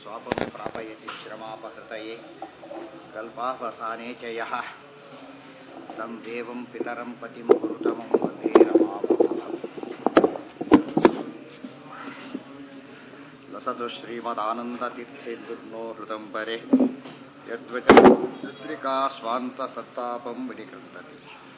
स्वापं प्रापयति श्रमापहृतये कल्पावसाने च यः तं देवं पितरं पतिं गुरुतमं वन्दे रमावतारम्। लसतु श्रीमदानन्दतीर्थेन्दुर्नो हृदम्बरे यद्वचत्रिका स्वान्तसत्तापं विनिकृन्तति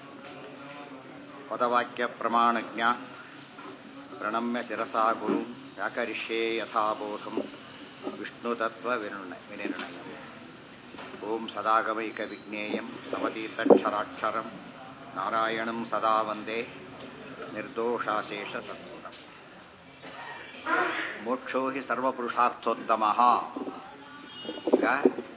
पदवाक्यप्रमाणज्ञ प्रणम्य शिरसा गुरु व्याकरिष्ये यथाबोधं विष्णुतत्त्वविनिर्णयम्। ओं सदागमैकविज्ञेयं समतीतक्षराक्षरं नारायणं सदा वन्दे निर्दोषाशेषसद्गुणम्। ಮೋಕ್ಷೋ ಹಿ ಸರ್ವಪುರುಷಾರ್ಥೋತ್ತಮಃ. ಈಗ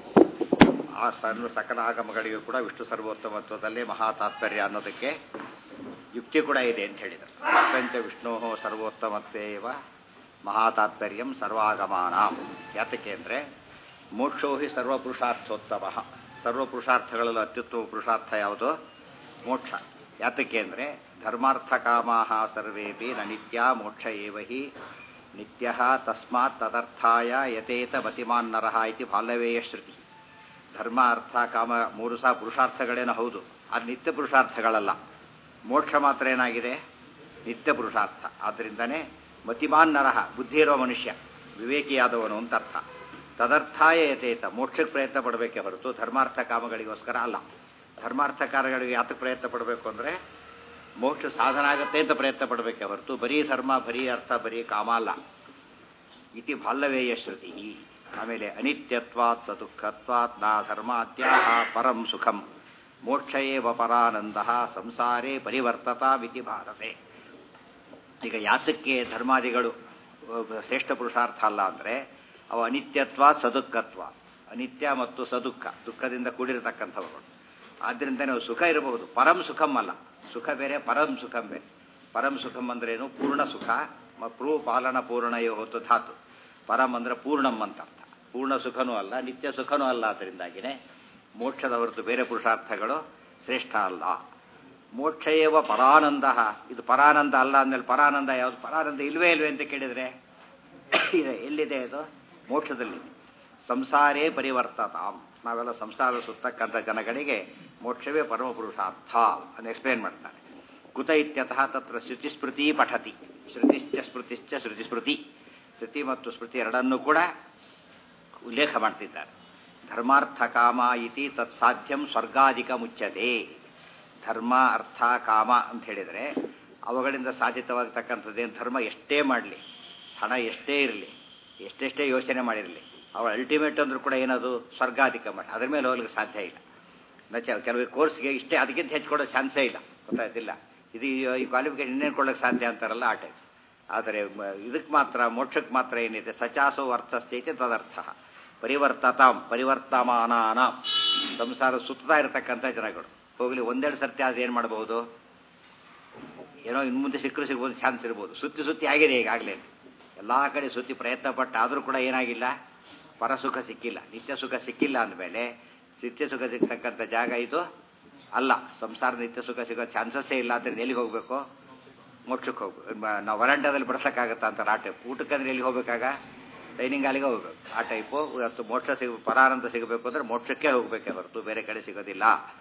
ಆ ಸಕಲ ಆಗಮಗಳಿಗೂ ಕೂಡ ವಿಷ್ಣು ಸರ್ವೋತ್ತಮತ್ವದಲ್ಲೇ ಮಹಾ ತಾತ್ಪರ್ಯ ಅನ್ನೋದಕ್ಕೆ ಯುಕ್ತಿ ಕೂಡ ಇದೆ ಅಂತ ಹೇಳಿದರು. ಪ್ರಪಂಚ ವಿಷ್ಣೋ ಸರ್ವೋತ್ತಮತ್ವೇವ ಮಹಾತಾತ್ಪರ್ಯಂ ಸರ್ವಾಗಮಾನ. ಯಾತಕ್ಕೆ ಅಂದರೆ ಮೋಕ್ಷೋ ಹಿ ಸರ್ವಪುರುಷಾರ್ಥೋತ್ತಮ. ಸರ್ವಪುರುಷಾರ್ಥಗಳಲ್ಲೂ ಅತ್ಯುತ್ತಮ ಪುರುಷಾರ್ಥ ಯಾವುದು? ಮೋಕ್ಷ. ಯಾತಕ್ಕೆ ಅಂದರೆ ಧರ್ಮಾರ್ಥ ಕಾಮಾಹ ಸರ್ವೇಪಿ ನ ನಿತ್ಯ ಮೋಕ್ಷ ಏವ ಹಿ ನಿತ್ಯ ತಸ್ಮಾತ್ ತದರ್ಥಾಯ ಯತೇತ ಮತಿಮಾನ್ ನರಃ ಇತಿ ಬಾಲ್ಯವೇಯ ಶ್ರುತಿ. ಧರ್ಮ ಅರ್ಥ ಕಾಮ ಮೂರು ಸಹ ಪುರುಷಾರ್ಥಗಳೇನೋ ಹೌದು, ಅದು ನಿತ್ಯ ಪುರುಷಾರ್ಥಗಳಲ್ಲ. ಮೋಕ್ಷ ಮಾತ್ರ ಏನಾಗಿದೆ? ನಿತ್ಯ ಪುರುಷಾರ್ಥ. ಆದ್ದರಿಂದನೇ ಮತಿಮಾನ್ ನರಃ, ಬುದ್ಧಿ ಇರೋ ಮನುಷ್ಯ, ವಿವೇಕಿಯಾದವನು ಅಂತ ಅರ್ಥ. ತದರ್ಥಾಯ ಯತೇತ, ಮೋಕ್ಷಕ್ಕೆ ಪ್ರಯತ್ನ ಪಡಬೇಕೇ ಹೊರತು ಧರ್ಮಾರ್ಥ ಕಾಮಗಳಿಗೋಸ್ಕರ ಅಲ್ಲ. ಧರ್ಮಾರ್ಥ ಕಾರ್ಯಗಳಿಗೆ ಯಾತಕ್ಕೆ ಪ್ರಯತ್ನ ಪಡಬೇಕು ಅಂದರೆ ಮೋಕ್ಷ ಸಾಧನ ಆಗುತ್ತೆ ಅಂತ ಪ್ರಯತ್ನ ಪಡಬೇಕೇ ಹೊರತು ಬರೀ ಧರ್ಮ, ಬರೀ ಅರ್ಥ, ಬರೀ ಕಾಮ ಅಲ್ಲ. ಇತಿ ಬಾಲ್ಯವೇಯ ಶ್ರುತಿ. ಆಮೇಲೆ ಅನಿತ್ಯತ್ವಾತ್ ಸದುಃಖತ್ವಾತ್ ನಾ ಧರ್ಮಾದ್ಯಾಹ ಪರಂ ಸುಖಂ ಮೋಕ್ಷ ಏವ ಪರಾನಂದ ಸಂಸಾರೇ ಪರಿವರ್ತತಾಮಿತಿ ಭಾರತೆ. ಈಗ ಯಾತಕ್ಕೆ ಧರ್ಮಾದಿಗಳು ಶ್ರೇಷ್ಠ ಪುರುಷಾರ್ಥ ಅಲ್ಲ ಅಂದರೆ ಅವು ಅನಿತ್ಯತ್ವ ಸದುಃಖತ್ವ. ಅನಿತ್ಯ ಮತ್ತು ಸದುಃಖ, ದುಃಖದಿಂದ ಕೂಡಿರತಕ್ಕಂಥವುಗಳು. ಆದ್ದರಿಂದ ನಾವು ಸುಖ ಇರಬಹುದು, ಪರಂ ಸುಖಂ ಅಲ್ಲ. ಸುಖ ಬೇರೆ, ಪರಂ ಸುಖಂ ಬೇರೆ. ಪರಂ ಸುಖಂ ಅಂದ್ರೇನು? ಪೂರ್ಣ ಸುಖ. ಪ್ರೂ ಪಾಲನ ಪೂರ್ಣಯೋ ಹೊತ್ತು ಧಾತು. ಪರಂ ಅಂದರೆ ಪೂರ್ಣಂ ಅಂತ ಅರ್ಥ. ಪೂರ್ಣ ಸುಖನೂ ಅಲ್ಲ, ನಿತ್ಯ ಸುಖನೂ ಅಲ್ಲ. ಅದರಿಂದಾಗಿನೇ ಮೋಕ್ಷದ ಹೊರತು ಬೇರೆ ಪುರುಷಾರ್ಥಗಳು ಶ್ರೇಷ್ಠ ಅಲ್ಲ. ಮೋಕ್ಷ ಏವ ಪರಾನಂದ. ಇದು ಪರಾನಂದ ಅಲ್ಲ ಅಂದಮೇಲೆ ಪರಾನಂದ ಯಾವುದು? ಪರಾನಂದ ಇಲ್ವೇ ಇಲ್ವೇ ಅಂತ ಕೇಳಿದರೆ ಇದೆ. ಎಲ್ಲಿದೆ ಅದು? ಮೋಕ್ಷದಲ್ಲಿ. ಸಂಸಾರೇ ಪರಿವರ್ತತಾಂ. ನಾವೆಲ್ಲ ಸಂಸಾರ ಸುತ್ತಕ್ಕಂಥ ಜನಗಳಿಗೆ ಮೋಕ್ಷವೇ ಪರಮ ಪುರುಷಾರ್ಥ ಅಂತ ಎಕ್ಸ್ಪ್ಲೇನ್ ಮಾಡ್ತಾರೆ. ಕುತ ಇತ್ಯತಃ ತತ್ರ ಶ್ರುತಿಸ್ಮೃತಿ ಪಠತಿ. ಶ್ರುತಿಶ್ಚ ಸ್ಮೃತಿಶ್ಚ ಶ್ರುತಿಸ್ಮೃತಿ. ಶ್ರುತಿ ಮತ್ತು ಸ್ಮೃತಿ ಎರಡನ್ನೂ ಕೂಡ ಉಲ್ಲೇಖ ಮಾಡ್ತಿದ್ದಾರೆ. ಧರ್ಮಾರ್ಥ ಕಾಮ ಇತಿ ತತ್ಸಾಧ್ಯಂ ಸ್ವರ್ಗಾಧಿಕ ಮುಚ್ಚತೆ. ಧರ್ಮ ಅರ್ಥ ಕಾಮ ಅಂತ ಹೇಳಿದರೆ ಅವುಗಳಿಂದ ಸಾಧಿತವಾಗತಕ್ಕಂಥದ್ದೇನು? ಧರ್ಮ ಎಷ್ಟೇ ಮಾಡಲಿ, ಹಣ ಎಷ್ಟೇ ಇರಲಿ, ಎಷ್ಟೆಷ್ಟೇ ಯೋಚನೆ ಮಾಡಿರಲಿ, ಅವಳ ಅಲ್ಟಿಮೇಟ್ ಅಂದರೂ ಕೂಡ ಏನದು? ಸ್ವರ್ಗಾಧಿಕ ಮಾಡಿ. ಅದ್ರ ಮೇಲೆ ಹೋಗ್ಲಿಕ್ಕೆ ಸಾಧ್ಯ ಇಲ್ಲ. ಕೆಲವು ಕೋರ್ಸ್ಗೆ ಇಷ್ಟೇ, ಅದಕ್ಕಿಂತ ಹೆಚ್ಚು ಕೊಡೋ ಚಾನ್ಸೇ ಇಲ್ಲ. ಗೊತ್ತಾಯ್ತಿಲ್ಲ? ಇದು ಈ ಕ್ವಾಲಿಫಿಕೇಶನ್ ಇನ್ನೇನು ಕೊಡೋಕ್ಕೆ ಸಾಧ್ಯ ಅಂತಾರಲ್ಲ ಆ ಟೈಪ್. ಆದರೆ ಇದಕ್ಕೆ ಮಾತ್ರ, ಮೋಕ್ಷಕ್ಕೆ ಮಾತ್ರ ಏನಿದೆ? ಸಚಾಸೋ ಅರ್ಥಸ್ಥೈತೆ ತದರ್ಥ ಪರಿವರ್ತತಾಂ ಪರಿವರ್ತಮಾನಾನಾಂ. ಸಂಸಾರ ಸುತ್ತಾ ಇರತಕ್ಕಂಥ ಜನಗಳು ಹೋಗಲಿ ಒಂದೆರಡು ಸರ್ತಿ ಆದ್ರೆ ಏನು ಮಾಡಬಹುದು? ಏನೋ ಇನ್ನು ಮುಂದೆ ಸಿಕ್ಕರು ಸಿಗ್ಬೋದು, ಚಾನ್ಸ್ ಇರ್ಬೋದು. ಸುತ್ತಿ ಆಗಿದೆ ಈಗಾಗಲೇ. ಎಲ್ಲ ಕಡೆ ಸುತ್ತಿ ಪ್ರಯತ್ನ ಪಟ್ಟ ಆದರೂ ಕೂಡ ಏನಾಗಿಲ್ಲ? ಪರಸುಖ ಸಿಕ್ಕಿಲ್ಲ, ನಿತ್ಯ ಸುಖ ಸಿಕ್ಕಿಲ್ಲ. ಅಂದಮೇಲೆ ನಿತ್ಯ ಸುಖ ಸಿಗ್ತಕ್ಕಂಥ ಜಾಗ ಇದು ಅಲ್ಲ. ಸಂಸಾರ ನಿತ್ಯ ಸುಖ ಸಿಗೋ ಚಾನ್ಸಸ್ಸೇ ಇಲ್ಲ. ಅಂದರೆ ಎಲ್ಲಿಗೆ ಹೋಗಬೇಕು? ಮೋಕ್ಷಕ್ಕೆ ಹೋಗ್ಬೇಕು. ನಾವು ವರಾಂಡದಲ್ಲಿ ಬಡಿಸೋಕ್ಕಾಗತ್ತಾ ಅಂತಾರೆ ಆ ಟೈಪ್. ಊಟಕ್ಕಂದ್ರೆ ಎಲ್ಲಿಗೆ ಹೋಗ್ಬೇಕಾಗ? ಡೈನಿಂಗ್ ಹಾಲಿಗೆ ಹೋಗ್ಬೇಕು. ಆ ಟೈಪು. ಇವತ್ತು ಮೋಕ್ಷ ಪರಾನಂದ ಸಿಗಬೇಕು ಅಂದರೆ ಮೋಕ್ಷಕ್ಕೆ ಹೋಗಬೇಕೇ ಹೊರತು ಬೇರೆ ಕಡೆ ಸಿಗೋದಿಲ್ಲ.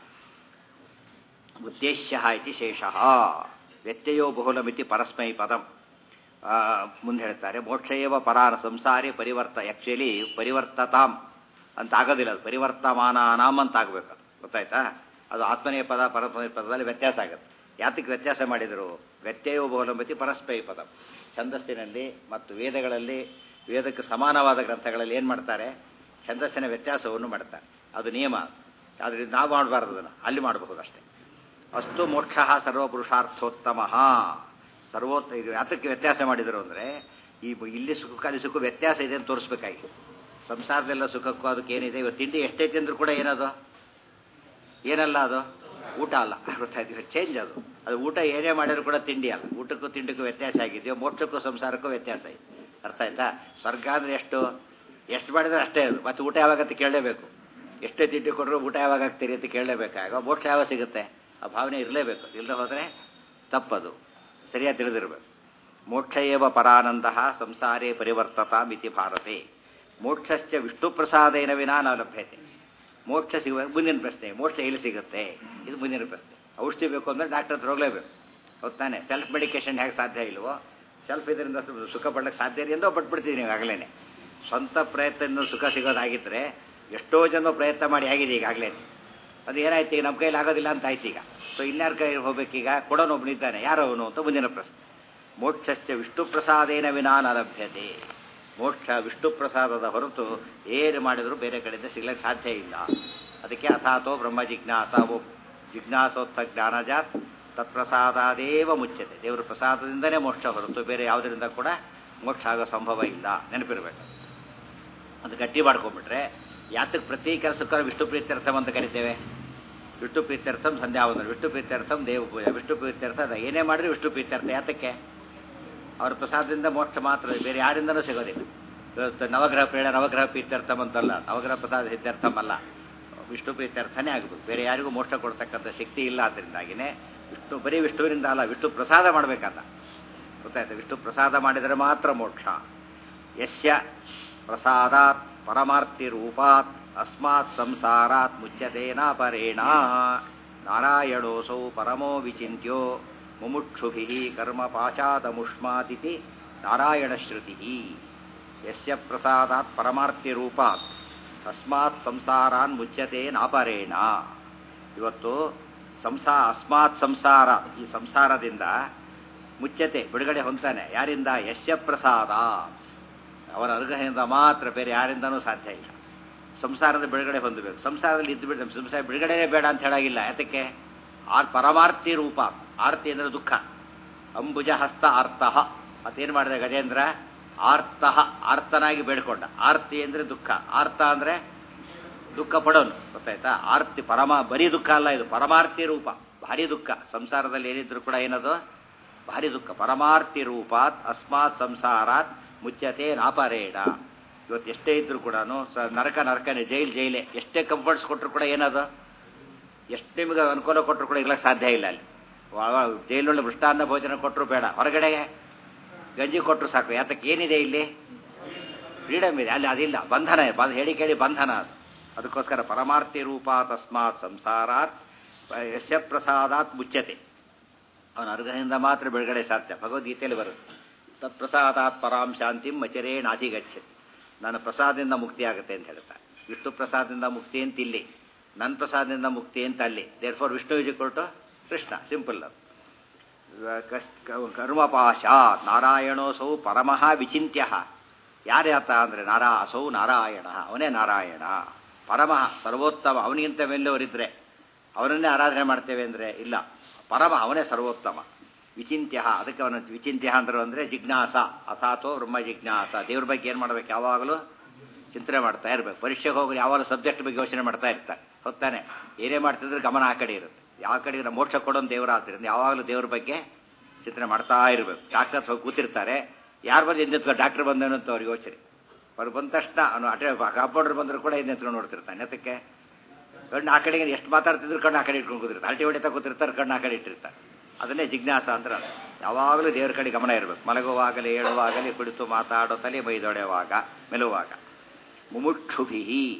ಉದ್ದೇಶ್ಯ ಇತಿ ಶೇಷಃ ವ್ಯತ್ಯಯೋ ಬಹುಲಮಿತಿ ಪರಸ್ಮೈ ಪದಂ. ಮುಂದೆ ಹೇಳ್ತಾರೆ ಮೋಕ್ಷ ಏವ ಪರಾನ ಸಂಸಾರಿ ಪರಿವರ್ತ. ಆ್ಯಕ್ಚುಲಿ ಪರಿವರ್ತತಾಂ ಅಂತ ಆಗೋದಿಲ್ಲ, ಅದು ಪರಿವರ್ತಮಾನಾನಾಂ ಅಂತ ಆಗಬೇಕು. ಗೊತ್ತಾಯ್ತಾ? ಅದು ಆತ್ಮನೇಯ ಪದ ಪರಸ್ಮೈ ಪದದಲ್ಲಿ ವ್ಯತ್ಯಾಸ ಆಗುತ್ತೆ. ಯಾತಕ್ಕೆ ವ್ಯತ್ಯಾಸ ಮಾಡಿದರು? ವ್ಯತ್ಯಯೋ ಬಹುಲಮಿತಿ ಪರಸ್ಮೈ ಪದಂ. ಛಂದಸ್ಸಿನಲ್ಲಿ ಮತ್ತು ವೇದಗಳಲ್ಲಿ, ವೇದಕ್ಕೆ ಸಮಾನವಾದ ಗ್ರಂಥಗಳಲ್ಲಿ ಏನು ಮಾಡ್ತಾರೆ? ಛಂದಸ್ಸಿನ ವ್ಯತ್ಯಾಸವನ್ನು ಮಾಡ್ತಾರೆ. ಅದು ನಿಯಮ. ಆದ್ದರಿಂದ ನಾವು ಮಾಡಬಾರ್ದು, ಅದನ್ನು ಅಲ್ಲಿ ಮಾಡಬಹುದು ಅಷ್ಟೇ. ಅಸ್ತು ಮೋಕ್ಷ ಸರ್ವಪುರುಷಾರ್ಥೋತ್ತಮ. ಇದು ಯಾತಕ್ಕೆ ವ್ಯತ್ಯಾಸ ಮಾಡಿದರು ಅಂದರೆ ಇಲ್ಲಿ ಸುಖ, ಅಲ್ಲಿ ಸುಖ ವ್ಯತ್ಯಾಸ ಇದೆ ಅಂತ ತೋರಿಸ್ಬೇಕಾಗಿ. ಸಂಸಾರದೆಲ್ಲ ಸುಖಕ್ಕೂ ಅದಕ್ಕೆ ಏನಿದೆ? ಇವತ್ತು ತಿಂಡಿ ಎಷ್ಟೇ ತಿಂದರೂ ಕೂಡ ಏನದು? ಏನಲ್ಲ ಅದು? ಊಟ ಅಲ್ಲ. ಗೊತ್ತಾಯ್ತು? ಚೇಂಜ್ ಅದು. ಊಟ ಏನೇ ಮಾಡಿದ್ರು ಕೂಡ ತಿಂಡಿ ಅಲ್ಲ. ಊಟಕ್ಕೂ ತಿಂಡಿಗೂ ವ್ಯತ್ಯಾಸ ಆಗಿದೆಯೋ, ಮೋಕ್ಷಕ್ಕೂ ಸಂಸಾರಕ್ಕೂ ವ್ಯತ್ಯಾಸ ಇದೆ. ಅರ್ಥ ಆಯ್ತಾ? ಸ್ವರ್ಗ ಅಂದರೆ ಎಷ್ಟು ಮಾಡಿದ್ರೆ ಅಷ್ಟೇ ಅದು. ಮತ್ತೆ ಊಟ ಯಾವಾಗಂತ ಕೇಳಲೇಬೇಕು. ಎಷ್ಟೇ ತಿಂಡಿ ಕೊಟ್ಟರು ಊಟ ಯಾವಾಗ ಆಗ್ತೀರಿ ಅಂತ ಕೇಳಲೇಬೇಕಾಗ ಮೋಕ್ಷ ಯಾವಾಗ ಸಿಗುತ್ತೆ? ಆ ಭಾವನೆ ಇರಲೇಬೇಕು. ಇಲ್ಲದೆ ಹೋದರೆ ತಪ್ಪದು. ಸರಿಯಾಗಿ ತಿಳಿದಿರಬೇಕು. ಮೋಕ್ಷ ಏವ ಪರಾನಂದ ಸಂಸಾರೇ ಪರಿವರ್ತತಾಂ ಇತಿ ಭಾರತೆ. ಮೋಕ್ಷಶ್ಚ ವಿಷ್ಣು ಪ್ರಸಾದೇನ ವಿನಾ ನ ಲಭ್ಯತೆ. ಮೋಕ್ಷ ಸಿಗುವ ಮುಂದಿನ ಪ್ರಶ್ನೆ, ಮೋಕ್ಷ ಎಲ್ಲಿ ಸಿಗುತ್ತೆ? ಇದು ಮುಂದಿನ ಪ್ರಶ್ನೆ. ಔಷಧಿ ಬೇಕು ಅಂದರೆ ಡಾಕ್ಟರ್ ಹತ್ರ ಹೋಗಲೇಬೇಕು, ಹೊತ್ತಾನೆ. ಸೆಲ್ಫ್ ಮೆಡಿಕೇಶನ್ ಹೇಗೆ ಸಾಧ್ಯ ಇಲ್ವೋ, ಸೆಲ್ಫ್ ಇದರಿಂದ ಸುಖ ಪಡ್ಲಿಕ್ಕೆ ಸಾಧ್ಯ ಇದೆ ಎಂದೋ ಪಟ್ಬಿಡ್ತೀವಿ ನೀವು ಆಗಲೇ. ಸ್ವಂತ ಪ್ರಯತ್ನದಿಂದ ಸುಖ ಸಿಗೋದಾಗಿದ್ದರೆ ಎಷ್ಟೋ ಜನ ಪ್ರಯತ್ನ ಮಾಡಿ ಆಗಿದೆ ಈಗಾಗಲೇ. ಅದು ಏನಾಯ್ತು, ಈಗ ನಮ್ಮ ಕೈಲಿ ಆಗೋದಿಲ್ಲ ಅಂತ ಆಯ್ತು ಈಗ. ಸೊ ಇನ್ಯಾರ ಕೈ ಹೋಗ್ಬೇಕೀಗ? ಕೊಡೋನೊಬ್ಬನಿದ್ದಾನೆ, ಯಾರವನು ಅಂತ ಮುಂದಿನ ಪ್ರಶ್ನೆ. ಮೋಕ್ಷಶ್ಚ ವಿಷ್ಣು ಪ್ರಸಾದೇನ ವಿನಾ ನ ಲಭ್ಯತೆ. ಮೋಕ್ಷ ವಿಷ್ಣು ಪ್ರಸಾದದ ಹೊರತು ಏನು ಮಾಡಿದರೂ ಬೇರೆ ಕಡೆಯಿಂದ ಸಿಗ್ಲಿಕ್ಕೆ ಸಾಧ್ಯ ಇಲ್ಲ. ಅದಕ್ಕೆ ಅಥಾತೋ ಬ್ರಹ್ಮ ಜಿಜ್ಞಾಸಾವೋ ಜಿಜ್ಞಾಸೋತ್ಥ ಜ್ಞಾನಜಾತ್ ತತ್ಪ್ರಸಾದಾದೇವ ಮುಚ್ಚತೆ. ದೇವರ ಪ್ರಸಾದದಿಂದನೇ ಮೋಕ್ಷ ಹೊರತು ಬೇರೆ ಯಾವುದರಿಂದ ಕೂಡ ಮೋಕ್ಷ ಆಗೋ ಸಂಭವ ಇಲ್ಲ. ನೆನಪಿರಬೇಕು. ಅದು ಗಟ್ಟಿ ಮಾಡ್ಕೊಂಡ್ಬಿಟ್ರೆ ಯಾತಕ್ಕೆ ಪ್ರತಿ ಕೆಲಸಕ್ಕೂ ವಿಷ್ಣು ಪ್ರೀತ್ಯರ್ಥಂ ಅಂತ ಕರಿತೇವೆ? ವಿಷ್ಣು ಪ್ರೀತ್ಯರ್ಥಂ ಸಂಧ್ಯಾವಂದನ, ವಿಷ್ಣು ಪ್ರೀತ್ಯರ್ಥಂ ದೇವ ಪೂಜೆ, ವಿಷ್ಣು ಪ್ರೀತ್ಯರ್ಥ ಏನೇ ಮಾಡಿದ್ರೆ ವಿಷ್ಣು ಪ್ರೀತ್ಯರ್ಥ. ಯಾತಕ್ಕೆ? ಅವ್ರ ಪ್ರಸಾದದಿಂದ ಮೋಕ್ಷ ಮಾತ್ರ, ಬೇರೆ ಯಾರಿಂದನೂ ಸಿಗೋದಿಲ್ಲ. ಇವತ್ತು ನವಗ್ರಹ ಪ್ರೇಣ ನವಗ್ರಹ ಪ್ರೀತ್ಯರ್ಥಂ ಅಂತಲ್ಲ, ನವಗ್ರಹ ಪ್ರಸಾದ ಸಿದ್ಧಾರ್ಥಂ ಅಲ್ಲ, ವಿಷ್ಣು ಪ್ರೀತ್ಯರ್ಥನೇ ಆಗಬೇಕು. ಬೇರೆ ಯಾರಿಗೂ ಮೋಕ್ಷ ಕೊಡ್ತಕ್ಕಂಥ ಶಕ್ತಿ ಇಲ್ಲ. ಅದರಿಂದಾಗಿನೇ ವಿಷ್ಣು ಬರೀ ವಿಷ್ಣುವಿನಿಂದ ಅಲ್ಲ, ವಿಷ್ಣು ಪ್ರಸಾದ ಮಾಡಬೇಕಲ್ಲ, ಗೊತ್ತಾಯ್ತು? ವಿಷ್ಣು ಪ್ರಸಾದ ಮಾಡಿದರೆ ಮಾತ್ರ ಮೋಕ್ಷ. ಯಸ್ಯ ಪ್ರಸಾದಾತ್ ಪರಮಾರ್ಥಿ ರೂಪಾತ್ ಅಸ್ಮಾತ್ ಸಂಸಾರಾತ್ ಮುಚ್ಯತೆ ನಾಪರೇಣ. ನಾರಾಯಣೋಸೌ ಪರಮೋ ವಿಚಿಂತ್ಯೋ ಮುಮುಕ್ಷುಭಿಃ ಕರ್ಮ ಪಾಶಾದಮುಷ್ಮಾತಿಥಿ ನಾರಾಯಣಶ್ರುತಿಃ. ಯಸ್ಯ ಪ್ರಸಾದಾತ್ ಪರಮಾರ್ಥಿ ರೂಪಾತ್ ಅಸ್ಮಾತ್ ಸಂಸಾರಾನ್ ಮುಚ್ಯತೆ ನಾಪರೇಣ. ಇವತ್ತು ಅಸ್ಮಾತ್ ಸಂಸಾರ, ಈ ಸಂಸಾರದಿಂದ ಮುಚ್ಯತೆ ಬಿಡುಗಡೆ ಹೊಂತಾನೆ. ಯಾರಿಂದ? ಯಸ್ಯ ಪ್ರಸಾದ, ಅವರ ಅನುಗ್ರಹದಿಂದ ಮಾತ್ರ, ಬೇರೆ ಯಾರಿಂದನೂ ಸಾಧ್ಯ ಇಲ್ಲ. ಸಂಸಾರದ ಬಿಡುಗಡೆ ಹೊಂದಬೇಕು. ಸಂಸಾರದಲ್ಲಿ ಇದ್ದು ಬಿಡ, ಸಂಸಾರ ಬಿಡುಗಡೆನೇ ಬೇಡ ಅಂತ ಹೇಳಾಗಿಲ್ಲ. ಯಾತಕ್ಕೆ? ಪರಮಾರ್ಥಿ ರೂಪ. ಆರ್ತಿ ಅಂದರೆ ದುಃಖ. ಅಂಬುಜ ಹಸ್ತ ಆರ್ತಃ. ಅದೇನು ಮಾಡಿದೆ ಗಜೇಂದ್ರ? ಆರ್ತಃ, ಆರ್ತನಾಗಿ ಬೇಡ್ಕೊಂಡ. ಆರ್ತಿ ಅಂದರೆ ದುಃಖ, ಆರ್ತ ಅಂದರೆ ದುಃಖ ಪಡೋನು, ಗೊತ್ತಾಯ್ತಾ? ಆರ್ತಿ ಬರೀ ದುಃಖ ಅಲ್ಲ, ಇದು ಪರಮಾರ್ಥಿ ರೂಪ. ಭಾರಿ ದುಃಖ. ಸಂಸಾರದಲ್ಲಿ ಏನಿದ್ರು ಕೂಡ ಏನದು? ಭಾರಿ ದುಃಖ. ಪರಮಾರ್ಥಿ ರೂಪಾತ್ ಅಸ್ಮಾತ್ ಸಂಸಾರಾತ್ ಮುಚ್ಚತೆ ನಾಪರೇಣ. ಇವತ್ತು ಎಷ್ಟೇ ಇದ್ರು ಕೂಡ ನರಕನೇ, ಜೈಲೇ. ಎಷ್ಟೇ ಕಂಫರ್ಟ್ಸ್ ಕೊಟ್ಟರು ಕೂಡ ಏನದು? ಎಷ್ಟು ನಿಮಗೆ ಅನುಕೂಲ ಕೊಟ್ಟರು ಕೂಡ ಇರ್ಲಕ್ಕೆ ಸಾಧ್ಯ ಇಲ್ಲ. ಅಲ್ಲಿ ಜೈಲೊಳ್ಳೆ ಮೃಷ್ಟಾನ್ನ ಭೋಜನ ಕೊಟ್ಟರು ಬೇಡ, ಹೊರಗಡೆ ಗಂಜಿ ಕೊಟ್ಟರು ಸಾಕು. ಯಾತಕ್ಕೆ? ಏನಿದೆ ಇಲ್ಲಿ? ಫ್ರೀಡಮ್ ಇದೆ. ಅಲ್ಲಿ ಅದಿಲ್ಲ, ಬಂಧನ. ಹೇಳಿ ಕೇಳಿ ಬಂಧನ ಅದು. ಅದಕ್ಕೋಸ್ಕರ ಪರಮಾರ್ಥಿ ರೂಪ ತಸ್ಮಾತ್ ಸಂಸಾರಾತ್ ಯಸ್ಯ ಪ್ರಸಾದಾತ್ ಮುಚ್ಯತೆ. ಅವನ ಅನುಗ್ರಹದಿಂದ ಮಾತ್ರ ಬಿಡುಗಡೆ ಸಾಧ್ಯ. ಭಗವದ್ಗೀತೆಯಲ್ಲಿ ಬರುತ್ತೆ, ತತ್ಪ್ರಸಾದಾತ್ ಪರಾಂ ಶಾಂತಿಂ ಅಚಿರೇಣಾಧಿಗಚ್ಚತಿ. ನನ್ನ ಪ್ರಸಾದದಿಂದ ಮುಕ್ತಿ ಆಗುತ್ತೆ ಅಂತ ಹೇಳ್ತಾರೆ. ವಿಷ್ಣು ಪ್ರಸಾದದಿಂದ ಮುಕ್ತಿ ಅಂತ ಇಲ್ಲಿ, ನನ್ನ ಪ್ರಸಾದದಿಂದ ಮುಕ್ತಿ ಅಂತ ಅಲ್ಲಿ. Therefore Vishnu is equal to Krishna. Simple ಅದು. ಕರ್ಮಪಾಶ ನಾರಾಯಣೋಸೌ ಪರಮಃ ವಿಚಿಂತ್ಯ. ಯಾರ್ಯಾತ ಅಂದರೆ ಅಸೌ ನಾರಾಯಣ, ಅವನೇ ನಾರಾಯಣ. ಪರಮಃ ಸರ್ವೋತ್ತಮ, ಅವನಿಗಿಂತ ಮೇಲೆಯವರಿದ್ರೆ ಅವನನ್ನೇ ಆರಾಧನೆ ಮಾಡ್ತೇವೆ ಅಂದರೆ ಇಲ್ಲ. ಪರಮ, ಅವನೇ ಸರ್ವೋತ್ತಮ. ವಿಚಿಂತ್ಯ, ಅದಕ್ಕೆ ಅವನ ವಿಚಿಂತ್ಯ ಅಂದರು ಅಂದರೆ ಜಿಜ್ಞಾಸ. ಅಥಾತೋ ಬ್ರಹ್ಮ ಜಿಜ್ಞಾಸ. ದೇವ್ರ ಬಗ್ಗೆ ಏನು ಮಾಡಬೇಕು? ಯಾವಾಗಲೂ ಚಿಂತನೆ ಮಾಡ್ತಾ ಇರಬೇಕು. ಪರೀಕ್ಷೆಗೆ ಹೋಗಿ ಯಾವಾಗಲೂ ಸಬ್ಜೆಕ್ಟ್ ಬಗ್ಗೆ ಯೋಚನೆ ಮಾಡ್ತಾ ಇರ್ತಾರೆ, ಹೊತ್ತಾನೆ. ಏನೇ ಮಾಡ್ತಿದ್ರೆ ಗಮನ ಆ ಕಡೆ ಇರುತ್ತೆ. ಯಾವ ಕಡೆ ಮೋಕ್ಷ ಕೊಡೋನು ದೇವರಾದ್ರಿಂದ ಯಾವಾಗಲೂ ದೇವ್ರ ಬಗ್ಗೆ ಚಿಂತನೆ ಮಾಡ್ತಾ ಇರಬೇಕು. ಡಾಕ್ಟರ್ಸ್ ಹೋಗಿ ಕೂತಿರ್ತಾರೆ, ಯಾರು ಬಂದು ಎದ್ದು ಡಾಕ್ಟರ್ ಬಂದೇನು ಅಂತ ಅವ್ರಿಗೆ ಯೋಚನೆ. ಅವ್ರು ಬಂದ ತಕ್ಷಣ ಅವನು ಕಾಂಪೌಂಡರ್ ಬಂದರೂ ಕೂಡ ಎತ್ಕೊಂಡು ನೋಡ್ತಿರ್ತಾನೆ. ನೆತಕ್ಕೆ ಕಣ್ಣು ಆ ಕಡೆಗೆ ಎಷ್ಟು ಮಾತಾಡ್ತಿದ್ರು ಕಣ್ಣು ಆ ಕಡೆ ಇಟ್ಕೊಂಡು ಕೂತಿರ್ತಾರೆ. ಅಲ್ಟಿ ಹೊಡಿತಾ ಕೂತಿರ್ತಾರೆ, ಕಣ್ಣು ಆ ಕಡೆ ಇಟ್ಟಿರ್ತಾರೆ. ಅದನ್ನೇ ಜಿಜ್ಞಾಸ ಅಂದ್ರೆ ಅದು. ಯಾವಾಗಲೂ ದೇವ್ರ ಕಡೆ ಗಮನ ಇರಬೇಕು. ಮಲಗುವಾಗಲೇ, ಏಳುವಾಗಲೇ, ಕುಳಿತು ಮಾತಾಡೋ ತಲೆ ಮೈದೊಡೆಯುವಾಗ, ಮೆಲುವಾಗ. ಮುಮುಕ್ಷುಭಿ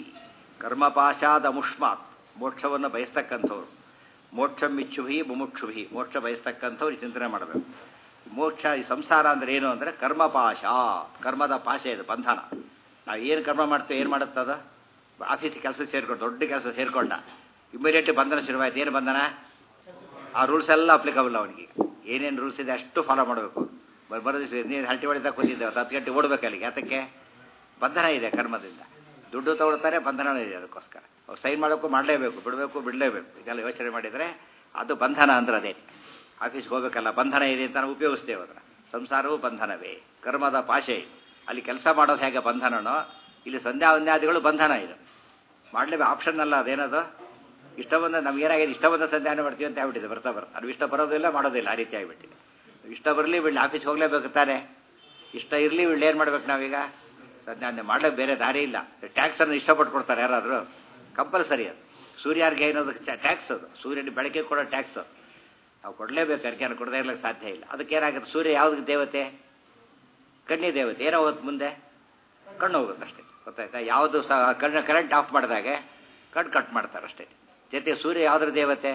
ಕರ್ಮಪಾಶಾದ ಮುಷ್ಮಾತ್. ಮೋಕ್ಷವನ್ನು ಬಯಸ್ತಕ್ಕಂಥವ್ರು. ಮೋಕ್ಷಮಿಚ್ಚುಭಿ ಮುಮುಕ್ಷುಭಿ, ಮೋಕ್ಷ ಬಯಸ್ತಕ್ಕಂಥವ್ರು ಚಿಂತನೆ ಮಾಡಬೇಕು. ಮೋಕ್ಷ, ಈ ಸಂಸಾರ ಅಂದ್ರೆ ಏನು ಅಂದರೆ ಕರ್ಮಪಾಶ. ಕರ್ಮದ ಪಾಶ ಇದು, ಬಂಧನ. ನಾವು ಏನು ಕರ್ಮ ಮಾಡ್ತೇವೆ, ಏನು ಮಾಡುತ್ತದ? ಆಫೀಸಿಗೆ ಕೆಲಸ ಸೇರ್ಕೊಂಡು, ದೊಡ್ಡ ಕೆಲಸ ಸೇರ್ಕೊಂಡ, ಇಮಿಡಿಯೇಟ್ಲಿ ಬಂಧನ ಶುರುವಾಯ್ತು. ಏನು ಬಂಧನ? ಆ ರೂಲ್ಸ್ ಎಲ್ಲ ಅಪ್ಲಿಕಬಲ್ ಅವನಿಗೆ. ಏನೇನು ರೂಲ್ಸ್ ಇದೆ ಅಷ್ಟು ಫಾಲೋ ಮಾಡಬೇಕು. ಬರೋದು ನೀನು ಹಲ್ಟಿ ಹೊಡಿತಾ ಕೂತಿದ್ದೇವೆ, 10 ಗಂಟೆ ಓಡಬೇಕು ಅಲ್ಲಿಗೆ. ಅದಕ್ಕೆ ಬಂಧನ ಇದೆ ಕರ್ಮದಿಂದ. ದುಡ್ಡು ತಗೊಳ್ತಾರೆ, ಬಂಧನ ಇದೆ. ಅದಕ್ಕೋಸ್ಕರ ಅವ್ರು ಸೈನ್ ಮಾಡೋಕ್ಕೂ ಮಾಡಲೇಬೇಕು, ಬಿಡಲೇಬೇಕು. ಇದೆಲ್ಲ ಯೋಚನೆ ಮಾಡಿದರೆ ಅದು ಬಂಧನ ಅಂದ್ರೆ ಅದೇ. ಆಫೀಸ್ಗೆ ಹೋಗಬೇಕಲ್ಲ, ಬಂಧನ ಇದೆ ಅಂತ ನಾವು ಉಪಯೋಗಿಸ್ತೇವೆ. ಅದರ ಸಂಸಾರವೂ ಬಂಧನವೇ, ಕರ್ಮದ ಪಾಶೆ. ಅಲ್ಲಿ ಕೆಲಸ ಮಾಡೋದು ಹೇಗೆ ಬಂಧನನೋ, ಇಲ್ಲಿ ಸಂಧ್ಯಾವಂದ್ಯಾದಿಗಳು ಬಂಧನ. ಇದು ಮಾಡಲೇಬೇಕು, ಆಪ್ಷನ್ ಅಲ್ಲ. ಅದೇನದು? ಇಷ್ಟ ಬಂದ ನಮ್ಗೆ ಏನಾಗಿದೆ, ಇಷ್ಟ ಬಂದ ಸಂಧ್ಯಾನ ಮಾಡ್ತೀವಿ ಅಂತ ಆಗ್ಬಿಟ್ಟಿದೆ. ಬರ್ತಾ ಅದು ಇಷ್ಟ ಬರೋದಿಲ್ಲ, ಮಾಡೋದಿಲ್ಲ, ಆ ರೀತಿ ಆಗಿಬಿಟ್ಟಿದೆ. ಇಷ್ಟ ಬರಲಿ ಬಿಡಲಿ, ಆಫೀಸ್ಗೆ ಹೋಗಲೇಬೇಕು ತಾನೆ. ಇಷ್ಟ ಇರಲಿ ಬಿಡಲಿ, ಏನು ಮಾಡ್ಬೇಕು ನಾವೀಗ? ಸಂಧ್ಯಾನೆ ಮಾಡ್ಲಿಕ್ಕೆ ಬೇರೆ ದಾರಿ ಇಲ್ಲ. ಟ್ಯಾಕ್ಸನ್ನು ಇಷ್ಟಪಟ್ಟು ಕೊಡ್ತಾರೆ ಯಾರಾದರೂ? ಕಂಪಲ್ಸರಿ ಅದು. ಸೂರ್ಯಾರ್ಗೆ ಏನೋದಕ್ಕೆ ಟ್ಯಾಕ್ಸ್ ಅದು. ಸೂರ್ಯನ ಬೆಳಕಿಗೆ ಕೊಡೋ ಟ್ಯಾಕ್ಸ್ ನಾವು ಕೊಡಲೇಬೇಕು. ಅರ್ಕೆಯನ್ನು ಕೊಡದೇ ಇರ್ಲಿಕ್ಕೆ ಸಾಧ್ಯ ಇಲ್ಲ. ಅದಕ್ಕೆ ಏನಾಗುತ್ತೆ? ಸೂರ್ಯ ಯಾವುದಕ್ಕೆ ದೇವತೆ? ಕನ್ನಿ ದೇವತೆ. ಏನೋ ಹೊತ್ತು ಮುಂದೆ ಕಣ್ಣು ಹೋಗುತ್ತೆ ಅಷ್ಟೇ. ಗೊತ್ತಾಯ್ತಾ? ಯಾವುದು ಕರೆಂಟ್ ಆಫ್ ಮಾಡಿದಾಗೆ ಕಣ್ಣು ಕಟ್ ಮಾಡ್ತಾರೆ ಅಷ್ಟೇ. ಜೊತೆ ಸೂರ್ಯ ಯಾವುದ್ರ ದೇವತೆ?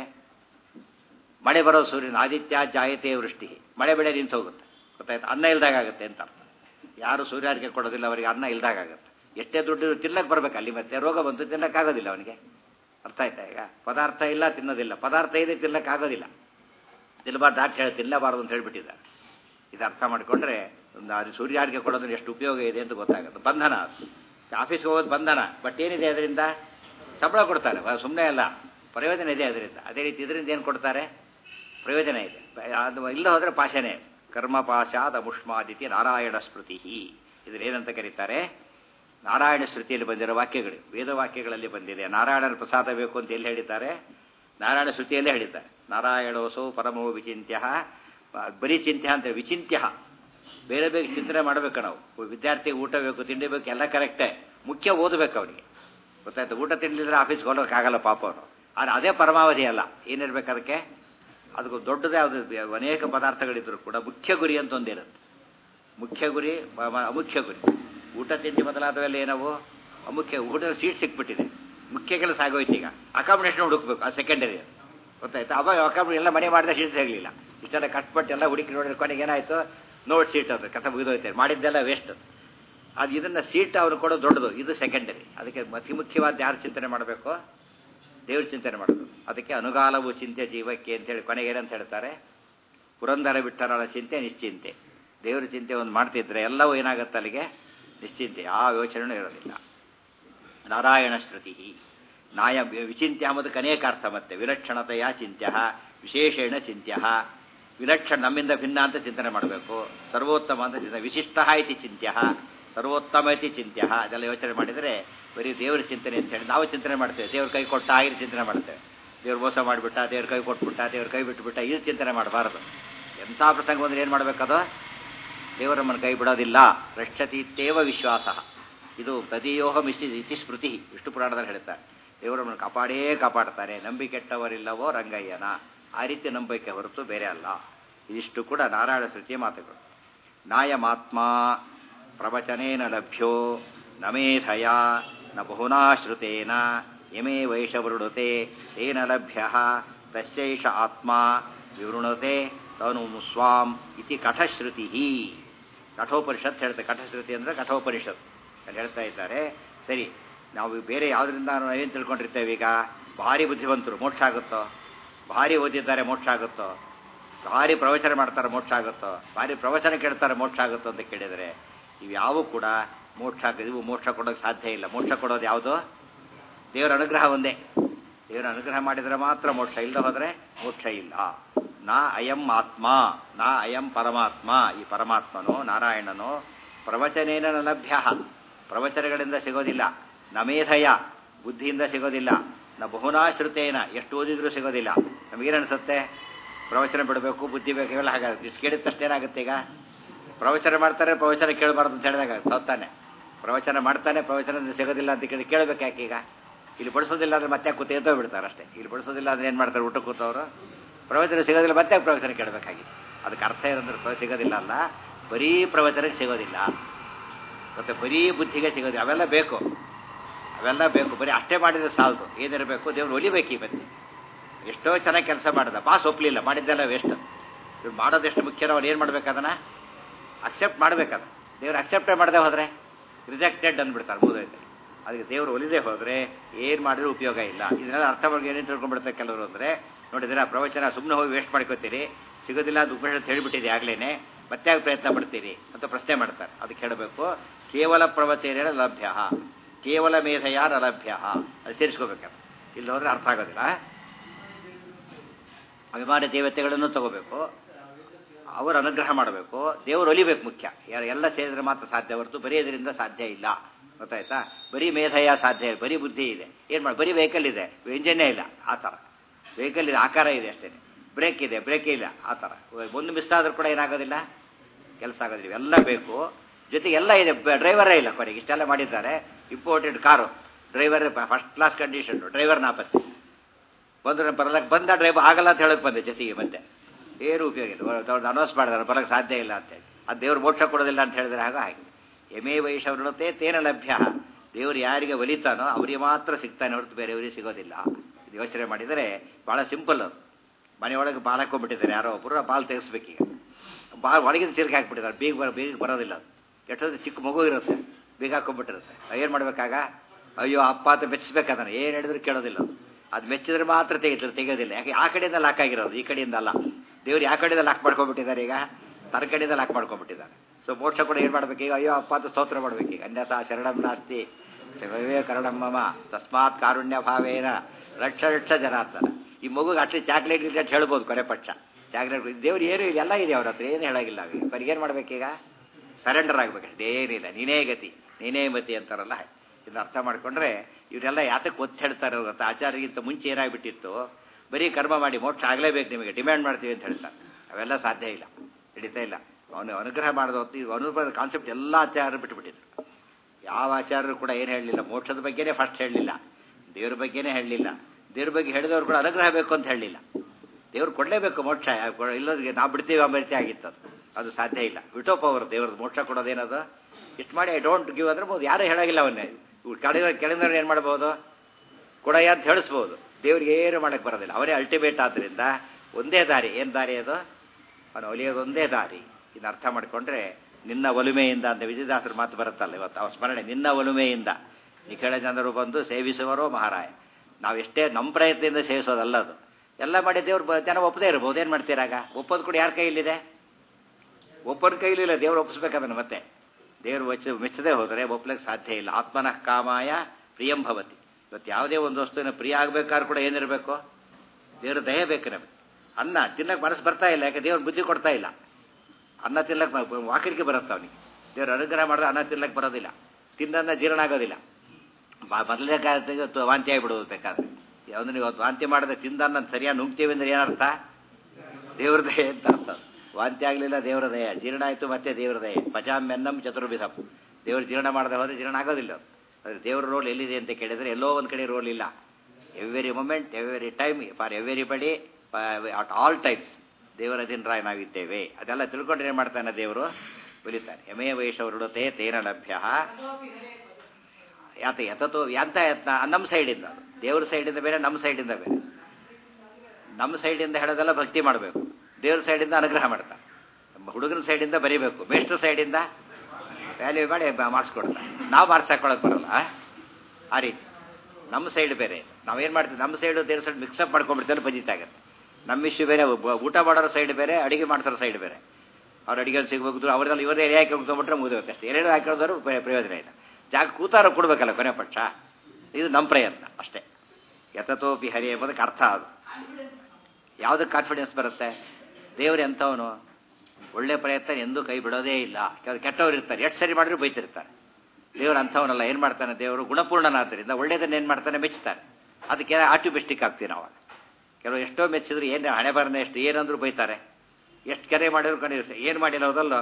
ಮಳೆ ಬರೋ ಸೂರ್ಯನ. ಆದಿತ್ಯ ಜಾಯತೆ ವೃಷ್ಟಿ. ಮಳೆ ಬೆಳೆ ನಿಂತು ಹೋಗುತ್ತೆ. ಗೊತ್ತಾಯ್ತಾ? ಅನ್ನ ಇಲ್ದಾಗುತ್ತೆ ಅಂತ ಅರ್ಥ. ಯಾರು ಸೂರ್ಯಾರ್ಗೆ ಕೊಡೋದಿಲ್ಲ ಅವರಿಗೆ ಅನ್ನ ಇಲ್ದಾಗುತ್ತೆ. ಎಷ್ಟೇ ದುಡ್ಡು ತಿನ್ನಕ್ಕೆ ಬರ್ಬೇಕು ಅಲ್ಲಿ, ಮತ್ತೆ ರೋಗ ಬಂತು ತಿನ್ನಕ್ಕಾಗೋದಿಲ್ಲ ಅವನಿಗೆ. ಅರ್ಥ ಆಯ್ತಾ? ಈಗ ಪದಾರ್ಥ ಇಲ್ಲ ತಿನ್ನೋದಿಲ್ಲ, ಪದಾರ್ಥ ಇದೆ ತಿನ್ನಕ್ಕಾಗೋದಿಲ್ಲ. ತಿನ್ನಬಾರ್ದು ಡಾಕ್ಟರ್ ಹೇಳಿ ತಿನ್ನಬಾರ್ದು ಅಂತ ಹೇಳ್ಬಿಟ್ಟಿದ್ದಾರೆ. ಇದು ಅರ್ಥ ಮಾಡಿಕೊಂಡ್ರೆ ಸೂರ್ಯಾರ್ಗೆ ಕೊಡೋದ್ರೆ ಎಷ್ಟು ಉಪಯೋಗ ಇದೆ ಅಂತ ಗೊತ್ತಾಗುತ್ತೆ. ಬಂಧನ, ಆಫೀಸ್ಗೆ ಹೋಗೋದು ಬಂಧನ, ಬಟ್ ಏನಿದೆ ಅದರಿಂದ? ಸಂಬಳ ಕೊಡ್ತಾರೆ, ಸುಮ್ಮನೆ ಅಲ್ಲ, ಪ್ರಯೋಜನ ಇದೆ ಅದರಿಂದ. ಅದೇ ರೀತಿ ಇದರಿಂದ ಏನು ಕೊಡ್ತಾರೆ? ಪ್ರಯೋಜನ ಇದೆ. ಅದು ಇಲ್ಲ ಹೋದರೆ ಪಾಶನೇ. ಕರ್ಮಪಾಶಾದ ಮುಷ್ಮಾದಿತಿ ನಾರಾಯಣ ಸ್ಮೃತಿ. ಇದನ್ನೇನಂತ ಕರೀತಾರೆ? ನಾರಾಯಣ ಶ್ರುತಿಯಲ್ಲಿ ಬಂದಿರೋ ವಾಕ್ಯಗಳು, ವೇದವಾಕ್ಯಗಳಲ್ಲಿ ಬಂದಿದೆ. ನಾರಾಯಣನ ಪ್ರಸಾದ ಬೇಕು ಅಂತ ಎಲ್ಲಿ ಹೇಳಿದ್ದಾರೆ? ನಾರಾಯಣ ಶ್ರುತಿಯಲ್ಲೇ ಹೇಳಿದ್ದಾರೆ. ನಾರಾಯಣೋಸೋ ಪರಮೋ ವಿಚಿಂತ್ಯ. ಬರೀ ಚಿಂತ್ಯ ಅಂತ ವಿಚಿಂತ್ಯ, ಬೇರೆ ಬೇರೆ ಚಿಂತನೆ ಮಾಡಬೇಕು ನಾವು. ವಿದ್ಯಾರ್ಥಿಗೆ ಊಟ ಬೇಕು, ತಿಂಡಿ ಬೇಕು, ಎಲ್ಲ ಕರೆಕ್ಟೇ. ಮುಖ್ಯ ಓದಬೇಕು ಅವನಿಗೆ. ಗೊತ್ತಾಯ್ತು? ಊಟ ತಿಂಡಿದ್ರೆ ಆಫೀಸ್ಗೆ ಹೋಗೋಕ್ಕಾಗಲ್ಲ ಪಾಪ ಅವನು. ಆದರೆ ಅದೇ ಪರಮಾವಧಿ ಅಲ್ಲ. ಏನಿರ್ಬೇಕು ಅದಕ್ಕೆ? ಅದಕ್ಕೂ ದೊಡ್ಡದೇ ಯಾವುದು ಅನೇಕ ಪದಾರ್ಥಗಳಿದ್ರು ಕೂಡ ಮುಖ್ಯ ಗುರಿ ಅಂತ ಒಂದಿರುತ್ತೆ. ಮುಖ್ಯ ಗುರಿ, ಅಮುಖ್ಯ ಗುರಿ. ಊಟ ತಿಂಡಿ ಮೊದಲಾದವೆಲ್ಲ ಏನವು ಅಮುಖ್ಯ. ಊಟದ ಸೀಟ್ ಸಿಕ್ಬಿಟ್ಟಿದೆ, ಮುಖ್ಯ ಕೆಲಸ ಆಗೋಯ್ತು. ಈಗ ಅಕಾಮಿಡೇಷನ್ ಹುಡುಕ್ಬೇಕು, ಅದು ಸೆಕೆಂಡರಿ. ಗೊತ್ತಾಯ್ತು? ಅವಾಗ ಅಕಾಮಿಡೇಷನ್ ಎಲ್ಲ ಮನೆ ಮಾಡಿದ ಸೀಟ್ ಸಿಗಲಿಲ್ಲ. ಇಷ್ಟೆಲ್ಲ ಕಟ್ಪಟ್ಟು ಎಲ್ಲ ಹುಡುಕಿ ನೋಡಿದ್ರೆ ಕೊನೆಗೆ ಏನಾಯಿತು? ನೋಟ್ ಸೀಟ್ ಅದು ಕಥ ಮುಗಿದೋಯ್ತಾರೆ, ಮಾಡಿದ್ದೆಲ್ಲ ವೇಸ್ಟ್. ಅದು ಇದನ್ನು ಸೀಟ್ ಅವ್ರು ಕೊಡೋದು ದೊಡ್ಡದು, ಇದು ಸೆಕೆಂಡರಿ. ಅದಕ್ಕೆ ಅತಿ ಮುಖ್ಯವಾದ ಯಾರು ಚಿಂತನೆ ಮಾಡಬೇಕು? ದೇವ್ರ ಚಿಂತನೆ ಮಾಡೋದು. ಅದಕ್ಕೆ ಅನುಗಾಲವು ಚಿಂತೆ ಜೀವಕ್ಕೆ ಅಂತೇಳಿ ಕೊನೆಗೆ ಏನಂತ ಹೇಳ್ತಾರೆ? ಪುರಂದರ ಬಿಟ್ಟರಳ ಚಿಂತೆ ನಿಶ್ಚಿಂತೆ. ದೇವ್ರ ಚಿಂತೆ ಒಂದು ಮಾಡ್ತಿದ್ರೆ ಎಲ್ಲವೂ ಏನಾಗುತ್ತೆ ಅಲ್ಲಿಗೆ? ನಿಶ್ಚಿಂತೆ, ಆ ಯೋಚನೆ ಇರೋದಿಲ್ಲ. ನಾರಾಯಣ ಶ್ರುತಿ ನಾಯ ವಿಚಿಂತ್ಯ ಎಂಬುದಕ್ಕೆ ಅನೇಕ ಅರ್ಥ. ಮತ್ತೆ ವಿಲಕ್ಷಣತೆಯ ಚಿಂತ್ಯ, ವಿಶೇಷೇಣ ಚಿಂತ್ಯ. ವಿಲಕ್ಷಣ ನಮ್ಮಿಂದ ಭಿನ್ನ ಅಂತ ಚಿಂತನೆ ಮಾಡಬೇಕು. ಸರ್ವೋತ್ತಮ ಅಂತ ಚಿಂತನೆ. ವಿಶಿಷ್ಟ ಇತಿ ಚಿಂತ್ಯ, ಸರ್ವೋತ್ತಮ ಇತಿ ಚಿಂತ್ಯ. ಅದೆಲ್ಲ ಯೋಚನೆ ಮಾಡಿದರೆ ಬರೀ ದೇವರ ಚಿಂತನೆ ಅಂತ ಹೇಳಿ ನಾವು ಚಿಂತನೆ ಮಾಡ್ತೇವೆ. ದೇವ್ರ ಕೈ ಕೊಟ್ಟ ಆಗಿನ ಚಿಂತನೆ ಮಾಡ್ತೇವೆ. ದೇವ್ರ ಮೋಸ ಮಾಡಿಬಿಟ್ಟ, ದೇವ್ರ ಕೈ ಕೊಟ್ಬಿಟ್ಟ, ದೇವ್ರ ಕೈ ಬಿಟ್ಟುಬಿಟ್ಟ, ಇದು ಚಿಂತನೆ ಮಾಡಬಾರದು. ಎಂಥ ಪ್ರಸಂಗ ಬಂದರೆ ಏನು ಮಾಡಬೇಕದು? ದೇವರಮ್ಮನ ಕೈ ಬಿಡೋದಿಲ್ಲ. ರಕ್ಷತೀತ್ಯೇವ ವಿಶ್ವಾಸ. ಇದು ತದೀಯೋಹ ಇತಿ ಸ್ಮೃತಿ. ವಿಷ್ಣು ಪುರಾಣದಲ್ಲಿ ಹೇಳ್ತಾರೆ, ದೇವರಮ್ಮನ ಕಾಪಾಡೇ ಕಾಪಾಡ್ತಾನೆ. ನಂಬಿಕೆಟ್ಟವರಿಲ್ಲವೋ ರಂಗಯ್ಯನ. ಆ ರೀತಿ ನಂಬಿಕೆ ಹೊರತು ಬೇರೆ ಅಲ್ಲ. ಇದಿಷ್ಟು ಕೂಡ ನಾರಾಯಣ ಶ್ರುತಿಯ ಮಾತುಗಳು. ನಾಯಮಾತ್ಮ ಪ್ರವಚನೇನ ಲಭ್ಯೋ ನ ಮೇಧಯ ನ ಬಹುನಾ ಶ್ರುತೇನ ಯಮೇ ವೈಷವೃಣುತೆ ತೇನ ಲಭ್ಯ ತಸ್ಯೈಷ ಆತ್ಮ ವಿವೃಣುತೆ ತನು ಸ್ವಾಂ ಇತಿ ಕಠಶ್ರುತಿ. ಕಠೋಪನಿಷತ್ ಹೇಳ್ತಾರೆ. ಕಠಶ್ರುತಿ ಅಂದರೆ ಕಠೋಪನಿಷತ್ ಅಲ್ಲಿ ಹೇಳ್ತಾ ಇದ್ದಾರೆ. ಸರಿ, ನಾವು ಬೇರೆ ಯಾವುದರಿಂದ ಏನು ತಿಳ್ಕೊಂಡಿರ್ತೇವೆ? ಈಗ ಭಾರಿ ಬುದ್ಧಿವಂತರು ಮೋಕ್ಷ ಆಗುತ್ತೋ, ಭಾರಿ ಓದಿದ್ದಾರೆ ಮೋಕ್ಷ ಆಗುತ್ತೋ, ಭಾರಿ ಪ್ರವಚನ ಮಾಡ್ತಾರೆ ಮೋಕ್ಷ ಆಗುತ್ತೋ, ಭಾರಿ ಪ್ರವಚನ ಕೇಳ್ತಾರೆ ಮೋಕ್ಷ ಆಗುತ್ತೋ ಅಂತ ಕೇಳಿದರೆ ಇವ್ಯಾವೂ ಕೂಡ ಮೋಕ್ಷ ಇವು ಮೋಕ್ಷ ಕೊಡೋಕ್ಕೆ ಸಾಧ್ಯ ಇಲ್ಲ. ಮೋಕ್ಷ ಕೊಡೋದು ಯಾವುದು? ದೇವರ ಅನುಗ್ರಹ ಒಂದೇ. ದೇವರ ಅನುಗ್ರಹ ಮಾಡಿದರೆ ಮಾತ್ರ ಮೋಕ್ಷ, ಇಲ್ಲದೆ ಹೋದರೆ ಮೋಕ್ಷ ಇಲ್ಲ. ನಾ ಅಯಂ ಆತ್ಮ, ನಾ ಅಯಂ ಪರಮಾತ್ಮ. ಈ ಪರಮಾತ್ಮನು ನಾರಾಯಣನು ಪ್ರವಚನೇನ ಲಭ್ಯ, ಪ್ರವಚನಗಳಿಂದ ಸಿಗೋದಿಲ್ಲ. ನಮೇಧಯ, ಬುದ್ಧಿಯಿಂದ ಸಿಗೋದಿಲ್ಲ. ನ ಬಹುನಾ ಶ್ರುತೇನ, ಎಷ್ಟು ಓದಿದ್ರೂ ಸಿಗೋದಿಲ್ಲ. ನಮಗೇನನ್ಸುತ್ತೆ? ಪ್ರವಚನ ಬಿಡಬೇಕು, ಬುದ್ಧಿ ಬೇಕು, ಇವೆಲ್ಲ ಹಾಗಾಗುತ್ತೆ. ಇಷ್ಟು ಕೇಳಿದ ತಕ್ಷಣ ಏನಾಗುತ್ತೆ? ಈಗ ಪ್ರವಚನ ಮಾಡ್ತಾರೆ, ಪ್ರವಚನ ಕೇಳಬಾರ್ದು ಅಂತ ಹೇಳಿದಾಗ ಸೌತಾನೆ. ಪ್ರವಚನ ಮಾಡ್ತಾನೆ, ಪ್ರವಚನ ಸಿಗೋದಿಲ್ಲ ಅಂತ ಕೇಳಬೇಕು ಯಾಕೆ? ಈಗ ಇಲ್ಲಿ ಬಡಿಸೋದಿಲ್ಲ ಅಂದರೆ ಮತ್ತೆ ಕೂತೇತೋ ಬಿಡ್ತಾರೆ ಅಷ್ಟೇ. ಇಲ್ಲಿ ಬಡಿಸೋದಿಲ್ಲ ಅಂದರೆ ಏನು ಮಾಡ್ತಾರೆ? ಊಟ ಕೂತವರು ಪ್ರವಚನ ಸಿಗೋದಿಲ್ಲ, ಮತ್ತೆ ಪ್ರವಚನ ಕೇಳಬೇಕಾಗಿದೆ. ಅದಕ್ಕೆ ಅರ್ಥ ಏನಂದ್ರೆ ಸಿಗೋದಿಲ್ಲ ಅಲ್ಲ, ಬರೀ ಪ್ರವಚನಕ್ಕೆ ಸಿಗೋದಿಲ್ಲ, ಮತ್ತು ಬರೀ ಬುದ್ಧಿಗೆ ಸಿಗೋದಿಲ್ಲ. ಅವೆಲ್ಲ ಬೇಕು, ಅವೆಲ್ಲ ಬೇಕು. ಬರೀ ಅಷ್ಟೇ ಮಾಡಿದರೆ ಸಾಲದು. ಏನಿರಬೇಕು? ದೇವ್ರು ಒಲಿಬೇಕು. ಇವತ್ತು ಎಷ್ಟೋ ಚೆನ್ನಾಗಿ ಕೆಲಸ ಮಾಡಿದ, ಬಾಸ್ ಒಪ್ಪಲಿಲ್ಲ, ಮಾಡಿದ್ದೆಲ್ಲ ವೇಸ್ಟ್. ಇವ್ರು ಮಾಡೋದೆಷ್ಟು ಮುಖ್ಯನೋ ಅವ್ರು ಏನು ಮಾಡ್ಬೇಕು? ಅದನ್ನು ಅಕ್ಸೆಪ್ಟ್ ಮಾಡಬೇಕದು. ದೇವ್ರು ಅಕ್ಸೆಪ್ಟೇ ಮಾಡದೆ ಹೋದರೆ ರಿಜೆಕ್ಟೆಡ್ ಅಂದ್ಬಿಡ್ತಾರೆ, ಮುಗಿದೈತೆ. ಅದಕ್ಕೆ ದೇವರು ಒಲಿದೇ ಹೋದರೆ ಏನು ಮಾಡಿದ್ರೂ ಉಪಯೋಗ ಇಲ್ಲ. ಇದನ್ನೆಲ್ಲ ಅರ್ಥ ಮಾಡಿ ಏನೇನು ತಿಳ್ಕೊಂಡ್ಬಿಡ್ತಾರೆ ಕೆಲವರು ಅಂದರೆ, ನೋಡಿದ್ರೆ ಪ್ರವಚನ ಸುಮ್ಮನೆ ಹೋಗಿ ವೇಸ್ಟ್ ಮಾಡ್ಕೋತೀರಿ, ಸಿಗೋದಿಲ್ಲ, ಅದು ಉಪನಿಷತ್ತು ಹೇಳಿಬಿಟ್ಟಿದೆ ಆಗಲೇ, ಮತ್ತೆ ಆಗ ಪ್ರಯತ್ನ ಪಡ್ತೀರಿ ಅಂತ ಪ್ರಶ್ನೆ ಮಾಡ್ತಾರೆ. ಅದಕ್ಕೆ ಹೇಳಬೇಕು, ಕೇವಲ ಪ್ರವಚನ ಲಭ್ಯ, ಕೇವಲ ಮೇಧಯ ಲಭ್ಯ. ಅದು ಸೇರಿಸ್ಕೋಬೇಕಾದ್ರೆ, ಇಲ್ಲಿ ಹೋದರೆ ಅರ್ಥ ಆಗೋದಿಲ್ಲ. ಅಭಿಮಾನ ದೇವತೆಗಳನ್ನು ತಗೋಬೇಕು, ಅವರು ಅನುಗ್ರಹ ಮಾಡಬೇಕು, ದೇವರು ಒಲಿಬೇಕು ಮುಖ್ಯ. ಎಲ್ಲ ಸೇರಿದ್ರೆ ಮಾತ್ರ ಸಾಧ್ಯ ಹೊರತು ಬರೀ ಇದರಿಂದ ಸಾಧ್ಯ ಇಲ್ಲ. ಗೊತ್ತಾಯ್ತಾ? ಬರೀ ಮೇಧಯ ಸಾಧ್ಯ ಇಲ್ಲ, ಬರೀ ಬುದ್ಧಿ ಇದೆ. ಏನು ಮಾಡಿ? ಬರೀ ವೆಹಿಕಲ್ ಇದೆ, ಇಂಜನ್ನೇ ಇಲ್ಲ, ಆ ಥರ. ವೆಹಿಕಲ್ ಇದೆ, ಆಕಾರ ಇದೆ ಅಷ್ಟೇ. ಬ್ರೇಕ್ ಇದೆ, ಬ್ರೇಕೇ ಇಲ್ಲ, ಆ ಥರ. ಒಂದು ಮಿಸ್ ಆದರೂ ಕೂಡ ಏನಾಗೋದಿಲ್ಲ, ಕೆಲಸ ಆಗೋದಿಲ್ಲ. ಎಲ್ಲ ಬೇಕು, ಜೊತೆಗೆ ಎಲ್ಲ ಇದೆ, ಡ್ರೈವರೇ ಇಲ್ಲ. ಕೊನೆಗೆ ಇಷ್ಟೆಲ್ಲ ಮಾಡಿದ್ದಾರೆ. Imported car, driver first class condition, driver ನಾಪತ್ತೆ. ಬಂದ್ರೆ ಬರಲಕ್ಕೆ ಬಂದ ಡ್ರೈವರ್ ಆಗಲ್ಲ ಅಂತ ಹೇಳಕ್ಕೆ ಬಂದೆ ಜೊತೆಗೆ. ಮತ್ತೆ ಏನು ಉಪಯೋಗ ಇಲ್ಲ, ಅನೌನ್ಸ್ ಮಾಡಿದಾರೆ ಬರೋಕ್ಕೆ ಸಾಧ್ಯ ಇಲ್ಲ ಅಂತೇಳಿ. ಅದು ದೇವ್ರು ಮೋಕ್ಷ ಕೊಡೋದಿಲ್ಲ ಅಂತ ಹೇಳಿದ್ರೆ ಹಾಗೆ ಯಮೇ ವೈಷವೃಣತೆ ತೇನ ಲಭ್ಯ. ದೇವರು ಯಾರಿಗೆ ಒಲಿತಾನೋ ಅವರಿಗೆ ಮಾತ್ರ ಸಿಗ್ತಾನೆ ಹೊರತು ಬೇರೆಯವರಿಗೆ ಸಿಗೋದಿಲ್ಲ. ಇದು ಯೋಚನೆ ಮಾಡಿದರೆ ಭಾಳ ಸಿಂಪಲ್. ಅದು ಮನೆಯೊಳಗೆ ಬಾಲ್ ಹಾಕೊಂಡ್ಬಿಟ್ಟಿದ್ದಾರೆ ಯಾರೋ ಒಬ್ಬರು, ಬಾಲ್ ತೆಗೆಸ್ಬೇಕೀಗ. ಬಾಲ್ ಒಳಗಿನ ಚಿಲ್ಕೆ ಹಾಕ್ಬಿಟ್ಟಿದ್ದಾರೆ, ಬೇಗ ಬರೋದಿಲ್ಲ. ಅದು ಕೆಟ್ಟದ್ದು ಚಿಕ್ಕ ಮಗು ಇರುತ್ತೆ, ಬೇಗ ಹಾಕೊಂಡ್ಬಿಟ್ಟಿರುತ್ತೆ. ಏನು ಮಾಡ್ಬೇಕಾಗ? ಅಯ್ಯೋ ಅಪ್ಪ ಅಂತ ಮೆಚ್ಚಿಸ್ಬೇಕಾದ್ರೆ ಏನು ಹೇಳಿದ್ರು ಕೇಳೋದಿಲ್ಲ. ಅದು ಮೆಚ್ಚಿದ್ರೆ ಮಾತ್ರ ತೆಗೆಯೋದಿಲ್ಲ. ಯಾಕೆ? ಆ ಕಡೆಯಿಂದ ಲಾಕ್ ಆಗಿರೋದು, ಈ ಕಡೆಯಿಂದ ಅಲ್ಲ. ದೇವ್ರು ಯಾವ ಕಡೆಯಿಂದ ಲಾಕ್ ಮಾಡ್ಕೊಂಡ್ಬಿಟ್ಟಿದ್ದಾರೆ, ಈಗ ತನ್ನ ಕಡೆಯಿಂದ ಲಾಕ್ ಮಾಡ್ಕೊಂಡ್ಬಿಟ್ಟಿದ್ದಾರೆ. ಸೊ ಮೋಕ್ಷ ಕೂಡ ಏನು ಮಾಡ್ಬೇಕು ಈಗ? ಅಯ್ಯೋ ಅಪ್ಪ ಅಂತ ಸ್ತೋತ್ರ ಮಾಡ್ಬೇಕೀಗ. ಅನ್ಯಥಾ ಶರಣಂ ನಾಸ್ತಿ ಶಿವವೇ ಕರಣಂ ಮಮ ತಸ್ಮಾತ್ ಕಾರುಣ್ಯ ಭಾವೇನ ಲಕ್ಷ ಲಕ್ಷ ಜನಾರ್ದನ. ಈ ಮಗುಗೆ ಅಟ್ಲಿ ಚಾಕ್ಲೇಟ್ ಅಂತ ಹೇಳ್ಬೋದು ಕೊನೆ ಪಕ್ಷ. ಚಾಕ್ಲೇಟ್ ದೇವ್ರು ಏನು ಎಲ್ಲ ಇದೆ ಅವ್ರ ಹತ್ರ, ಏನು ಹೇಳಾಗಿಲ್ಲ. ಬರೀ ಏನು ಮಾಡ್ಬೇಕೀಗ? ಸರೆಂಡರ್ ಆಗ್ಬೇಕು, ಅದೇನಿಲ್ಲ. ನೀನೇ ಗತಿ ನೀನೇ ಮತಿ ಅಂತಾರಲ್ಲ, ಇದನ್ನ ಅರ್ಥ ಮಾಡ್ಕೊಂಡ್ರೆ ಇವರೆಲ್ಲ ಯಾತಕ್ಕೆ ಒತ್ತು ಹೇಳ್ತಾರೆ ಗೊತ್ತಾ? ಆಚಾರ್ಯಗಿಂತ ಮುಂಚೆ ಏನಾಗ್ಬಿಟ್ಟಿತ್ತು, ಬರೀ ಕರ್ಮ ಮಾಡಿ ಮೋಕ್ಷ ಆಗಲೇಬೇಕು ನಿಮಗೆ, ಡಿಮ್ಯಾಂಡ್ ಮಾಡ್ತೀವಿ ಅಂತ ಹೇಳ್ತಾರೆ. ಅವೆಲ್ಲ ಸಾಧ್ಯ ಇಲ್ಲ, ನಡೀತಾ ಇಲ್ಲ. ಅವನು ಅನುಗ್ರಹ ಮಾಡಿದ ಹೊತ್ತು ಇದು ಅನುಗ್ರಹದ ಕಾನ್ಸೆಪ್ಟ್ ಎಲ್ಲ ಆಚಾರ್ಯರು ಬಿಟ್ಟುಬಿಟ್ಟಿದ್ರು. ಯಾವ ಆಚಾರ್ಯರು ಕೂಡ ಏನು ಹೇಳಲಿಲ್ಲ, ಮೋಕ್ಷದ ಬಗ್ಗೆನೇ ಫಸ್ಟ್ ಹೇಳಲಿಲ್ಲ, ದೇವ್ರ ಬಗ್ಗೆನೇ ಹೇಳಲಿಲ್ಲ. ದೇವ್ರ ಬಗ್ಗೆ ಹೇಳಿದವ್ರು ಕೂಡ ಅನುಗ್ರಹ ಬೇಕು ಅಂತ ಹೇಳಲಿಲ್ಲ. ದೇವ್ರು ಕೊಡಲೇಬೇಕು ಮೋಕ್ಷ, ಇಲ್ಲೋರಿಗೆ ನಾವು ಬಿಡ್ತೀವಿ ಆ ರೀತಿ ಆಗಿತ್ತು. ಅದು ಸಾಧ್ಯ ಇಲ್ಲ. ವಿಟೋಪ ಅವರು ದೇವ್ರದ್ದು ಮೋಕ್ಷ ಕೊಡೋದೇನದು? ಇಷ್ಟು ಮಾಡಿ ಐ ಡೋಂಟ್ ಗಿವ್ ಅಂದ್ರೆ ಬೋದು, ಯಾರೂ ಹೇಳಾಗಿಲ್ಲ. ಅವನ್ನೇ ಕೆಳಗಿನ ಏನು ಮಾಡ್ಬೋದು? ಕೊಡಯ್ಯ ಅಂತ ಹೇಳಿಸ್ಬೋದು. ದೇವ್ರಿಗೆ ಏನು ಮಾಡೋಕ್ಕೆ ಬರೋದಿಲ್ಲ, ಅವರೇ ಅಲ್ಟಿಮೇಟ್. ಆದ್ದರಿಂದ ಒಂದೇ ದಾರಿ. ಏನು ದಾರಿ ಅದು? ಅವನು ಒಲಿಯೋದೊಂದೇ ದಾರಿ. ಇದನ್ನ ಅರ್ಥ ಮಾಡಿಕೊಂಡ್ರೆ ನಿನ್ನ ಒಲುಮೆಯಿಂದ ಅಂತ ವಿಜಯದಾಸರ ಮಾತು ಬರುತ್ತಲ್ಲ ಇವತ್ತು, ಅವ್ರ ಸ್ಮರಣೆ. ನಿನ್ನ ಒಲುಮೆಯಿಂದ ನಿಖಿಳ ಜನರು ಬಂದು ಸೇವಿಸುವರೋ ಮಹಾರಾಯ. ನಾವು ಎಷ್ಟೇ ನಮ್ಮ ಪ್ರಯತ್ನದಿಂದ ಸೇವಿಸೋದಲ್ಲ ಅದು. ಎಲ್ಲ ಮಾಡಿ ದೇವ್ರು ಜನ ಒಪ್ಪದೇ ಇರ್ಬೋದು. ಏನು ಮಾಡ್ತೀರಾಗ? ಒಪ್ಪೋದು ಕೂಡ ಯಾರ ಕೈಯಲ್ಲಿದೆ? ಒಪ್ಪನ ಕೈಲಿಲ್ಲ. ದೇವ್ರು ಒಪ್ಪಿಸ್ಬೇಕದನ್ನು. ಮತ್ತೆ ದೇವರು ಮೆಚ್ಚದೇ ಹೋದರೆ ಒಪ್ಪಲಿಕ್ಕೆ ಸಾಧ್ಯ ಇಲ್ಲ. ಆತ್ಮನಃ ಕಾಮಾಯ ಪ್ರಿಯಂ ಭವತಿ. ಇವತ್ತು ಯಾವುದೇ ಒಂದು ವಸ್ತುವಿನ ಪ್ರಿಯ ಆಗಬೇಕಾದ್ರೂ ಕೂಡ ಏನಿರಬೇಕು? ದೇವ್ರ ದಯೆ ಬೇಕು ನಮಗೆ. ಅನ್ನ ತಿನ್ನಕ್ಕೆ ಮನಸ್ಸು ಬರ್ತಾ ಇಲ್ಲ, ಯಾಕೆ? ದೇವ್ರು ಬುದ್ಧಿ ಕೊಡ್ತಾ ಇಲ್ಲ. ಅನ್ನ ತಿನ್ನಕ್ಕೆ ವಾಕರಿಕೆ ಬರುತ್ತೆ ಅವನಿಗೆ. ದೇವ್ರು ಅನುಗ್ರಹ ಮಾಡಿದ್ರೆ ಅನ್ನ ತಿನ್ನಕ್ಕೆ ಬರೋದಿಲ್ಲ, ತಿಂದನ್ನ ಜೀರ್ಣ ಆಗೋದಿಲ್ಲ. ಮೊದಲನೇ ಕಾಲಕ್ಕೆ ವಾಂತಿ ಆಗಿಬಿಡೋದು ಬೇಕಾದ್ರೆ. ಯಾವ್ದು ನೀವು ವಾಂತಿ ಮಾಡಿದ್ರೆ ತಿಂದನ್ನ ಸರಿಯಾಗಿ ನುಂಗ್ತೀವಿ ಅಂದ್ರೆ ಏನರ್ಥ? ದೇವ್ರ ದಯೆ ಅಂತ ಅರ್ಥ. ವಾಂತಿ ಆಗಲಿಲ್ಲ, ದೇವ್ರ ದಯೆ. ಜೀರ್ಣ ಆಯಿತು, ಮತ್ತೆ ದೇವ್ರ ದಯೆ. ಪಚಾಮ್ಯನ್ನಂ ಚತುರ್ವಿಧಂ. ದೇವ್ರು ಜೀರ್ಣ ಮಾಡದೆ ಹೋದರೆ ಜೀರ್ಣ ಆಗೋದಿಲ್ಲ. ಅದು ದೇವ್ರ ರೋಲ್ ಎಲ್ಲಿದೆ ಅಂತ ಕೇಳಿದರೆ ಎಲ್ಲೋ ಒಂದು ಕಡೆ ರೋಲ್ ಇಲ್ಲ. Every moment, every time, for everybody, at all times ದೇವರ ಅಧೀನರಾಗಿ ನಾವಿದ್ದೇವೆ. ಅದೆಲ್ಲ ತಿಳ್ಕೊಂಡ್ರೆ ಏನು ಮಾಡ್ತಾನೆ ದೇವರು? ಒಲಿತಾನೆ. ಯಮೇ ವೈಷವೃಣತೆ ತೇನ ಲಭ್ಯ. ಯತತೋ ಎಂತ ಯತ್ನ? ನಮ್ಮ ಸೈಡಿಂದ, ಅದು ದೇವ್ರ ಸೈಡಿಂದ ಬೇರೆ, ನಮ್ಮ ಸೈಡಿಂದ ಬೇರೆ. ನಮ್ಮ ಸೈಡಿಂದ ಹೇಳೋದೆಲ್ಲ ಭಕ್ತಿ ಮಾಡಬೇಕು, ದೇವ್ರ ಸೈಡಿಂದ ಅನುಗ್ರಹ ಮಾಡ್ತಾನೆ. ನಮ್ಮ ಹುಡುಗನ ಸೈಡಿಂದ ಬರೀಬೇಕು, ಮೇಷ್ಟ್ರ ಸೈಡಿಂದ ವ್ಯಾಲ್ಯೂ ಮಾಡಿ ಮಾಡಿಸ್ಕೊಡ್ತಾನೆ. ನಾವು ಮಾರ್ಕ್ಸ್ ಹಾಕೊಳ್ಳೋಕೆ ಬರೋಲ್ಲ ಆ ರೀತಿ. ನಮ್ಮ ಸೈಡ್ ಬೇರೆ, ನಾವೇನು ಮಾಡ್ತೀವಿ? ನಮ್ಮ ಸೈಡು ದೇವ್ರ ಸೈಡ್ ಮಿಕ್ಸಪ್ ಮಾಡ್ಕೊಂಡ್ಬಿಡ್ತಾರೆ, ಬಜಿತಾಗುತ್ತೆ. ನಮ್ಮ ಇಶ್ಯೂ ಬೇರೆ, ಊಟ ಮಾಡೋರ ಸೈಡ್ ಬೇರೆ, ಅಡುಗೆ ಮಾಡ್ತಾರೋ ಸೈಡ್ ಬೇರೆ. ಅವ್ರು ಅಡುಗೆಯಲ್ಲಿ ಸಿಗಬೇಕು, ಅವ್ರಲ್ಲಿ ಇವರೇ ಎಲೆ ಹಾಕಿ ಹೋಗ್ಕೊಂಡ್ಬಿಟ್ರೆ ಮುಗಿದೋಗುತ್ತೆ ಅಷ್ಟೇ. ಎಲೆ ಹಾಕಿರೋದ್ರು ಪ್ರಯೋಜನ ಇಲ್ಲ. ಜಾಗ ಕೂತಾರ ಕೊಡ್ಬೇಕಲ್ಲ ಕೊನೆ ಪಕ್ಷ. ಇದು ನಮ್ಮ ಪ್ರಯತ್ನ ಅಷ್ಟೇ. ಯತತೋಪಿ ಹರಿ ಎಂಬುದಕ್ಕೆ ಅರ್ಥ ಅದು. ಯಾವುದಕ್ಕೆ ಕಾನ್ಫಿಡೆನ್ಸ್ ಬರುತ್ತೆ? ದೇವ್ರು ಎಂಥವನು, ಒಳ್ಳೆ ಪ್ರಯತ್ನ ಎಂದೂ ಕೈ ಬಿಡೋದೇ ಇಲ್ಲ. ಕೆಟ್ಟವ್ರು ಇರ್ತಾರೆ, ಎಷ್ಟು ಸರಿ ಮಾಡಿದ್ರು ಬೈತಿರ್ತಾರೆ. ದೇವ್ರು ಅಂಥವನಲ್ಲ. ಏನು ಮಾಡ್ತಾನೆ ದೇವರು? ಗುಣಪೂರ್ಣನಾದ್ದರಿಂದ ಒಳ್ಳೇದನ್ನ ಏನು ಮಾಡ್ತಾನೆ? ಮೆಚ್ತಾನೆ. ಅದಕ್ಕೆ ಆರ್ಟಿಫಿಸ್ಟಿಕ್ ಆಗ್ತೀವಿ ನಾವು. ಕೆಲವು ಎಷ್ಟೋ ಮೆಚ್ಚಿದ್ರು ಏನು ಹಣೆ ಬರನೇ ಎಷ್ಟು ಏನಂದ್ರು ಬೈತಾರೆ. ಎಷ್ಟು ಕೆರೆ ಮಾಡಿದ್ರು ಕೊನೆ ಏನು ಮಾಡಿಲ್ಲ ಹೋದಲ್ಲ,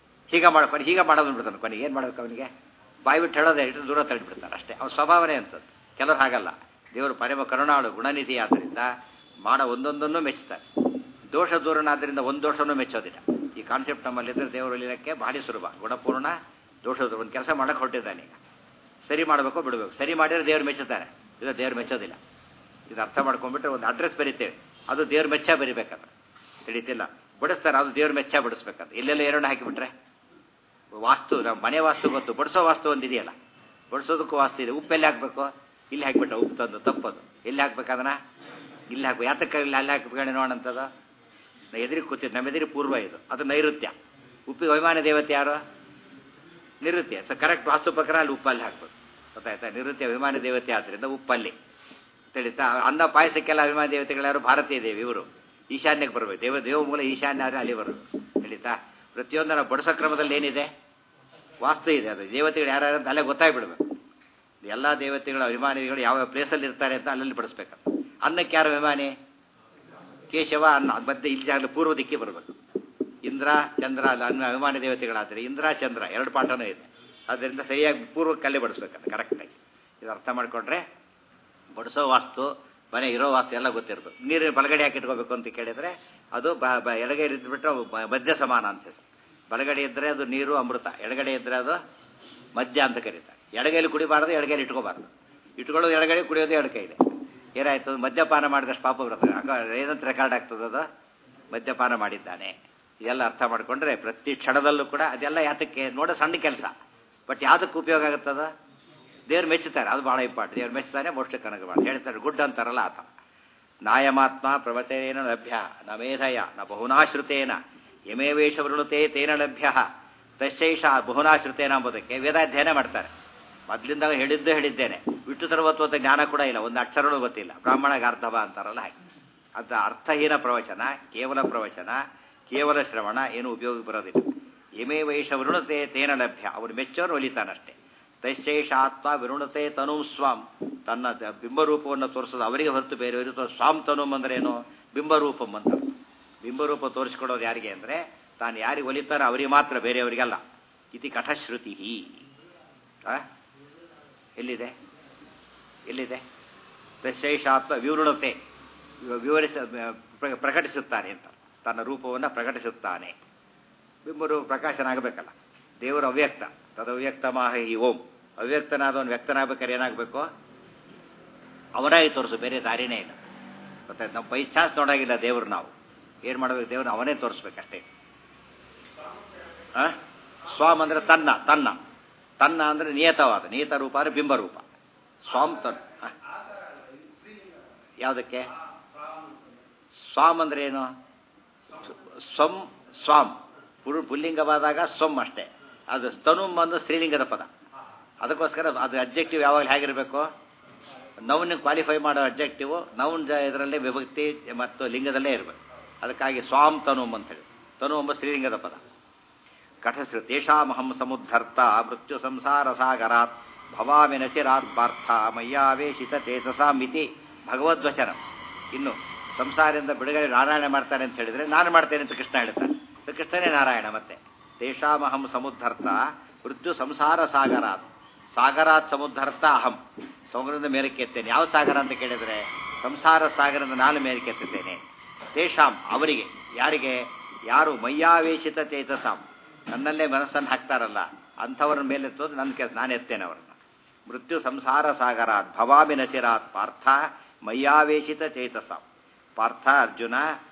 ಹೀಗೆ ಮಾಡೋದು ಬಿಡ್ತಾನೆ. ಕೊನೆಗೆ ಏನು ಮಾಡೋದು? ಅವನಿಗೆ ಬಾಯಿ ಬಿಟ್ಟು ಹೇಳೋದೇ, ಇಟ್ಟು ದೂರ ತಳ್ಳಿಬಿಡ್ತಾರೆ ಅಷ್ಟೇ. ಅವ್ನ ಸ್ವಭಾವನೇ ಅಂತದ್ದು. ಕೆಲವ್ರು ಹಾಗಲ್ಲ. ದೇವರು ಪರಮ ಕರುಣಾಳು ಗುಣನಿಧಿ ಆದ್ದರಿಂದ ಮಾಡೋ ಒಂದೊಂದನ್ನು ಮೆಚ್ಚುತ್ತಾರೆ. ದೋಷ ದೂರನಾದ್ದರಿಂದ ಒಂದು ದೋಷನೂ ಮೆಚ್ಚೋದಿಲ್ಲ. ಈ ಕಾನ್ಸೆಪ್ಟ್ ನಮ್ಮಲ್ಲಿದ್ದರೆ ದೇವರು ಒಲಿಯಲಿಕ್ಕೆ ಭಾರಿ ಸುಲಭ. ಗುಣಪೂರ್ಣ, ದೋಷ ದೂರ. ಒಂದು ಕೆಲಸ ಮಾಡೋಕ್ಕೆ ಹೊರಟಿದ್ದಾನೆ, ಈಗ ಸರಿ ಮಾಡಬೇಕು ಬಿಡಬೇಕು. ಸರಿ ಮಾಡಿದರೆ ದೇವ್ರು ಮೆಚ್ಚುತ್ತಾರೆ, ಇಲ್ಲ ದೇವ್ರು ಮೆಚ್ಚೋದಿಲ್ಲ. ಇದು ಅರ್ಥ ಮಾಡ್ಕೊಂಡ್ಬಿಟ್ರೆ ಒಂದು ಅಡ್ರೆಸ್ ಬರೀತೇವೆ, ಅದು ದೇವ್ರ ಮೆಚ್ಚ ಬರಿಬೇಕಾದ್ರೆ ತಿಳಿತಿಲ್ಲ. ಬಡಿಸ್ತಾರೆ, ಅದು ದೇವ್ರ ಮೆಚ್ಚ ಬಡಿಸ್ಬೇಕಾದ್ರೆ. ಇಲ್ಲೆಲ್ಲ ಎರಡು ಹಾಕಿಬಿಟ್ರೆ ವಾಸ್ತು, ನಮ್ಮ ಮನೆ ವಾಸ್ತು ಗೊತ್ತು, ಬಡಿಸೋ ವಾಸ್ತು ಒಂದಿದೆಯಲ್ಲ, ಬಡಿಸೋದಕ್ಕೂ ವಾಸ್ತು ಇದೆ. ಉಪ್ಪು ಎಲ್ಲಿ ಹಾಕಬೇಕು? ಇಲ್ಲಿ ಹಾಕಿಬಿಟ್ರೆ ಉಪ್ಪು ತಂದು ತಪ್ಪದು. ಎಲ್ಲಿ ಹಾಕ್ಬೇಕದನ್ನ? ಇಲ್ಲಿ ಹಾಕ್ಬೇಕು. ಯಾತಕ್ಕೆ ಇಲ್ಲಿ ಅಲ್ಲಿ ಹಾಕ್ಬೇಕು ನೋಡಂಥದ್ದು? ಎದುರಿಗೆ ಕೂತಿದ್ದು, ನಮ್ಮ ಎದುರಿಗೆ ಪೂರ್ವ ಇದು, ಅದು ನೈಋತ್ಯ. ಉಪ್ಪಿಗೆ ಅಭಿಮಾನ ದೇವತೆ ಯಾರು? ನಿವೃತ್ತಿ. ಸೊ ಕರೆಕ್ಟ್ ವಾಸ್ತು ಪ್ರಕಾರ ಅಲ್ಲಿ ಉಪ್ಪಲ್ಲಿ ಹಾಕ್ಬೇಕು. ಗೊತ್ತಾಯ್ತಾ? ನಿವೃತ್ತಿ ಅಭಿಮಾನಿ ದೇವತೆ ಆದ್ದರಿಂದ ಉಪ್ಪಲ್ಲಿ ತಿಳಿತಾ. ಅನ್ನ ಪಾಯಸಕ್ಕೆಲ್ಲ ಅಭಿಮಾನಿ ದೇವತೆಗಳು ಯಾರು? ಭಾರತೀಯ ದೇವಿ. ಇವರು ಈಶಾನ್ಯಕ್ಕೆ ಬರಬೇಕು. ದೇವ ಮೂಲ ಈಶಾನ್ಯ ಆದರೆ ಅಲ್ಲಿ ಬರಬೇಕು. ತಿಳಿತಾ? ಪ್ರತಿಯೊಂದು ನಾವು ಬಡಿಸೋ ಕ್ರಮದಲ್ಲಿ ಏನಿದೆ? ವಾಸ್ತು ಇದೆ. ಅದು ದೇವತೆಗಳು ಯಾರು ಅಂತ ಅಲ್ಲೇ ಗೊತ್ತಾಗ್ಬಿಡ್ಬೇಕು. ಎಲ್ಲ ದೇವತೆಗಳು ಅಭಿಮಾನಿಗಳು ಯಾವ ಪ್ಲೇಸಲ್ಲಿ ಇರ್ತಾರೆ ಅಂತ ಅಲ್ಲಲ್ಲಿ ಬಡಿಸ್ಬೇಕು. ಅನ್ನಕ್ಕೆ ಯಾರು ಅಭಿಮಾನಿ? ಕೇಶವ ಅನ್ನ. ಮಧ್ಯೆ ಇಲ್ಲಿ ಜಾಗದಲ್ಲಿ ಪೂರ್ವ ದಿಕ್ಕಿ ಬರಬೇಕು. ಇಂದ್ರ ಚಂದ್ರ ಅನ್ನ ಅಭಿಮಾನಿ ದೇವತೆಗಳಾದರೆ ಇಂದ್ರ ಚಂದ್ರ ಎರಡು ಪಾಠನೂ ಇದೆ. ಆದ್ದರಿಂದ ಸರಿಯಾಗಿ ಪೂರ್ವಕ್ಕಲ್ಲೇ ಬಡಿಸ್ಬೇಕಂತ ಕರೆಕ್ಟಾಗಿ. ಇದು ಅರ್ಥ ಮಾಡಿಕೊಂಡ್ರೆ ಬಡಿಸೋ ವಾಸ್ತು, ಮನೆ ಇರೋ ವಾಸ್ತು ಎಲ್ಲ ಗೊತ್ತಿರ್ಬೇಕು. ನೀರಿನ ಬಲಗಡೆ ಹಾಕಿ ಇಟ್ಕೋಬೇಕು ಅಂತ ಕೇಳಿದರೆ ಅದು ಎಡಗಡೆ ಇದ್ದುಬಿಟ್ರೆ ಮಧ್ಯ ಸಮಾನ ಅಂತ. ಬಲಗಡೆ ಇದ್ದರೆ ಅದು ನೀರು ಅಮೃತ, ಎಡಗಡೆ ಇದ್ದರೆ ಅದು ಮದ್ಯ ಅಂತ ಕರೀತಾರೆ. ಎಡಗೈಲಿ ಕುಡಿಬಾರ್ದು, ಎಡಗೈಲಿ ಇಟ್ಕೋಬಾರ್ದು. ಇಟ್ಕೊಳ್ಳೋದು ಎಡಗೈ, ಕುಡಿಯೋದು ಎಡಗೈಲಿ. ಏನಾಯ್ತು? ಮದ್ಯಪಾನ ಮಾಡಿದಷ್ಟು ಪಾಪ ಬರ್ತದೆ. ಏನಂತ ರೆಕಾರ್ಡ್ ಆಗ್ತದದು? ಮದ್ಯಪಾನ ಮಾಡಿದ್ದಾನೆ. ಇದೆಲ್ಲ ಅರ್ಥ ಮಾಡಿಕೊಂಡ್ರೆ ಪ್ರತಿ ಕ್ಷಣದಲ್ಲೂ ಕೂಡ ಅದೆಲ್ಲ ಯಾತಕ್ಕೆ ನೋಡೋ ಸಣ್ಣ ಕೆಲಸ, ಬಟ್ ಯಾವುದಕ್ಕೆ ಉಪಯೋಗ ಆಗುತ್ತದ? ದೇವ್ರು ಮೆಚ್ಚುತ್ತಾರೆ, ಅದು ಬಹಳ ಇಂಪಾರ್ಟೆಂಟ್. ದೇವ್ರು ಮೆಚ್ಚುತ್ತಾನೆ, ಮೋಕ್ಷಕ್ಕೆ ಅನುಗ್ರಹ ಹೇಳ್ತಾರೆ. ಗುಡ್ ಅಂತಾರಲ್ಲ ಆತ. ನಾಯಮಾತ್ಮ ಪ್ರವಚನೇನ ಲಭ್ಯ ನ ಮೇಧಯ ನ ಬಹುನಾಶ್ರುತೇನ ಯಮೇವೇಶ ವೃಣುತೆ ತೇನ ಲಭ್ಯ ತಶೈಷ ಬಹುನಾಶ್ರುತೇನ ಎಂಬುದಕ್ಕೆ ವೇದಾಧ್ಯಯನ ಮಾಡ್ತಾರೆ. ಮೊದಲಿಂದ ಹೇಳಿದ್ದೇನೆ. ವಿಷ್ಣು ಸರ್ವತ್ವದ ಜ್ಞಾನ ಕೂಡ ಇಲ್ಲ, ಒಂದು ಅಕ್ಷರಗಳು ಗೊತ್ತಿಲ್ಲ. ಬ್ರಾಹ್ಮಣಗೆ ಅರ್ಥವ ಅಂತಾರಲ್ಲ ಹಾಗೆ. ಅದು ಅರ್ಥಹೀನ ಪ್ರವಚನ, ಕೇವಲ ಪ್ರವಚನ, ಕೇವಲ ಶ್ರವಣ, ಏನು ಉಪಯೋಗ ಬರೋದಿಲ್ಲ. ಯಮೇ ವೈಷ ವೃಣತೆ ತೇನ ಲಭ್ಯ, ಅವನು ಮೆಚ್ಚೋರು ಒಲಿತಾನಷ್ಟೇ. ತೈಶೇಷ ಆತ್ಮ ವಿರುಣತೆ ತನು ಸ್ವಾಂ, ತನ್ನ ಬಿಂಬರೂಪವನ್ನು ತೋರಿಸೋದು ಅವರಿಗೆ ಹೊರತು ಬೇರೆಯವರು. ಸ್ವಾಂ ತನುಮ್ ಅಂದ್ರೆ ಏನು? ಬಿಂಬರೂಪಂ ಅಂತ. ಬಿಂಬರೂಪ ತೋರಿಸ್ಕೊಡೋದು ಯಾರಿಗೆ ಅಂದರೆ ತಾನು ಯಾರಿಗೆ ಒಲಿತಾರೋ ಅವರಿಗೆ ಮಾತ್ರ, ಬೇರೆಯವರಿಗಲ್ಲ. ಇತಿ ಕಠಶ್ರುತಿ. ಎಲ್ಲಿದೆ ಎಲ್ಲಿದೆ? ತೈಶೇಷಾತ್ಮ ವಿವೃಣತೆ, ಪ್ರಕಟಿಸುತ್ತಾನೆ ಅಂತ. ತನ್ನ ರೂಪವನ್ನು ಪ್ರಕಟಿಸುತ್ತಾನೆ. ಬಿಂಬರೂಪ ಪ್ರಕಾಶನ ಆಗಬೇಕಲ್ಲ. ದೇವರು ಅವ್ಯಕ್ತ, ತದವ್ಯಕ್ತಮಾಹ ಹಿ ಓಂ. ಅವ್ಯಕ್ತನಾದವನು ವ್ಯಕ್ತನಾಗಬೇಕಾದ್ರೆ ಏನಾಗಬೇಕು? ಅವನಾಗಿ ತೋರಿಸು, ಬೇರೆ ದಾರಿನೇ ಇಲ್ಲ. ಮತ್ತೆ ನಾವು ಬೈ ಚಾನ್ಸ್ ನೋಡಾಗಿಲ್ಲ ದೇವ್ರು. ನಾವು ಏನು ಮಾಡಬೇಕು? ದೇವ್ರನ್ನ ಅವನೇ ತೋರಿಸ್ಬೇಕಷ್ಟೇ. ಸ್ವಾಮ್ ಅಂದರೆ ತನ್ನ ತನ್ನ ತನ್ನ ಅಂದರೆ ನಿಯತವಾದ, ನಿಯತ ರೂಪ ಅಂದರೆ ಬಿಂಬರೂಪ. ಸ್ವಾಮ್ ತನ್ ಯಾವುದಕ್ಕೆ? ಸ್ವಾಮ್ ಅಂದ್ರೆ ಏನು? ಸ್ವಂ ಸ್ವಾಮ್ ಪುಲ್ಲಿಂಗವಾದಾಗ ಸ್ವಂ ಅಷ್ಟೇ. ಅದು ಸ್ತನುಮ್ ಒಂದು ಸ್ತ್ರೀಲಿಂಗದ ಪದ. ಅದಕ್ಕೋಸ್ಕರ ಅದು ಅಬ್ಜೆಕ್ಟಿವ್ ಯಾವಾಗಲೂ ಹೇಗಿರಬೇಕು? ನೌನ್ ಕ್ವಾಲಿಫೈ ಮಾಡೋ ಅಬ್ಜೆಕ್ಟಿವ್ ನೌನ್ ಇದರಲ್ಲೇ ವಿಭಕ್ತಿ ಮತ್ತು ಲಿಂಗದಲ್ಲೇ ಇರಬೇಕು. ಅದಕ್ಕಾಗಿ ಸ್ವಾಂ ತನುಮ್ ಅಂತೇಳಿ. ತನು ಎಂಬ ಸ್ತ್ರೀಲಿಂಗದ ಪದ. ಕಠಶ್ರು ತೇಷಾಮಹಂ ಸಮುದ್ಧರ್ತ ಮೃತ್ಯು ಸಂಸಾರ ಸಾಗರಾತ್ ಭವಾಮಿ ನಚಿರಾತ್ ಪಾರ್ಥ ಮಯ್ಯಾವೇಶಿತ ಚೇತಸಾಮಿತಿ ಭಗವದ್ವಚನ. ಇನ್ನು ಸಂಸಾರದಿಂದ ಬಿಡುಗಡೆ ನಾರಾಯಣ ಮಾಡ್ತಾನೆ ಅಂತ ಹೇಳಿದ್ರೆ ನಾನು ಮಾಡ್ತೇನೆ ಅಂತ ಕೃಷ್ಣ ಹೇಳ್ತಾನೆ. ಕೃಷ್ಣನೇ ನಾರಾಯಣ. ಮತ್ತೆ ತೇಷಾಮಹಂ ಸಮುದ್ಧರ್ತ ಮೃತ್ಯು ಸಂಸಾರ ಸಾಗರಾತ್, ಸಾಗರಾತ್ ಸಮುದ್ಧರ್ತ ಅಹಂ, ಸಮುದ್ರದಿಂದ ಮೇಲಕ್ಕೆ ಎತ್ತೇನೆ. ಯಾವ ಸಾಗರ ಅಂತ ಕೇಳಿದರೆ ಸಂಸಾರ ಸಾಗರದಿಂದ ನಾನು ಮೇಲಕ್ಕೆ ಎತ್ತುತ್ತೇನೆ. ತೇಷಾಂ ಅವರಿಗೆ, ಯಾರಿಗೆ? ಯಾರು ಮಯ್ಯಾವೇಶಿತ ಚೇತಸಾಂ, ನನ್ನಲ್ಲೇ ಮನಸ್ಸನ್ನು ಹಾಕ್ತಾರಲ್ಲ ಅಂಥವ್ರ ಮೇಲೆತ್ತೋದು ನನ್ನ ಕೆಲಸ, ನಾನು ಎತ್ತೇನೆ ಅವರನ್ನು. ಮೃತ್ಯು ಸಂಸಾರ ಸಾಗರಾತ್ ಭವಾಮಿ ನಚಿರಾತ್ ಪಾರ್ಥ ಮಯ್ಯಾವೇಶಿತ ಚೇತಸಾಂ. ಪಾರ್ಥ ಅರ್ಜುನ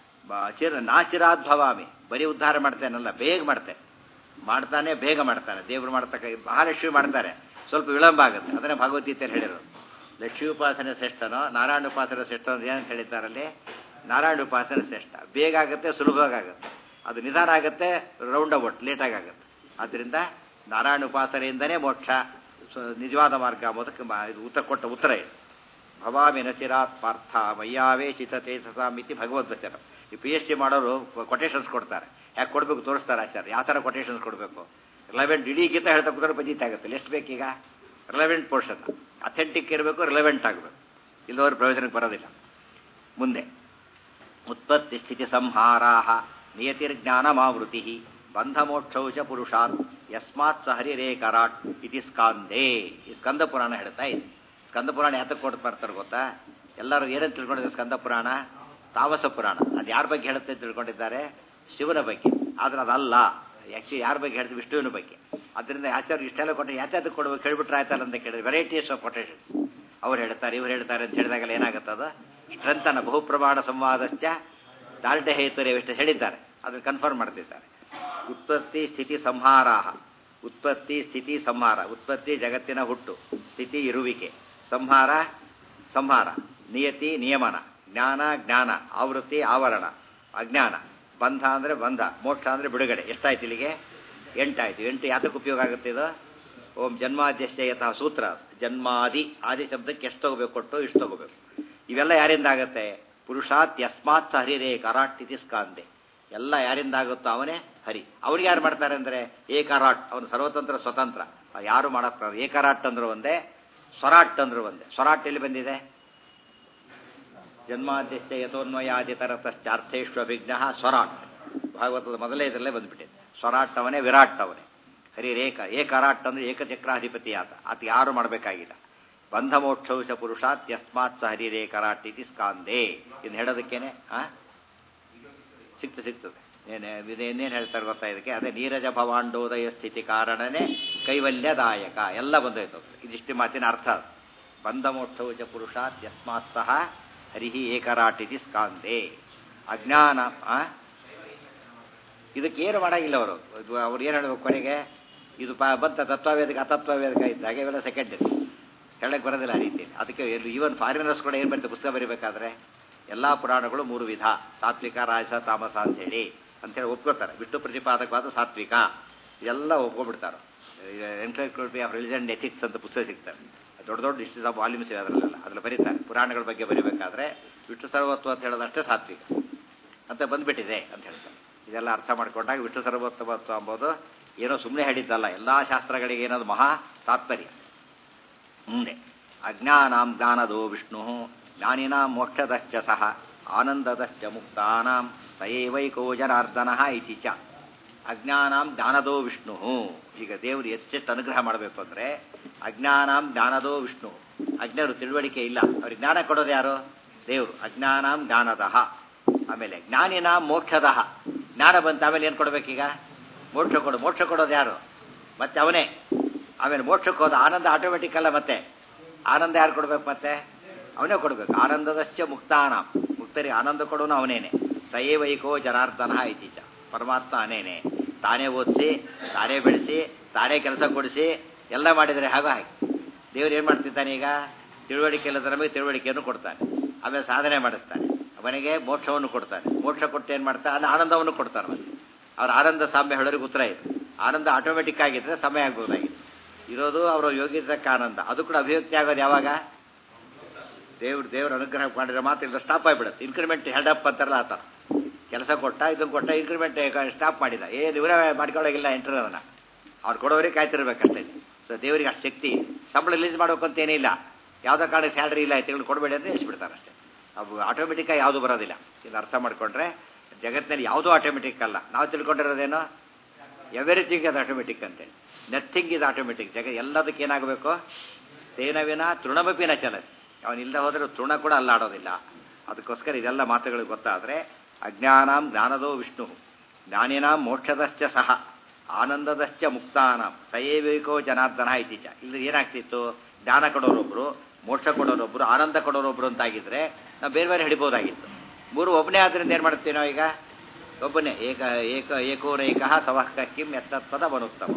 ನಾಚಿರಾತ್ ಭವಾಮಿ, ಬರೀ ಉದ್ಧಾರ ಮಾಡ್ತೇನಲ್ಲ, ಬೇಗ ಮಾಡ್ತಾನೆ, ಬೇಗ ಮಾಡ್ತಾನೆ. ದೇವರು ಮಾಡ್ತಕ್ಕ ಮಹಾಲಕ್ಷ್ಮಿ ಮಾಡ್ತಾರೆ, ಸ್ವಲ್ಪ ವಿಳಂಬ ಆಗುತ್ತೆ. ಅದನ್ನೇ ಭಗವದ್ಗೀತೆಯಲ್ಲಿ ಹೇಳಿರೋದು. ಲಕ್ಷ್ಮೀ ಉಪಾಸನೆ ಶ್ರೇಷ್ಠನೋ ನಾರಾಯಣ ಉಪಾಸನೆ ಶ್ರೇಷ್ಠ ಅಂತ ಏನಂತ ಹೇಳಿದ್ದಾರಲ್ಲಿ? ನಾರಾಯಣ ಉಪಾಸನೆ ಶ್ರೇಷ್ಠ. ಬೇಗ ಆಗುತ್ತೆ, ಸುಲಭವಾಗುತ್ತೆ. ಅದು ನಿಧಾನ ಆಗುತ್ತೆ, ರೌಂಡ್ ಅಬೌಟ್ ಲೇಟಾಗಿ ಆಗುತ್ತೆ. ಆದ್ದರಿಂದ ನಾರಾಯಣ ಉಪಾಸನೆಯಿಂದನೇ ಮೋಕ್ಷ ನಿಜವಾದ ಮಾರ್ಗ ಮೊದಕ್ಕೆ ಉತ್ತರ ಕೊಟ್ಟ ಉತ್ತರ ಇದೆ. ಭವಾಮಿ ನಚಿರಾತ್ ಪಾರ್ಥ ಮಯ್ಯಾವೇಶಿತ ಚೇತಸಾಮಿತಿ ಭಗವದ್ವಚನ. ಈ PhD ಮಾಡೋರು ಕೊಟೇಶನ್ಸ್ ಕೊಡ್ತಾರೆ. ಯಾಕೆ ಕೊಡಬೇಕು? ತೋರಿಸ್ತಾರೆ ಆಚಾರ್ಯ ಯಾವ ಥರ ಕೊಟೇಶನ್ಸ್ ಕೊಡಬೇಕು. ರಿಲೆವೆಂಟ್ ಇಡೀ ಗೀತ ಹೇಳ್ತಾ ಕೂತ್ರೆ ಬಜೀತ್ ಆಗುತ್ತೆ. ಎಷ್ಟು ಬೇಕೀಗ? ರಿಲೆವೆಂಟ್ ಪೋರ್ಷನ್, ಅಥೆಂಟಿಕ್ ಇರಬೇಕು, ರಿಲೆವೆಂಟ್ ಆಗಬೇಕು. ಇಲ್ಲವರು ಪ್ರಯೋಜನಕ್ಕೆ ಬರೋದಿಲ್ಲ. ಮುಂದೆ ಉತ್ಪತ್ತಿ ಸ್ಥಿತಿ ಸಂಹಾರಾ ನಿಯತಿರ್ಜ್ಞಾನಮಾವೃತಿ ಬಂಧಮೋಕ್ಷೌ ಚ ಪುರುಷಾತ್ ಯಸ್ಮಾತ್ ಸ ಹರಿರೇಕರಾಟ್ ಇತಿ ಸ್ಕಾಂದೇ. ಈ ಸ್ಕಂದ ಪುರಾಣ ಹೇಳ್ತಾ ಇದೆ. ಸ್ಕಂದ ಪುರಾಣ ಯಾತಕ್ಕೆ ಕೊಟ್ಟು ಬರ್ತಾರೆ ಗೊತ್ತಾ? ಎಲ್ಲರೂ ಏನಂತ ತಿಳ್ಕೊಂಡಿದ್ದಾರೆ? ಸ್ಕಂದ ಪುರಾಣ ತಾಮಸ ಪುರಾಣ. ಅದು ಯಾರ ಬಗ್ಗೆ ಹೇಳುತ್ತೆ ಅಂತ ತಿಳ್ಕೊಂಡಿದ್ದಾರೆ? ಶಿವನ ಬಗ್ಗೆ. ಆದರೆ ಅದಲ್ಲ. ಆ್ಯಕ್ಚುಲಿ ಯಾರ ಬಗ್ಗೆ ಹೇಳ್ತೀವಿ? ವಿಷ್ಣುವಿನ ಬಗ್ಗೆ. ಅದರಿಂದ ಆಚಾರ್ಯ ಇಷ್ಟೆಲ್ಲ ಕೊಟ್ಟು ಯಾತ್ಯಾತಕ್ಕೆ ಕೊಡಬೇಕು ಕೇಳ್ಬಿಟ್ರೆ ಆಯ್ತಲ್ಲ ಅಂತ ಕೇಳಿದ್ರೆ ವೆರೈಟೀಸ್ ಆಫ್ ಕೊಟೇಶನ್ಸ್. ಅವ್ರು ಹೇಳ್ತಾರೆ, ಇವ್ರು ಹೇಳ್ತಾರೆ ಅಂತ ಹೇಳಿದಾಗಲ್ಲ ಏನಾಗುತ್ತದ? ಸ್ಟ್ರೆಂತನ ಬಹುಪ್ರಮಾಣ ಸಂವಾದಶ್ಚ ದಾರ್ಢ್ಯ ಹೇತುರೇ ಎಷ್ಟು ಹೇಳಿದ್ದಾರೆ ಅದನ್ನು ಕನ್ಫರ್ಮ್ ಮಾಡ್ತಿದ್ದಾರೆ. ಉತ್ಪತ್ತಿ ಸ್ಥಿತಿ ಸಂಹಾರ. ಉತ್ಪತ್ತಿ ಸ್ಥಿತಿ ಸಂಹಾರ. ಉತ್ಪತ್ತಿ ಜಗತ್ತಿನ ಹುಟ್ಟು, ಸ್ಥಿತಿ ಇರುವಿಕೆ, ಸಂಹಾರ ಸಂಹಾರ, ನಿಯತಿ ನಿಯಮನ, ಜ್ಞಾನ ಜ್ಞಾನ, ಆವೃತ್ತಿ ಆವರಣ, ಅಜ್ಞಾನ, ಬಂಧ ಅಂದರೆ ಬಂಧ, ಮೋಕ್ಷ ಅಂದರೆ ಬಿಡುಗಡೆ. ಎಷ್ಟಾಯ್ತು ಇಲ್ಲಿಗೆ? 8 ಆಯಿತು. 8 ಯಾತಕ್ಕೆ ಉಪಯೋಗ ಆಗುತ್ತೆ ಇದು? ಓಂ ಜನ್ಮಾದ್ಯಶ್ಯ ಯಥಾ ಸೂತ್ರ. ಜನ್ಮಾದಿ, ಆದಿ ಶಬ್ದಕ್ಕೆ ಎಷ್ಟು ತಗೋಬೇಕು? ಕೊಟ್ಟು ಇಷ್ಟು ತಗೋಬೇಕು. ಇವೆಲ್ಲ ಯಾರಿಂದ ಆಗುತ್ತೆ? ಪುರುಷಾತ್ ಯಸ್ಮಾತ್ ಸ ಹರಿರೇ ಕರಾಟ್ ಇತಿ ಸ್ಕಾಂದೆ. ಎಲ್ಲ ಯಾರಿಂದ ಆಗುತ್ತೋ ಅವನೇ ಹರಿ. ಅವ್ರಿಗೆ ಯಾರು ಮಾಡ್ತಾರೆ ಅಂದರೆ ಏಕರಾಟ್, ಅವನು ಸರ್ವತಂತ್ರ ಸ್ವತಂತ್ರ, ಯಾರು ಮಾಡಕ್ಕೆ. ಏಕರಾಟ್ ಅಂದ್ರು ಒಂದೇ, ಸ್ವರಾಟ್ ಅಂದ್ರು ಒಂದೇ. ಸ್ವರಾಟ್ ಎಲ್ಲಿ ಬಂದಿದೆ? ಜನ್ಮಾದ್ಯಶ್ಯ ಯಥೋನ್ವಯಾದಿತರತಶ್ಚಾರ್ಥೇಶ್ವ ವಿಘ್ನ ಸ್ವರಾಟ್. ಭಾಗವತದ ಮೊದಲೇ ಇದರಲ್ಲೇ ಬಂದ್ಬಿಟ್ಟಿದೆ. ಸ್ವರಾಟ್ ಅವನೇ, ವಿರಾಟ್ ಅವನೇ. ಹರಿರೇಕ. ಏಕರಾಟ್ ಅಂದ್ರೆ ಏಕಚಕ್ರಾಧಿಪತಿ ಆತ ಯಾರು ಮಾಡಬೇಕಾಗಿಲ್ಲ. ಬಂಧ ಮೋಕ್ಷೌ ಚ ಪುರುಷಾತ್ ಯಸ್ಮಾತ್ ಸ ಹರಿರೇಕರಾಟ್ ಇತಿ ಸ್ಕಾಂದೇ. ಇನ್ನು ಹೇಳೋದಕ್ಕೇನೆ ಸಿಗ್ತದೆ. ಇನ್ನೇನು ಹೇಳ್ತಾರೆ ಗೊತ್ತಾ ಇದಕ್ಕೆ? ಅದೇ ನೀರಜ ಭವಾಂಡೋದಯ ಸ್ಥಿತಿ ಕಾರಣನೇ ಕೈವಲ್ಯದಾಯಕ ಎಲ್ಲ ಬಂದೋಯ್ತು. ಇದಿಷ್ಟು ಮಾತಿನ ಅರ್ಥ. ಬಂಧ ಮೋಕ್ಷೌ ಚ ಪುರುಷಾತ್ ಯಸ್ಮಾತ್ ಸಹ ಹರಿಹಿ ಏಕರಾಟಿತಿ ಸ್ಕಾಂದೆ. ಅಜ್ಞಾನ ಇದಕ್ಕೇನು ಮಾಡಂಗಿಲ್ಲ ಅವರು. ಅವ್ರು ಏನು ಹೇಳಬೇಕು ಕೊನೆಗೆ? ಇದು ಬಂತ ತತ್ವವೇದಕ ಅತತ್ವವೇದಕ ಇದ್ದಾಗ ಇವೆಲ್ಲ ಸೆಕೆಂಡರಿ, ಹೇಳಕ್ಕೆ ಬರೋದಿಲ್ಲ ಆ ರೀತಿ. ಅದಕ್ಕೆ ಈವನ್ ಫಾರಿನರ್ಸ್ ಕೂಡ ಏನು ಬರ್ತದೆ ಪುಸ್ತಕ ಬರೀಬೇಕಾದ್ರೆ ಎಲ್ಲ ಪುರಾಣಗಳು 3 ವಿಧ: ಸಾತ್ವಿಕ, ರಾಜಸ, ತಾಮಸ ಅಂತೇಳಿ ಒಪ್ಕೋತಾರೆ. ವಿಷ್ಣು ಪ್ರತಿಪಾದಕವಾದ ಸಾತ್ವಿಕ ಇದೆಲ್ಲ ಒಪ್ಕೊಂಡ್ಬಿಡ್ತಾರೆ. Encyclopedia of religion and ethics ಅಂತ ಪುಸ್ತಕ ಸಿಗ್ತಾರೆ. ದೊಡ್ಡ ದೊಡ್ಡ ಇಷ್ಟು ವಾಲ್ಯೂಮ್ಸ್ ಇದೆ ಅದರಲ್ಲೆಲ್ಲ. ಅದ್ರಲ್ಲಿ ಬರೀತಾರೆ ಪುರಾಣಗಳ ಬಗ್ಗೆ ಬರೀಬೇಕಾದ್ರೆ ವಿಷ್ಣು ಸರ್ವತ್ವ ಅಂತ ಹೇಳೋದಷ್ಟೇ ಸಾತ್ವಿಕ ಅಂತ ಬಂದ್ಬಿಟ್ಟಿದೆ ಅಂತ ಹೇಳ್ತಾರೆ. ಇದೆಲ್ಲ ಅರ್ಥ ಮಾಡ್ಕೊಂಡಾಗ ವಿಷ್ಣು ಸರ್ವೋತ್ತಮತ್ವ ಅಂಬೋದು ಏನೋ ಸುಮ್ಮನೆ ಹೇಳಿದ್ದಲ್ಲ, ಎಲ್ಲ ಶಾಸ್ತ್ರಗಳಿಗೆ ಏನದು ಮಹಾ ತಾತ್ಪರ್ಯ. ಮುಂದೆ ಅಜ್ಞಾನಾಂ ಜ್ಞಾನದೋ ವಿಷ್ಣು ಜ್ಞಾನಿನಾಂ ಮೋಕ್ಷದಶ್ಚ ಸಹ ಆನಂದದಶ್ಚ ಮುಕ್ತಾನಾಂ ಸಯೈವೈಕೋ ಜನಾರ್ದನ ಇತಿ ಚ. ಅಜ್ಞಾನಾಂ ಜ್ಞಾನದೋ ವಿಷ್ಣು. ಈಗ ದೇವರು ಎಷ್ಟೆಷ್ಟು ಅನುಗ್ರಹ ಮಾಡಬೇಕು ಅಂದರೆ ಅಜ್ಞಾನಾಂ ಜ್ಞಾನದೋ ವಿಷ್ಣು. ಅಜ್ಞರು ತಿಳುವಳಿಕೆ ಇಲ್ಲ, ಅವ್ರಿಗೆ ಜ್ಞಾನ ಕೊಡೋದು ಯಾರು? ದೇವರು. ಅಜ್ಞಾನಾಂ ಜ್ಞಾನದಃ. ಆಮೇಲೆ ಜ್ಞಾನಿನಾಂ ಮೋಕ್ಷದಃ. ಜ್ಞಾನ ಬಂತ ಆಮೇಲೆ ಏನು ಕೊಡ್ಬೇಕೀಗ? ಮೋಕ್ಷ ಕೊಡು. ಮೋಕ್ಷ ಕೊಡೋದು ಯಾರು? ಮತ್ತೆ ಅವನೇ. ಆಮೇಲೆ ಮೋಕ್ಷಕ್ಕೆ ಹೋದ ಆನಂದ ಆಟೋಮೆಟಿಕ್ ಅಲ್ಲ, ಮತ್ತೆ ಆನಂದ ಯಾರು ಕೊಡ್ಬೇಕು? ಮತ್ತೆ ಅವನೇ ಕೊಡಬೇಕು. ಆನಂದದಶ್ಚ ಮುಕ್ತಾನಾಂ. ಮುಕ್ತರಿಗೆ ಆನಂದ ಕೊಡೋನು ಅವನೇನೆ. ಸಯೇವೈಕೋ ಜನಾರ್ದನ ಇತೀಚ. ಪರಮಾತ್ಮ ಅನೇನೆ. ತಾನೇ ಓದಿಸಿ, ತಾನೇ ಬೆಳೆಸಿ, ತಾನೇ ಕೆಲಸ ಕೊಡಿಸಿ ಎಲ್ಲ ಮಾಡಿದರೆ ಹಾಗೆ ದೇವರು ಏನು ಮಾಡ್ತಿದ್ದಾನೆ? ಈಗ ತಿಳುವಳಿಕೆ ಇಲ್ಲದ ನಮಗೆ ತಿಳುವಳಿಕೆಯನ್ನು ಕೊಡ್ತಾನೆ. ಆಮೇಲೆ ಸಾಧನೆ ಮಾಡಿಸ್ತಾನೆ. ಅವನಿಗೆ ಮೋಕ್ಷವನ್ನು ಕೊಡ್ತಾನೆ. ಮೋಕ್ಷ ಕೊಟ್ಟು ಏನು ಮಾಡ್ತಾನೆ? ಅಲ್ಲಿ ಆನಂದವನ್ನು ಕೊಡ್ತಾನೆ. ಮತ್ತೆ ಅವ್ರ ಆನಂದ ಸಾಮ್ಯ ಹೇಳೋರಿಗೆ ಉತ್ತರ ಇದೆ. ಆನಂದ ಆಟೋಮೆಟಿಕ್ ಆಗಿದ್ರೆ ಸಮಯ ಆಗ್ಬೋದಾಗಿದೆ. ಇರೋದು ಅವರು ಯೋಗಿರ್ತಕ್ಕ ಆನಂದ. ಅದು ಕೂಡ ಅಭಿವ್ಯಕ್ತಿ ಆಗೋದು ಯಾವಾಗ? ದೇವ್ರ ಅನುಗ್ರಹ ಮಾಡಿದ್ರೆ ಮಾತ್ರ ಇಲ್ಲ ಸ್ಟಾಪ್ ಆಗಿಬಿಡುತ್ತೆ. ಇನ್ಕ್ರಿಮೆಂಟ್ ಹೆಲ್ಡಪ್ ಅಂತಾರಲ್ಲ ಆತ. ಕೆಲಸ ಕೊಟ್ಟ, ಇದನ್ನು ಕೊಟ್ಟ, ಇನ್ಕ್ರಿಮೆಂಟ್ ಸ್ಟಾಪ್ ಮಾಡಿದ. ಇವರೇ ಮಾಡ್ಕೊಳ್ಳೋಗಿಲ್ಲ ಇಂಟರ್ವ್ಯೂನ. ಅವ್ರು ಕೊಡೋರಿಗೆ ಕಾಯ್ತಿರ್ಬೇಕಷ್ಟೇ. ಸೊ ದೇವರಿಗೆ ಅಷ್ಟು ಶಕ್ತಿ. ಸಂಬಳ ರಿಲೀಸ್ ಮಾಡ್ಬೇಕಂತ ಏನಿಲ್ಲ. ಯಾವುದೋ ಕಾರಣ ಸ್ಯಾಲ್ರಿ ಇಲ್ಲ ತಿಂಗಳು ಕೊಡಬೇಡಿ ಅಂತ ಹೇಳಿಸ್ಬಿಡ್ತಾರೆ ಅಷ್ಟೇ. ಅವು ಆಟೋಮೆಟಿಕ್ಕಾಗಿ ಯಾವುದು ಬರೋದಿಲ್ಲ. ಇದು ಅರ್ಥ ಮಾಡ್ಕೊಂಡ್ರೆ ಜಗತ್ತಿನಲ್ಲಿ ಯಾವುದೂ ಆಟೋಮೆಟಿಕ್ ಅಲ್ಲ. ನಾವು ತಿಳ್ಕೊಂಡಿರೋದೇನೋ ಎವ್ರಿಥಿಂಗ್ ಅದು ಆಟೋಮೆಟಿಕ್ ಅಂತೇಳಿ. ನಥಿಂಗ್ ಇದು ಆಟೋಮೆಟಿಕ್. ಎಲ್ಲದಕ್ಕೆ ಏನಾಗಬೇಕು? ತೇನವಿನ ತೃಣಮಪಿನ ಚಲತಿ. ಅವನಿಲ್ಲದೆ ಹೋದರೆ ತೃಣ ಕೂಡ ಅಲ್ಲಾಡೋದಿಲ್ಲ. ಅದಕ್ಕೋಸ್ಕರ ಇದೆಲ್ಲ ಮಾತುಗಳಿಗೆ ಗೊತ್ತಾದರೆ ಅಜ್ಞಾನಾಂ ಜ್ಞಾನದೋ ವಿಷ್ಣು ಜ್ಞಾನಿನಾಂ ಮೋಕ್ಷದಶ್ಚ ಸಹ ಆನಂದದಶ್ಚ ಮುಕ್ತಾನಾಂ ಸಯೇವೈಕೋ ಜನಾರ್ದನ ಇತೀಚ. ಇಲ್ಲಿ ಏನಾಗ್ತಿತ್ತು? ಜ್ಞಾನ ಕೊಡೋರೊಬ್ಬರು, ಮೋಕ್ಷ ಕೊಡೋರೊಬ್ಬರು, ಆನಂದ ಕೊಡೋರೊಬ್ಬರು ಅಂತಾಗಿದ್ದರೆ ನಾವು ಬೇರೆ ಬೇರೆ ಹಿಡಿಬೋದಾಗಿತ್ತು. 3 ಒಬ್ಬನೇ ಆದ್ದರಿಂದ ಏನು ಮಾಡ್ತೀವಿ ನಾವು? ಈಗ ಒಬ್ಬನೇ ಏಕೋನೈಕ ಸವಃ ಕಿಂ ಎತ್ತತ್ಪದ ವನುತ್ತಮ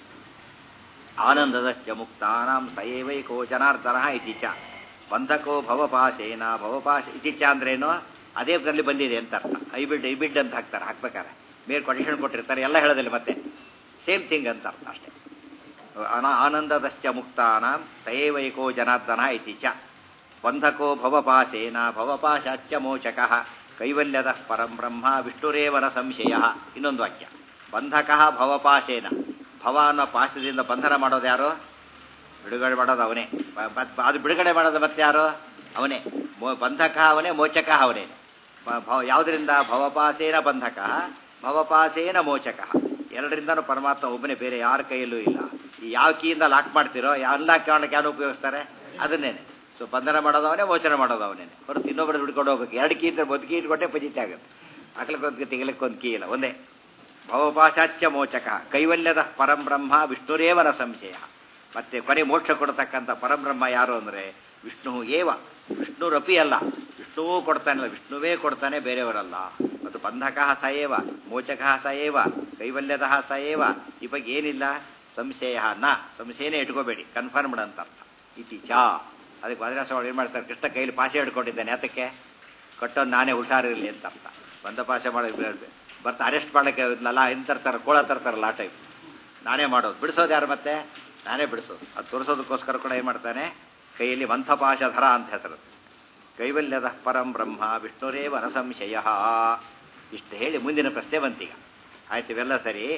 ಆನಂದದಶ್ಚ ಮುಕ್ತಾನಾಂ ಸಯೇವೈಕೋ ಜನಾರ್ದನ ಇತೀಚ. ಬಂಧಕೋ ಭವಪಾಶೇನ ಭವಪಾಶ ಇತೀಚ ಅಂದ್ರೇನು? ಅದೇ ಇದರಲ್ಲಿ ಬಂದಿದೆ ಅಂತ ಅರ್ಥ. ಐಬಿಡ್ ಅಂತ ಹಾಕ್ತಾರೆ. ಹಾಕ್ಬೇಕಾರೆ ಮೇಲೆ ಕಂಡೀಷನ್ ಕೊಟ್ಟಿರ್ತಾರೆ, ಎಲ್ಲ ಹೇಳೋದಿಲ್ಲ, ಮತ್ತೆ ಸೇಮ್ ಥಿಂಗ್ ಅಂತ ಅರ್ಥ ಅಷ್ಟೇ. ಆನಂದದಶ್ಚ ಮುಕ್ತಾನಾಂ ಸಯೇವೈಕೋ ಜನಾರ್ದನ ಇತೀಚ. ಬಂಧಕೋ ಭವಪಾಶೇನ ಭವಪಾಶಾಚ್ಚ ಮೋಚಕಃ ಕೈವಲ್ಯದ ಪರಂ ಬ್ರಹ್ಮ ವಿಷ್ಣುರೇವನ ಸಂಶಯ. ಇನ್ನೊಂದು ವಾಕ್ಯ, ಬಂಧಕಃ ಭವಪಾಶೇನ. ಭವ ಅನ್ನೋ ಪಾಶದಿಂದ ಬಂಧನ ಮಾಡೋದು ಯಾರು? ಬಿಡುಗಡೆ ಮಾಡೋದು ಅವನೇ. ಅದು ಬಿಡುಗಡೆ ಮಾಡೋದು ಮತ್ತೆ ಯಾರು? ಅವನೇ. ಬಂಧಕ ಅವನೇ, ಮೋಚಕ ಅವನೇ. ಯಾವುದರಿಂದ? ಭವಪಾಸೇನ ಬಂಧಕ, ಭವಪಾಸೇನ ಮೋಚಕ. ಎರಡರಿಂದನೂ ಪರಮಾತ್ಮ ಒಬ್ಬನೇ, ಬೇರೆ ಯಾರ ಕೈಯಲ್ಲೂ ಇಲ್ಲ. ಈ ಯಾವ ಕೀಯಿಂದ ಲಾಕ್ ಮಾಡ್ತಿರೋ ಅನ್ಲಾಕ್ ಮಾಡಕ್ಕೆ ಯಾರು ಉಪಯೋಗಿಸ್ತಾರೆ? ಅದನ್ನೇನೆ. ಸೊ ಬಂಧನ ಮಾಡೋದವನೇ, ಮೋಚನ ಮಾಡೋದವನೇನೆ. ಹೊರತು ಇನ್ನೊಬ್ಬರು ಹಿಡ್ಕೊಂಡು ಹೋಗ್ಬೇಕು. 2 ಕೀ ಇದ್ರೆ 1 ಕೀ ಇಟ್ಕೊಟ್ಟೆ ಪಜಿತೆ ಆಗುತ್ತೆ. ಹಾಕ್ಲಿಕ್ಕೊಂದು ತೆಗಿಲಿಕ್ಕೊಂದು ಕೀ ಇಲ್ಲ, ಒಂದೇ. ಭವಪಾಶಾಚ್ಯ ಮೋಚಕ ಕೈವಲ್ಯದ ಪರಂಬ್ರಹ್ಮ ವಿಷ್ಣುರೇವನ ಸಂಶಯ. ಮತ್ತೆ ಕೊನೆ ಮೋಕ್ಷ ಕೊಡತಕ್ಕಂಥ ಪರಂಬ್ರಹ್ಮ ಯಾರು ಅಂದರೆ ವಿಷ್ಣು ಏವ. ವಿಷ್ಣುರಪಿ ಅಲ್ಲ, ವಿಷ್ಣುವೂ ಕೊಡ್ತಾನಲ್ಲ, ವಿಷ್ಣುವೇ ಕೊಡ್ತಾನೆ, ಬೇರೆಯವರಲ್ಲ. ಮತ್ತು ಬಂಧಕಃ ಸ ಏವ, ಮೋಚಕಃ ಸ ಏವ, ಕೈವಲ್ಯದಃ ಸ ಏವ. ಈ ಬಗ್ಗೆ ಏನಿಲ್ಲ ಸಂಶಯ. ಸಂಶಯನೇ ಇಟ್ಕೋಬೇಡಿ, ಕನ್ಫರ್ಮ್ಡ್ ಅಂತ ಅರ್ಥ. ಇತೀಚ. ಅದಕ್ಕೆ ವಜ್ರಾಸವಾಳ ಏನು ಮಾಡ್ತಾರೆ? ಕೃಷ್ಣ ಕೈಲಿ ಪಾಶೆ ಹಿಡ್ಕೊಂಡಿದ್ದಾನೆ. ಅದಕ್ಕೆ ಕಟ್ಟೋದು ನಾನೇ, ಹುಷಾರಿರಲಿ ಅಂತ ಅರ್ಥ. ಬಂದ ಪಾಶೆ ಮಾಡೋದು ಬರ್ತಾ ಅರೆಸ್ಟ್ ಮಾಡೋಕ್ಕೆ ಇಲ್ಲ ತರ್ತಾರೆ, ಕೋಳ ತರ್ತಾರಲ್ಲ ಆ ಟೈಪ್. ನಾನೇ ಮಾಡೋದು. ಬಿಡಿಸೋದು ಯಾರು? ಮತ್ತೆ ನಾನೇ ಬಿಡಿಸೋದು. ಅದು ತೋರಿಸೋದಕ್ಕೋಸ್ಕರ ಕೂಡ ಏನು ಮಾಡ್ತಾನೆ? ಕೈಯಲ್ಲಿ ಮಂಥಪಾಶಧರ ಅಂತ ಹೆಸರು. ಕೈವಲ್ಯದ ಪರಂ ಬ್ರಹ್ಮ ವಿಷ್ಣುರೇವ ಸಂಶಯ. ಇಷ್ಟು ಹೇಳಿ ಮುಂದಿನ ಪ್ರಶ್ನೆ ಬಂತೀಗ. ಆಯ್ತು, ಇವೆಲ್ಲ ಸರಿ.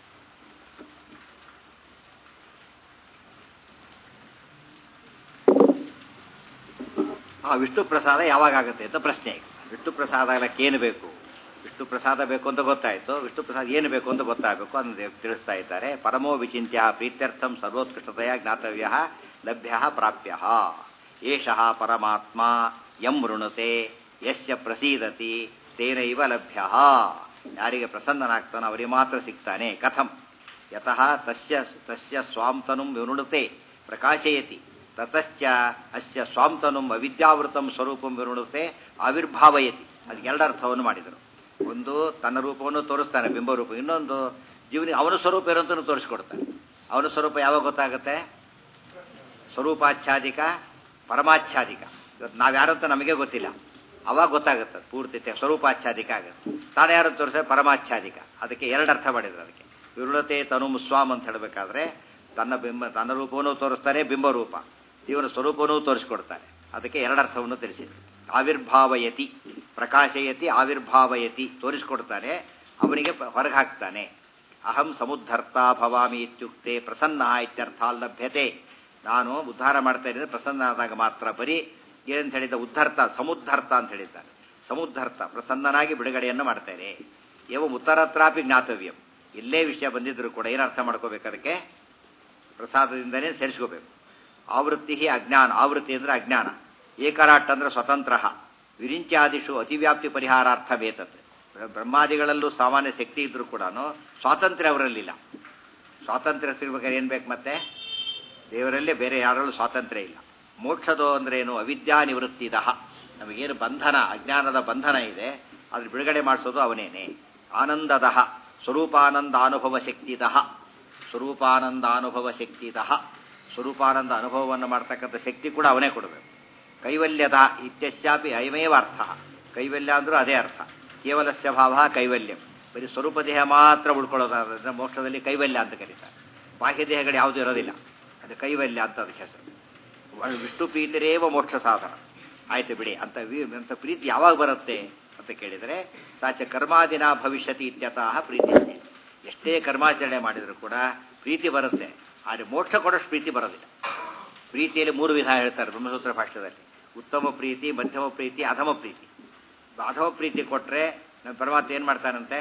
ವಿಷ್ಣು ಪ್ರಸಾದ ಯಾವಾಗ ಆಗುತ್ತೆ ಅಂತ ಪ್ರಶ್ನೆ. ವಿಷ್ಣು ಪ್ರಸಾದ ಆಗಲಿಕ್ಕೇನು ಬೇಕು? ವಿಷ್ಣು ಪ್ರಸಾದ ಬೇಕು ಅಂತ ಗೊತ್ತಾಯಿತು. ವಿಷ್ಣು ಪ್ರಸಾದ ಏನು ಬೇಕು ಅಂತ ಗೊತ್ತಾಗಬೇಕು ಅಂತ ತಿಳಿಸ್ತಾ ಇದ್ದಾರೆ. ಪರಮೋ ವಿಚಿಂತ್ಯ ಪ್ರೀತ್ಯರ್ಥಂ ಸರ್ವೋತ್ಕೃಷ್ಟತೆಯ ಜ್ಞಾತವ್ಯ ಲಭ್ಯ ಪ್ರಾಪ್ಯ. ಏಷಃ ಪರಮಾತ್ಮ ಯಂ ವೃಣುತೆ ಯಸ್ಯ ಪ್ರಸೀದತಿ ತೇನೈವ ಲಭ್ಯ. ಯಾರಿಗೆ ಪ್ರಸನ್ನನಾಗ್ತಾನೋ ಅವರಿಗೆ ಮಾತ್ರ ಸಿಗ್ತಾನೆ. ಕಥಂ ಯತಃ ತಸ್ಯ ತಸ್ಯ ಸ್ವಾಂತನುಂ ವಿವೃಣುತೆ ಪ್ರಕಾಶಯತಿ ತತಶ್ಚ ಅಸ್ಯ ಸ್ವಾಂತನುಂ ಅವಿದ್ಯಾವೃತಂ ಸ್ವರೂಪಂ ವಿವೃಣುತೆ ಆವಿರ್ಭಾವಯತಿ. ಅದಕ್ಕೆ ಎರಡು ಅರ್ಥವನ್ನು ಮಾಡಿದರು. ಒಂದು ತನ್ನ ರೂಪವನ್ನು ತೋರಿಸ್ತಾನೆ ಬಿಂಬರೂಪ, ಇನ್ನೊಂದು ಜೀವನಿಗೆ ಅವನ ಸ್ವರೂಪ ಇರೋಂತೂ ತೋರಿಸ್ಕೊಡ್ತಾನೆ. ಅವನ ಸ್ವರೂಪ ಯಾವಾಗ ಗೊತ್ತಾಗುತ್ತೆ? ಸ್ವರೂಪಾಚ್ಛಾದಿಕ ಪರಮಾಚ್ಛಾದಿಕ. ಇವತ್ತು ನಾವು ಯಾರಂತ ನಮಗೆ ಗೊತ್ತಿಲ್ಲ, ಅವಾಗ ಗೊತ್ತಾಗುತ್ತೆ ಪೂರ್ತಿ ಸ್ವರೂಪಾಚ್ಛಾದಿಕ ಆಗುತ್ತೆ. ತಾನು ಯಾರು ತೋರಿಸಿದ್ರೆ ಪರಮಾಚ್ಛಾದಿಕ. ಅದಕ್ಕೆ ಎರಡು ಅರ್ಥ ಮಾಡಿದ್ರು. ಅದಕ್ಕೆ ವಿವೃಣತೆ ತನು ಸ್ವಾಮ್ ಅಂತ ಹೇಳಬೇಕಾದ್ರೆ ತನ್ನ ರೂಪವನ್ನು ತೋರಿಸ್ತಾನೆ ಬಿಂಬರೂಪ, ಜೀವನ ಸ್ವರೂಪವನ್ನೂ ತೋರಿಸ್ಕೊಡ್ತಾನೆ. ಅದಕ್ಕೆ ಎರಡರ್ಥವನ್ನು ತಿಳಿಸಿದ್ರು. ಆವಿರ್ಭಾವಯತಿ ಪ್ರಕಾಶಯತಿ ಆವಿರ್ಭಾವಯತಿ ತೋರಿಸ್ಕೊಡ್ತಾನೆ, ಅವನಿಗೆ ಹೊರಗೆ ಹಾಕ್ತಾನೆ. ಅಹಂ ಸಮುದ್ಧರ್ತ ಭವಾಮಿ ಇತ್ಯುಕ್ತೆ ಪ್ರಸನ್ನ ಇತ್ಯರ್ಥ ಲಭ್ಯತೆ. ನಾನು ಉದ್ಧಾರ ಮಾಡ್ತಾ ಇದ್ದರೆ ಪ್ರಸನ್ನ ಆದಾಗ ಮಾತ್ರ. ಬರೀ ಏನಂತ ಹೇಳಿದ್ದ? ಉದ್ಧರ್ತ ಸಮುದ್ಧರ್ತ ಅಂತ ಹೇಳಿದ್ದಾನೆ. ಸಮುದ್ಧರ್ತ ಪ್ರಸನ್ನನಾಗಿ ಬಿಡುಗಡೆಯನ್ನು ಮಾಡ್ತೇನೆ. ಏವಂ ಉತ್ತರತ್ರಾಪಿ ಜ್ಞಾತವ್ಯಂ. ಎಲ್ಲೇ ವಿಷಯ ಬಂದಿದ್ರು ಕೂಡ ಏನು ಅರ್ಥ ಮಾಡ್ಕೋಬೇಕು? ಅದಕ್ಕೆ ಪ್ರಸಾದದಿಂದನೇ ಸೇರಿಸ್ಕೋಬೇಕು. ಆವೃತ್ತಿ ಅಜ್ಞಾನ. ಆವೃತ್ತಿ ಅಂದರೆ ಅಜ್ಞಾನ. ಏಕರಾಟ್ ಅಂದರೆ ಸ್ವತಂತ್ರ. ವಿರಿಂಚಾದಿಷು ಅತಿವ್ಯಾಪ್ತಿ ಪರಿಹಾರಾರ್ಥ ಬೇತತ್. ಬ್ರಹ್ಮಾದಿಗಳಲ್ಲೂ ಸಾಮಾನ್ಯ ಶಕ್ತಿ ಇದ್ರೂ ಕೂಡ ಸ್ವಾತಂತ್ರ್ಯ ಅವರಲ್ಲಿಲ್ಲ. ಸ್ವಾತಂತ್ರ್ಯ ಸಿಗ್ಬೇಕಾದ್ರೆ ಏನು ಬೇಕು? ಮತ್ತೆ ದೇವರಲ್ಲೇ, ಬೇರೆ ಯಾರಲ್ಲೂ ಸ್ವಾತಂತ್ರ್ಯ ಇಲ್ಲ. ಮೋಕ್ಷದೋ ಅಂದ್ರೇನು? ಅವಿದ್ಯಾ ನಿವೃತ್ತಿದಃ. ನಮಗೇನು ಬಂಧನ, ಅಜ್ಞಾನದ ಬಂಧನ ಇದೆ, ಅದ್ರ ಬಿಡುಗಡೆ ಮಾಡಿಸೋದು ಅವನೇನೆ. ಆನಂದದಃ ಸ್ವರೂಪಾನಂದಾನುಭವ ಶಕ್ತಿದಃ. ಸ್ವರೂಪಾನಂದಾನುಭವ ಶಕ್ತಿದಃ. ಸ್ವರೂಪಾನಂದ ಅನುಭವವನ್ನು ಮಾಡ್ತಕ್ಕಂಥ ಶಕ್ತಿ ಕೂಡ ಅವನೇ ಕೊಡಬೇಕು. ಕೈವಲ್ಯದ ಇತ್ಯಸ್ಯಾಪಿ ಅಯಮೇವ ಅರ್ಥ. ಕೈವಲ್ಯ ಅಂದರೂ ಅದೇ ಅರ್ಥ. ಕೇವಲಸ್ಯ ಭಾವ ಕೈವಲ್ಯಂ. ಬರೀ ಸ್ವರೂಪ ದೇಹ ಮಾತ್ರ ಉಳ್ಕೊಳ್ಳೋದಾದ್ರೆ ಮೋಕ್ಷದಲ್ಲಿ ಕೈವಲ್ಯ ಅಂತ ಕರೀತಾರೆ. ಬಾಹ್ಯ ದೇಹಗಳು ಯಾವುದೂ ಇರೋದಿಲ್ಲ, ಅದು ಕೈವಲ್ಯ ಅಂತ ಅದಕ್ಕೆ ಹೆಸರು. ವಿಷ್ಣು ಪ್ರೀತಿರೇವ ಮೋಕ್ಷ ಸಾಧನ. ಆಯ್ತು ಬಿಡಿ ಅಂತ ಪ್ರೀತಿ ಯಾವಾಗ ಬರುತ್ತೆ ಅಂತ ಕೇಳಿದರೆ, ಸಾಚ ಕರ್ಮಾದಿನ ಭವಿಷ್ಯತಿ ಇತ್ಯತಃ ಪ್ರೀತಿ. ಎಷ್ಟೇ ಕರ್ಮಾಚರಣೆ ಮಾಡಿದರೂ ಕೂಡ ಪ್ರೀತಿ ಬರುತ್ತೆ, ಆದರೆ ಮೋಕ್ಷ ಕೊಡೋಷ್ಟು ಪ್ರೀತಿ ಬರೋದಿಲ್ಲ. ಪ್ರೀತಿಯಲ್ಲಿ ಮೂರು ವಿಧ ಹೇಳ್ತಾರೆ ಬ್ರಹ್ಮಸೂತ್ರ ಭಾಷ್ಯದಲ್ಲಿ. ಉತ್ತಮ ಪ್ರೀತಿ, ಮಧ್ಯಮ ಪ್ರೀತಿ, ಅಧಮ ಪ್ರೀತಿ. ಅಧಮ ಪ್ರೀತಿ ಕೊಟ್ಟರೆ ನಮ್ಮ ಪರಮಾತ್ಮ ಏನು ಮಾಡ್ತಾನಂತೆ?